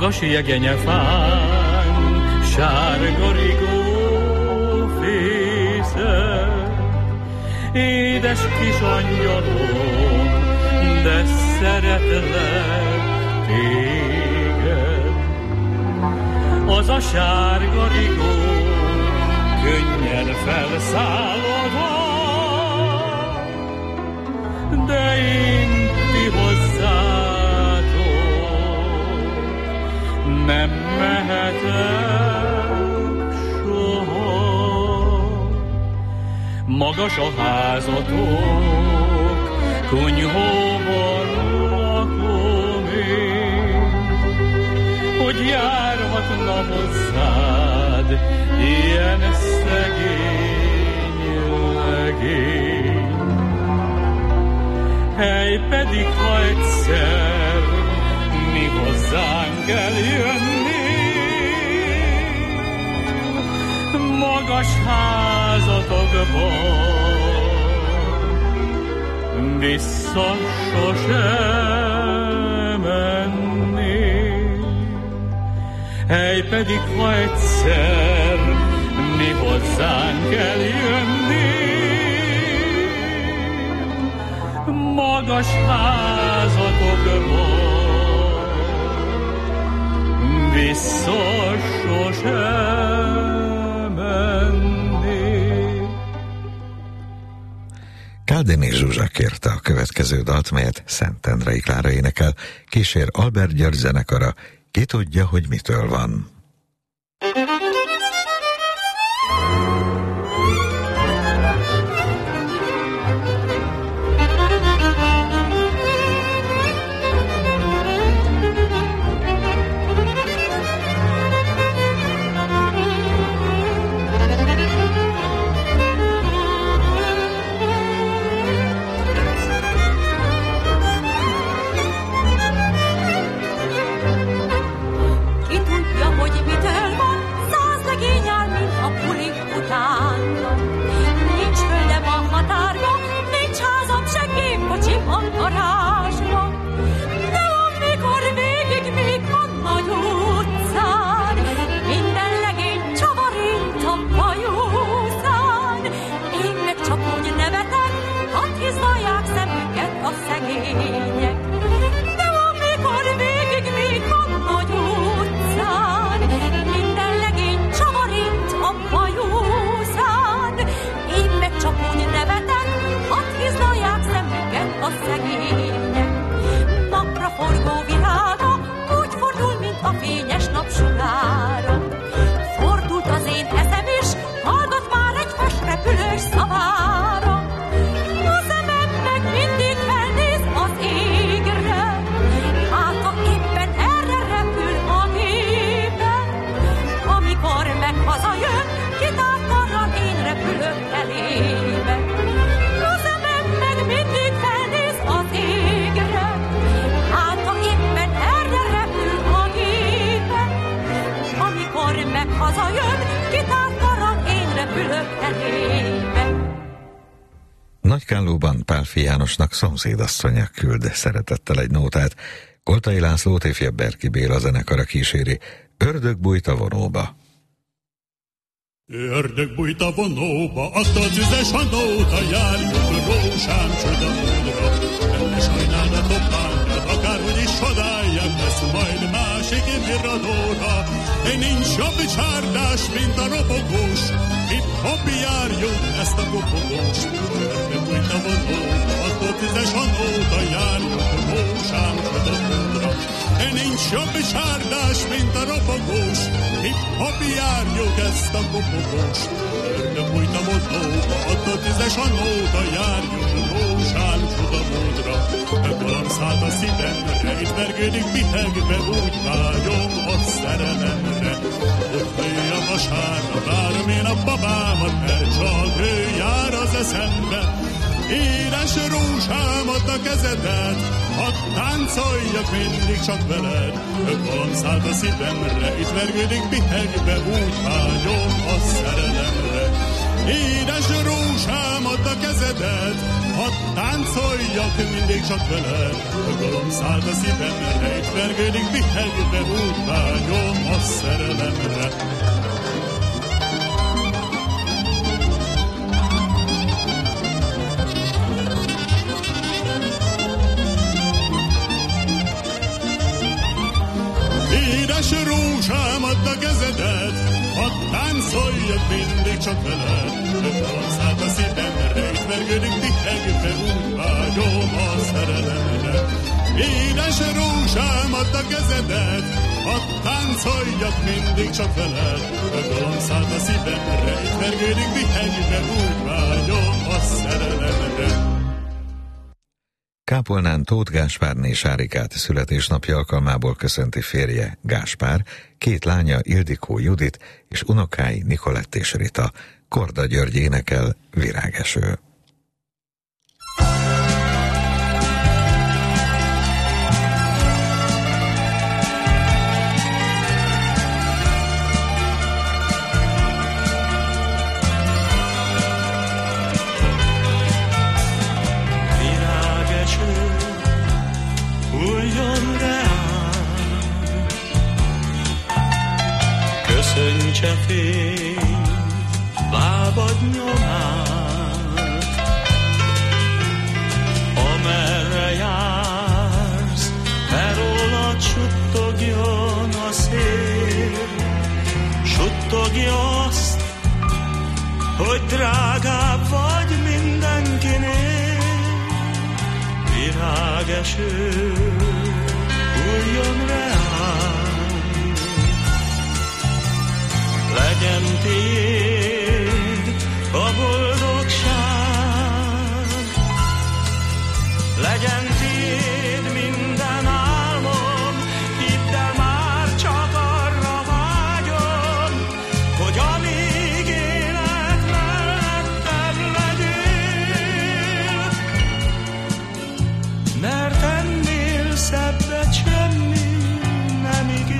magas jegenyefán, sárga rigó fészek. Édes kis angyalom, de szeretlek téged. Az a sárga rigó könnyen felszállod, de én ti hozzátok nem mehetek soha. Magas a házatok, konyhóban lakom én, hogy járhatna hozzád ilyen szegény legény. Hely pedig, ha egyszer mi hozzánk eljönni, magas házatokban vissza sosem menni. Hely pedig, ha egyszer mi hozzánk eljönni, magas házatokban vissza sosem menni. Káldiné Zsuzsa kérte a következő dalt, melyet Szentendrei Klára énekel, kísér Albert György zenekara, ki tudja, hogy mitől van. Nagykállóban Pálffy Jánosnak szomszédasszonya küld szeretettel egy nótát. Koltai Lászlót ifjabb Berki Béla zenekara kíséri. Ördög bújt a vonóba. Ördög bújt a vonóba, azt a tüzes a nóta, járjuk rózsám csodamódra. Ne sajnálnatok bántát, akárhogy is csodálják, lesz majd másik virradóra. Nincs jobb csárdás, mint a ropogós, hip-hop járjuk ezt a kopogós. Ördög bújt a vonóba, azt a tüzes a nóta, járjuk rózsám csodamódra. Nincs jobb csárdás, mint a ropogós, hip-hop járjuk ezt a kopogós. Ördög bújt a vonóba, ott a tüzes a nóta, járjuk rózsám csodamódra. Galamb szállt a szívemre, itt vergődik bihegve, úgy vágyom a szerelemre. Ott nő a vasárra, várom én a babámat, mert csak ő jár az eszembe. Édes rózsám, add a kezedet, hadd táncoljak mindig csak veled. Galamb szállt a szívemre, itt vergődik bihegve, úgy vágyom a szerelemre. Édes rózsám, add a kezedet, hadd táncoljak mindig csak veled. A galom szállt a szívemre, rejtvergődik, vihegve, úgy vágyom a szerelemre. Édes rózsám, add a kezedet, hadd táncoljak mindig csak veled. Öttalom szállt a szívemre, rejtvergődik, vihegve, úgy vágyom a szerelemre. Édes rózsám, add a kezedet, hadd táncoljak mindig csak veled. Öttalom szállt a szívemre, rejtvergődik, vihegve, úgy vágyom a szerelemre. Kápolnán Tóth Gáspárné Sárikát születésnapja alkalmából köszönti férje Gáspár, két lánya Ildikó Judit és unokái Nikolett és Rita. Korda György énekel Virágeső. Hulljon reám, köszöntse fény lábad nyomát, amerre jársz, felólad suttogjon a szél, suttogja azt, hogy drágább vagy mindenkinél. Virágeső, hulljon reám, legyen tiéd a boldogság, legyen tiéd minden álmom, hidd el, már csak arra vágyom, hogy amíg élek mellettem legyél, mert ennél szebbet semmi nem ígér.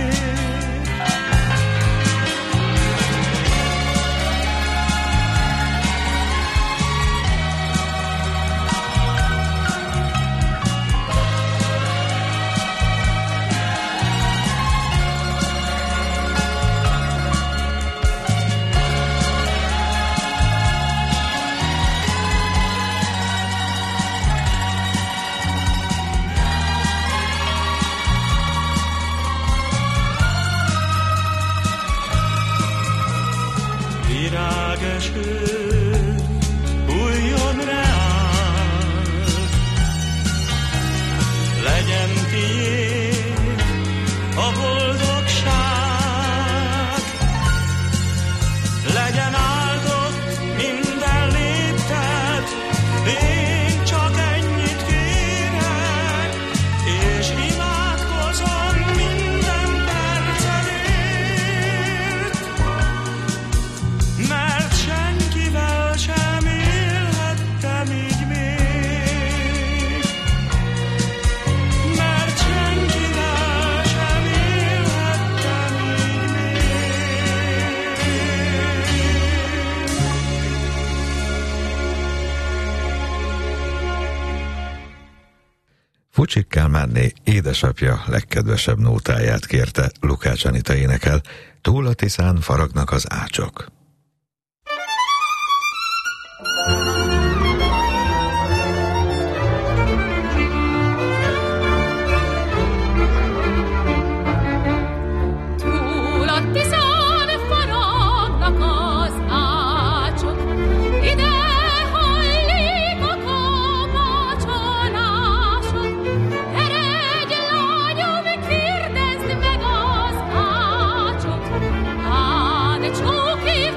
Virágeső, hulljon reám, legyen tiéd a boldogság, legyen áldott minden lépted, én csak ennyit kérek, és imádkozom minden percedért, mert senkivel sem élhettem így még, mert senkivel sem élhettem így még. Fucsik Kálmánné édesapja legkedvesebb nótáját kérte, Lukács Anita énekel, túl a Tiszán faragnak az ácsok. Túl a Tiszán faragnak az ácsok, ide hallik a kamacsolások. Eredj, lányom, kérdezd meg az ácsot, hát csóki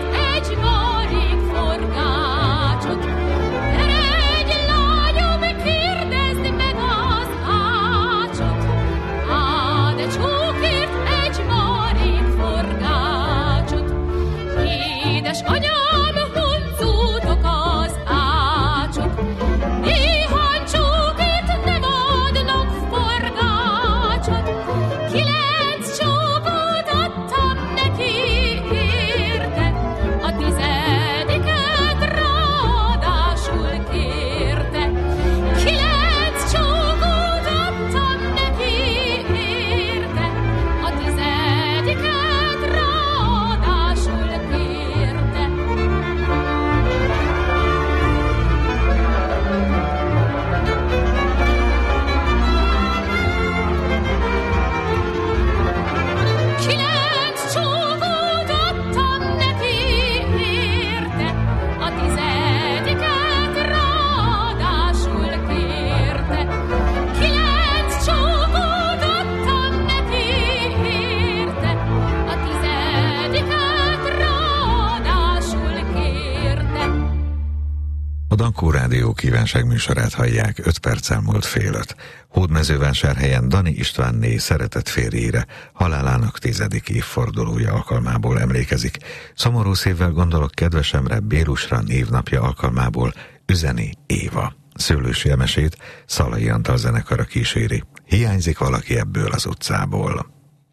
A Dankó Rádió kívánságműsorát hallják, 5 perccel múlt fél 5. Hódmezővásárhelyen Dani Istvánné szeretett férjére halálának 10. évfordulója alkalmából emlékezik. Szomorú szívvel gondolok kedvesemre, Bélusra névnapja alkalmából üzeni Éva. Szőlősi emesét Szalai Antal zenekara kíséri. Hiányzik valaki ebből az utcából.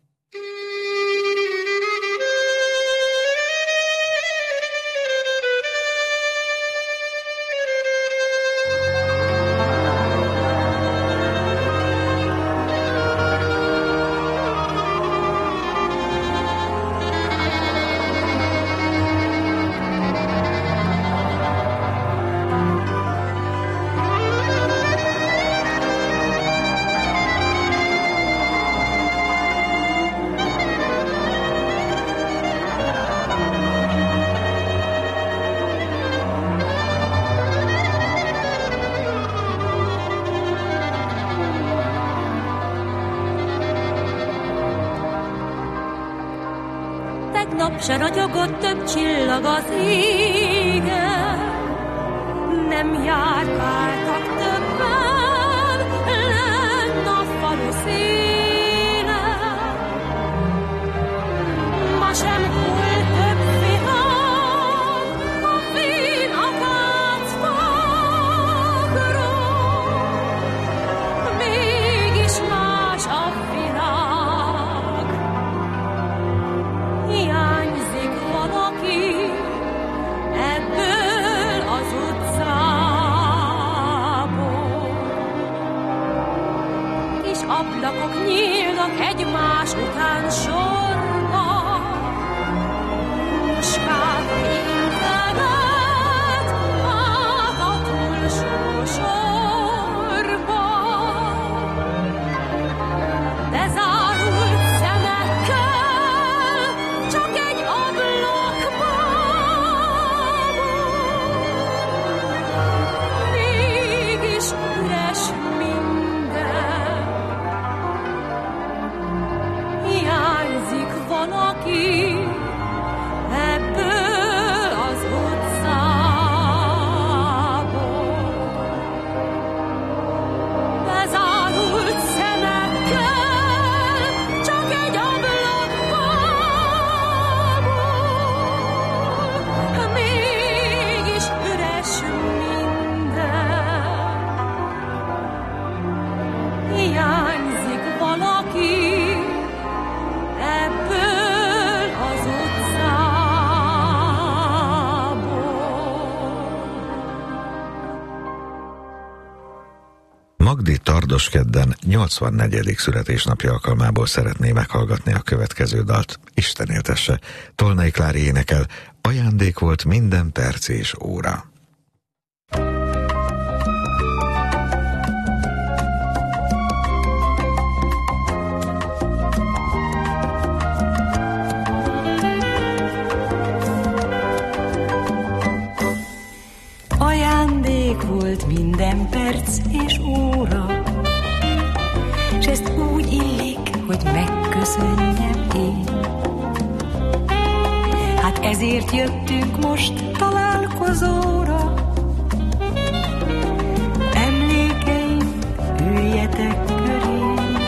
Tegnap se ragyogott több csillag az égen, nem járkáltak többen lenn a falu szélen. Ma sem volt több vihar a fén akácfákról, mégis más a világ. Hiányzik valaki ebből az utcából. Kis ablakok nyílnak egymás után sorba, muskák integet át a túlsó sorba. De zárult szemekkel csak egy ablakban, mégis üres minden. Hiányzik valaki ebből az utcából. Bezárult szemekkel csak egy ablakból, mégis üres minden. Hiányzik valaki ebből az utcából. Magdi Tardoskedden 84. születésnapja alkalmából szeretné meghallgatni a következő dalt. Isten éltesse. Tolnai Klári énekel, ajándék volt minden perc és óra. Ajándék volt minden perc és óra, s ezt úgy illik, hogy megköszönjem én. Hát ezért jöttünk most találkozóra. Emlékeim, üljetek köré.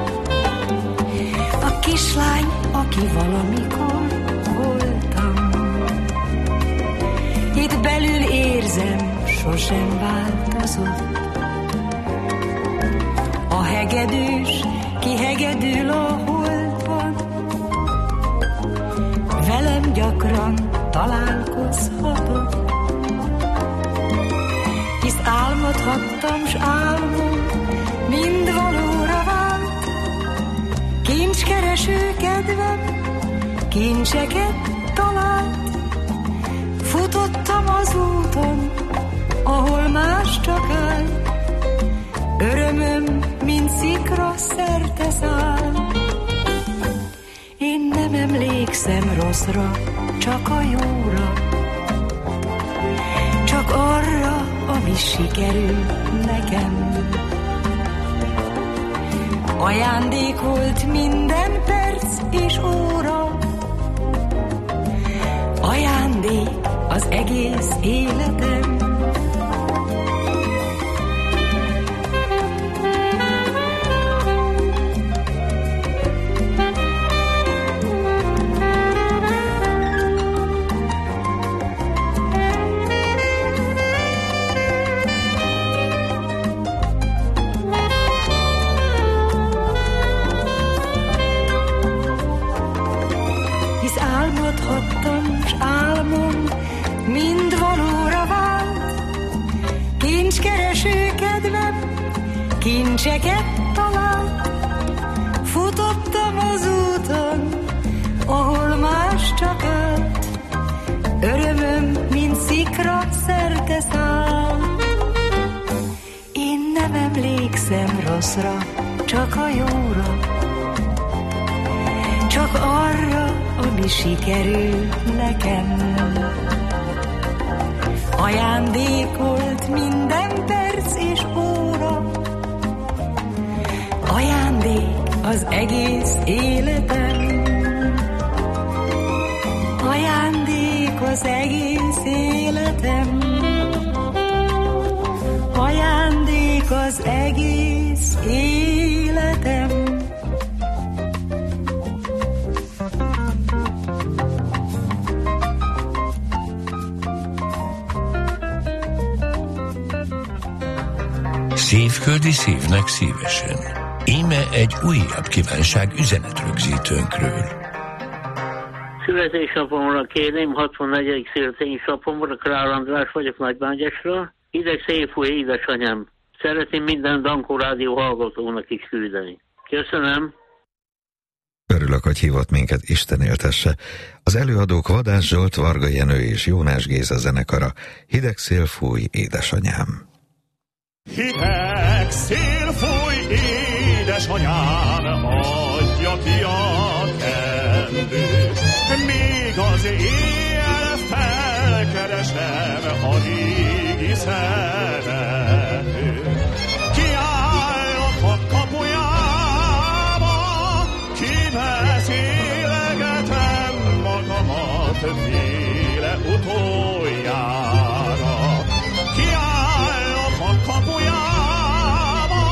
A kislány, aki valamikor voltam, itt belül érzem, sosem változott. A hegedűs kihegedül a holdban, velem gyakran találkozhatott. Hisz álmodhattam, s álmom mind valóra vált. Kincskereső kedvem kincseket talált. Futottam az úton, ahol más csak áll. Örömöm, mint szikra szerte száll. Én nem emlékszem rosszra, csak a jóra, csak arra, ami sikerül nekem. Ajándék volt minden perc és óra, ajándék az egész életem. nincs keresőkedvem, kincseket talált. Futottam az úton, ahol más csak állt. Örömöm, mint szikra szerte száll. Én nem emlékszem rosszra, csak a jóra, csak arra, ami sikerül nekem. Ajándékolt minden perc és óra, ajándék az egész életem. Ajándék az egész életem. Ajándék az egész életem. Szívköldi szívnek szívesen. Íme egy újabb kívánság üzenetrögzítőnkről. Születésnapomra kérném, 64. születésnapomra, Král András vagyok Nagybányásra. Ideg szép fúj, édesanyám. Szeretném minden Dankó Rádió hallgatónak is küldeni. Köszönöm. Örülök, hogy hívott minket, Isten éltesse. Az előadók Vadász Zsolt, Varga Jenő és Jónás Géza zenekara. Hideg szél fúj, édesanyám. Hideg szél fúj, édesanyám, adja ki a kendőt. Még az éjjel felkeresem a régi szeretőt. Kiállok a kapujába, kibeszélgetem magamat féle utoljára. Kiállok a kapujába,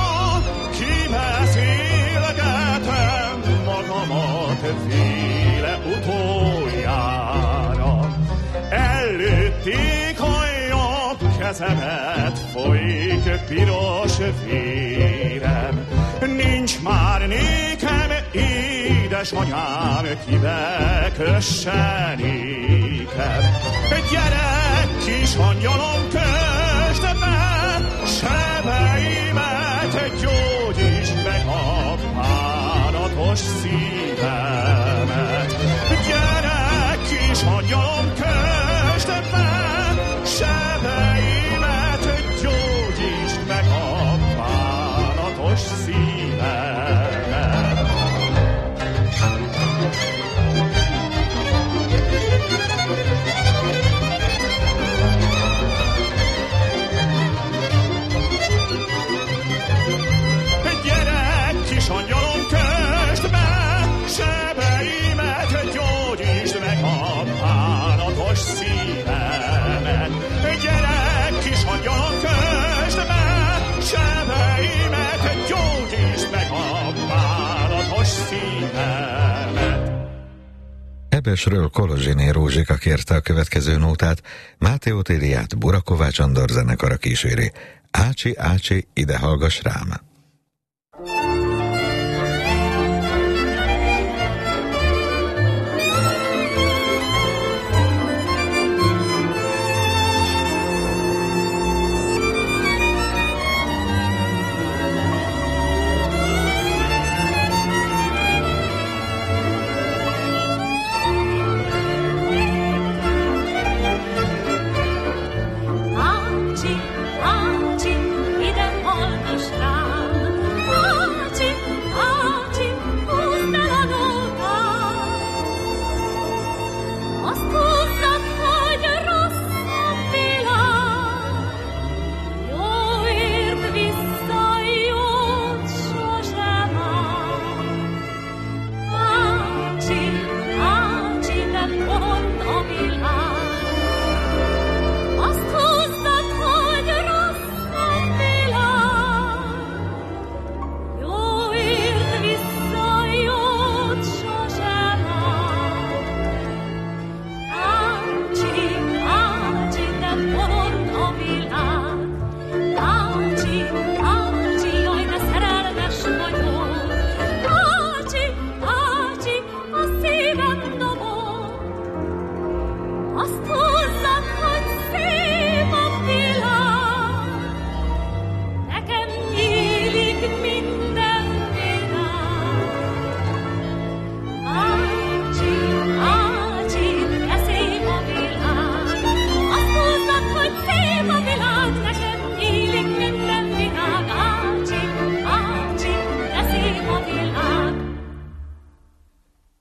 kibeszélgetem magamat féle utoljára. Előtték a jobb kezemet, folyik piros vérem. Nincs már nékem édesanyám, kibe kösse nékem. Gyere, kis angyalom, kösd be sebeimet, gyógyítsd meg a bánatos szívemet. Gyere, kis angyalom, kösd be sebeimet, gyógyítsd meg a bánatos szívemet. Angyalom, kösd be sebeimet, gyógyítsd meg a bánatos szívemet. Gyere, kis angyalom, kösd be sebeimet, gyógyítsd meg a bánatos szívemet. Ebesről Kolozsiné Rózsika kérte a következő nótát, Máté Otériát Burakovács Andor zenekara kíséri. Ácsi, ácsi, ide hallgass rám! Ácsi, ácsi, ide hallgass rám!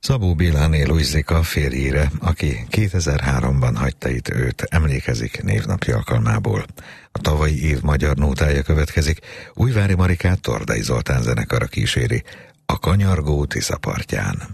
Szabó Béláné Lujzika férjére, aki 2003-ban hagyta itt őt, emlékezik névnapja alkalmából. A tavalyi év magyar nótája következik, Újvári Marikát Tordai Zoltán zenekara kíséri, a kanyargó Tisza partján.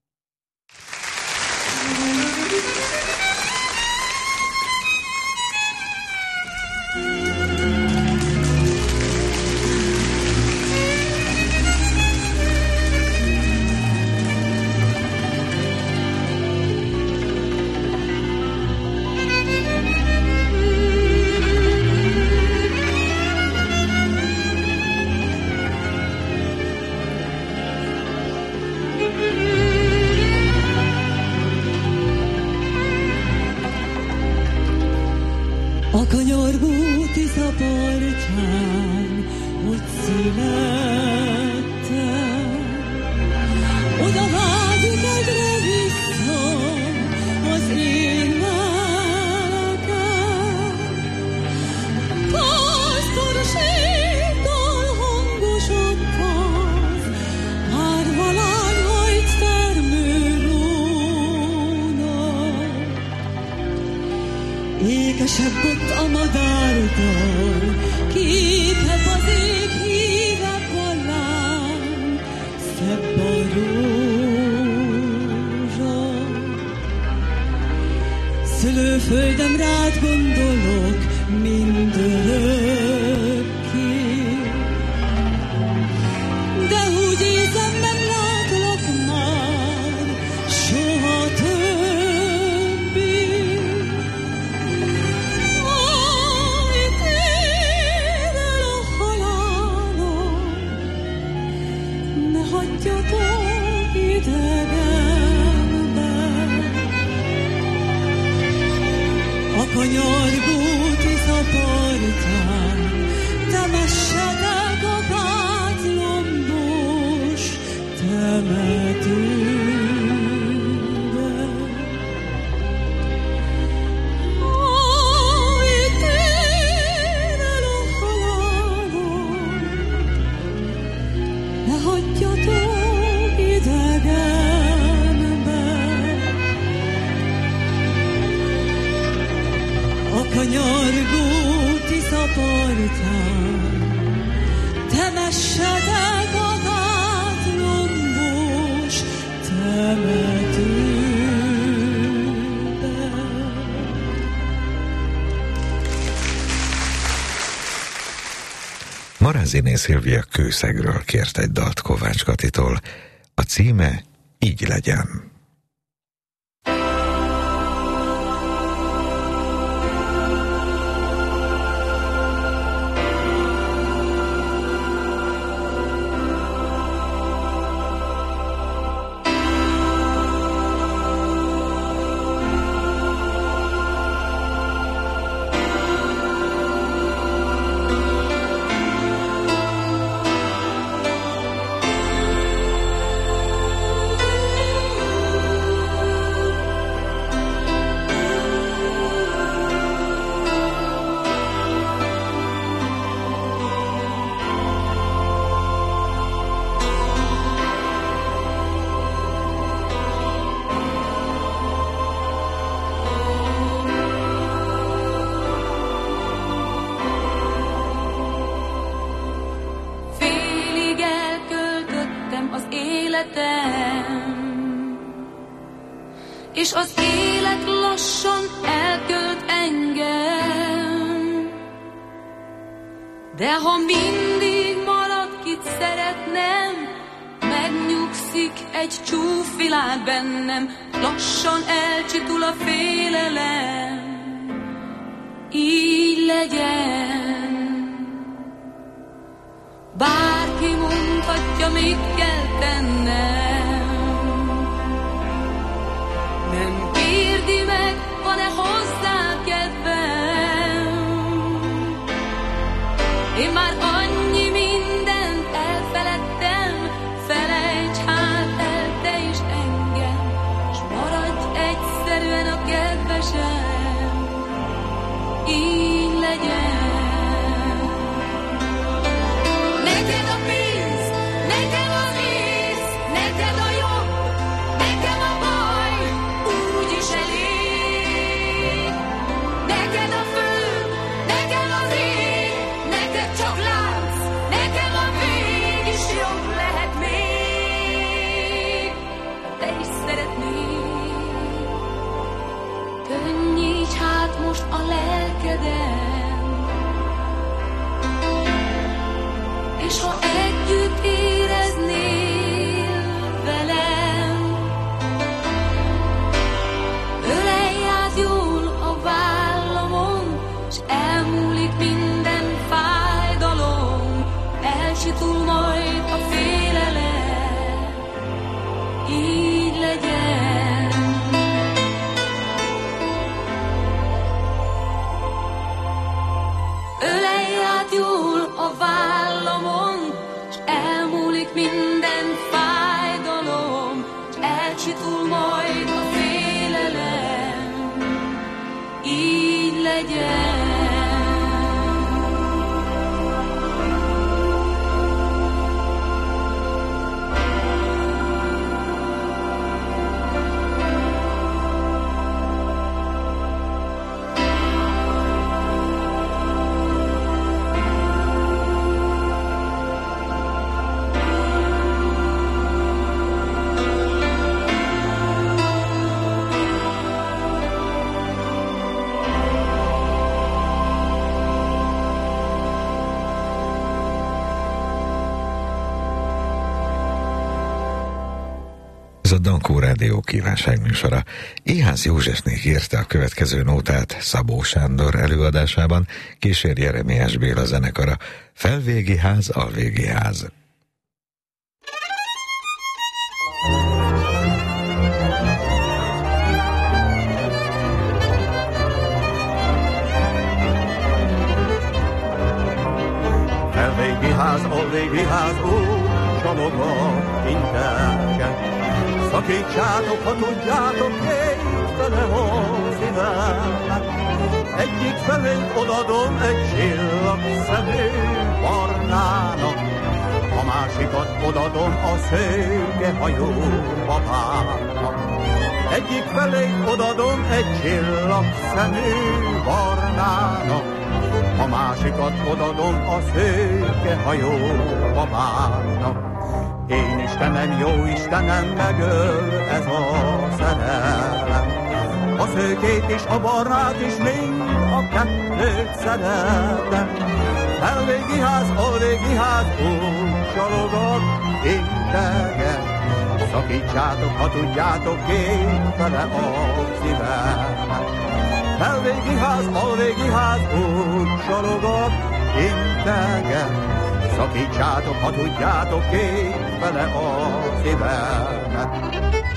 A kanyargó Tisza partján, ott születtem, oda vágyik egyre vissza az én lelkem. Pásztorséttal hangosodtaz, már valányhajt termő rónak. Ékesebb ott a madártal, kékebb az ég, hívebb a lány, szebb a rózsa. Szülőföldem, rád gondolok mindörökké, de úgy érzem, nem látlak már soha többé. Hagyjatok idegenben, a kanyargó Tisza partján, temessetek a kátrlombos temetőben. Itt ér el a halálom, ne hagyjatok idegenben. A kanyargó Tisza partján, temessetek a kátrlombos temetőben. Maráziné Szilvia Kőszegről kért egy dalt Kovács Katitól. A címe Így legyen. És az élet lassan elkölt engem. De ha mindig marad, kit szeretnem, megnyugszik egy csúfvilág bennem, lassan elcsitul a félelem. Így legyen. Bárki mondhatja, mit kell tennem, nem kérdi meg, van-e hozzá kedvem. Én már annyi mindent elfeledtem, felejts hát el te is engem, s maradj egyszerűen a kedvesem. Így legyen. Neked a pénz, neked az ész, neked a jobb, neked Ez a Dankó Rádió kívánságműsora. Éház Józsefnék írta a következő nótát Szabó Sándor előadásában, kísér Jeremiás Béla zenekara. Felvégi ház, alvégi ház. Felvégi ház, alvégi ház, csalogok, integet. Szakítsátok, ha tudjátok, kétfele van szívemnek. Egyik felénk odadom egy csillagszemű barnának, a másikat odadom a szőkehajú babának. Egyik felénk odadom egy csillagszemű barnának, a másikat odadom a szőkehajú babának. Én Istenem, jó Istenem, megöl ez a szerelem. A szőkét is, a barnát is, mind a kettőt szeretem. Felvégi ház, alvégi ház, úgy csalogat, integet. Szakítsátok, ha tudjátok, kétfele a szívemet. Felvégi ház, alvégi ház, úgy csalogat, integet. Szakítsátok, ha tudjátok, kétfele a szívemet.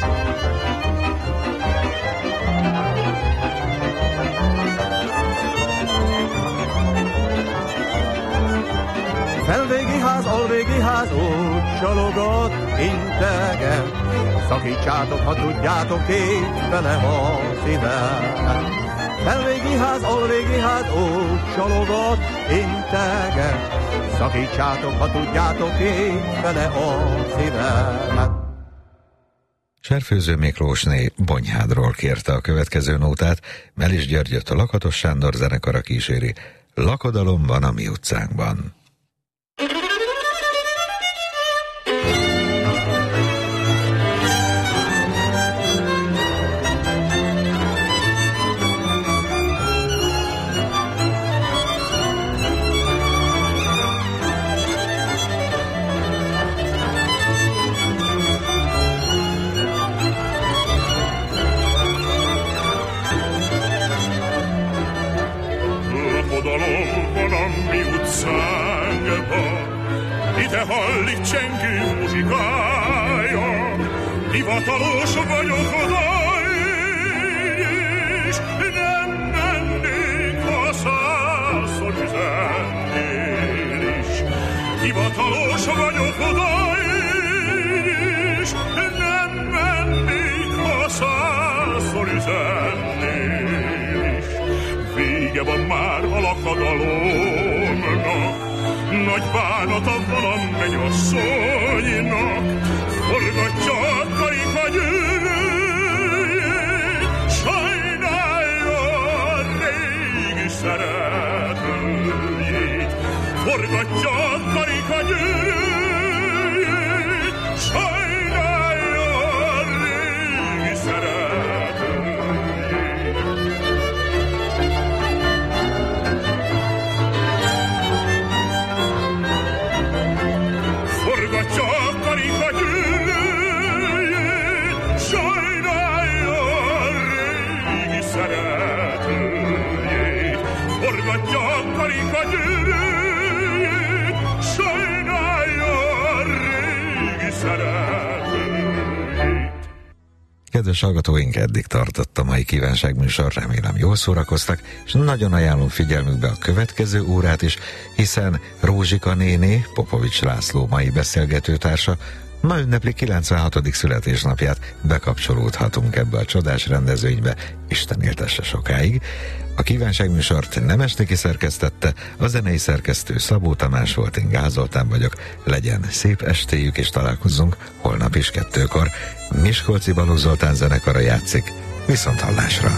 Felvégi ház, alvégi ház, úgy csalogat, integet. Szakítsátok, ha tudjátok, kétfele a szívemet. Felvégi ház, alvégi ház, úgy csalogat, integet. Szakítsátok, ha tudjátok, kétfele a szívemet. Serfőző Miklósné Bonyhádról kérte a következő nótát, Melis Györgyöt a Lakatos Sándor zenekara kíséri. Lakodalom van a mi utcánkban. Ide hallik csengő muzsikája, hivatalos vagyok oda is, nem mennék, ha százszor üzennél is. Hivatalos vagyok oda is, nem mennék, ha százszor üzennél is. Vége van már a lakadalomnak, nagy bánata van a mennyasszonynak, forgatja a karikagyűrűjét, sajnálja a régi szeretőjét. Forgatja a karikagyűrűjét, sajnálja a régi szeretőjét. Forgatja a karikagyűrűjét, sajnálja a régi szeretőjét. Forgatja a karikagyűrűjét, sajnálja a régi szeretőjét. Kedves hallgatóink, eddig tartott a mai kívánságműsor, remélem jól szórakoztak, és nagyon ajánlom figyelmükbe a következő órát is, hiszen Rózsika néni, Popovics László mai beszélgetőtársa, ma ünnepli 96. születésnapját, bekapcsolódhatunk ebbe a csodás rendezvénybe, Isten éltesse sokáig. A kívánságműsort Nemesniki szerkesztette, a zenei szerkesztő Szabó Tamás volt, én Gál Zoltán vagyok. Legyen szép estéjük, és találkozzunk holnap is 2-kor. Miskolci Balogh Zoltán zenekara játszik. Viszont hallásra!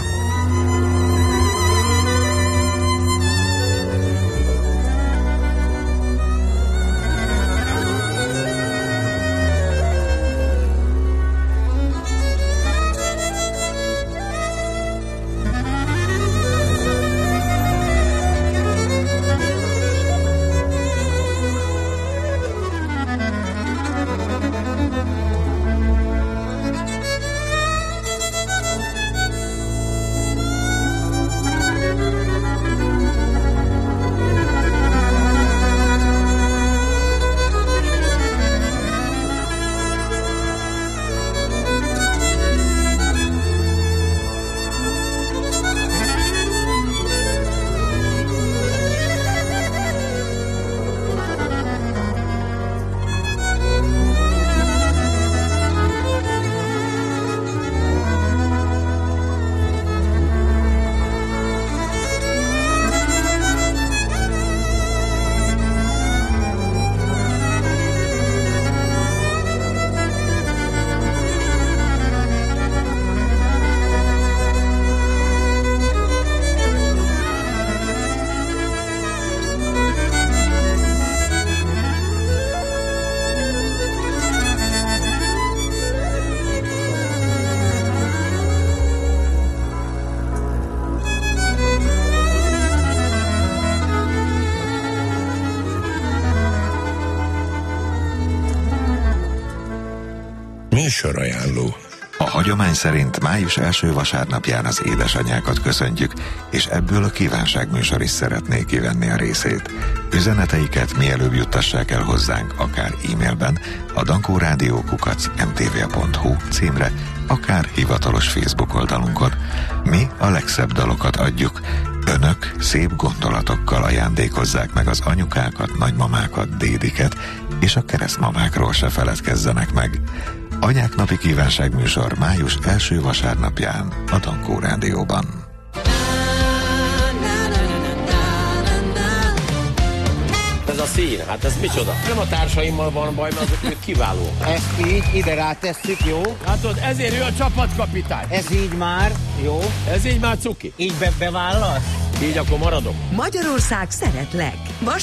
Műsorajánló. A hagyomány szerint május első vasárnapján az édesanyákat köszöntjük, és ebből a kívánságműsor is szeretné kivenni a részét. Üzeneteiket mielőbb juttassák el hozzánk, akár e-mailben a dankórádió@mtva.hu címre, akár hivatalos Facebook oldalunkon. Mi a legszebb dalokat adjuk. Önök szép gondolatokkal ajándékozzák meg az anyukákat, nagymamákat, dédiket, és a keresztmamákról se feledkezzenek meg. Anyák napi kívánságműsor május első vasárnapján a Dankó Rádióban. Ez a szín, hát ez micsoda? Nem a társaimmal van baj, mert azok ők kiváló. Ezt így ide rátesszük, jó? Látod, ezért ő a csapatkapitány. Ez így már, jó? Ez így már cuki. Így bevállasz? Így akkor maradok. Magyarország szeretlek.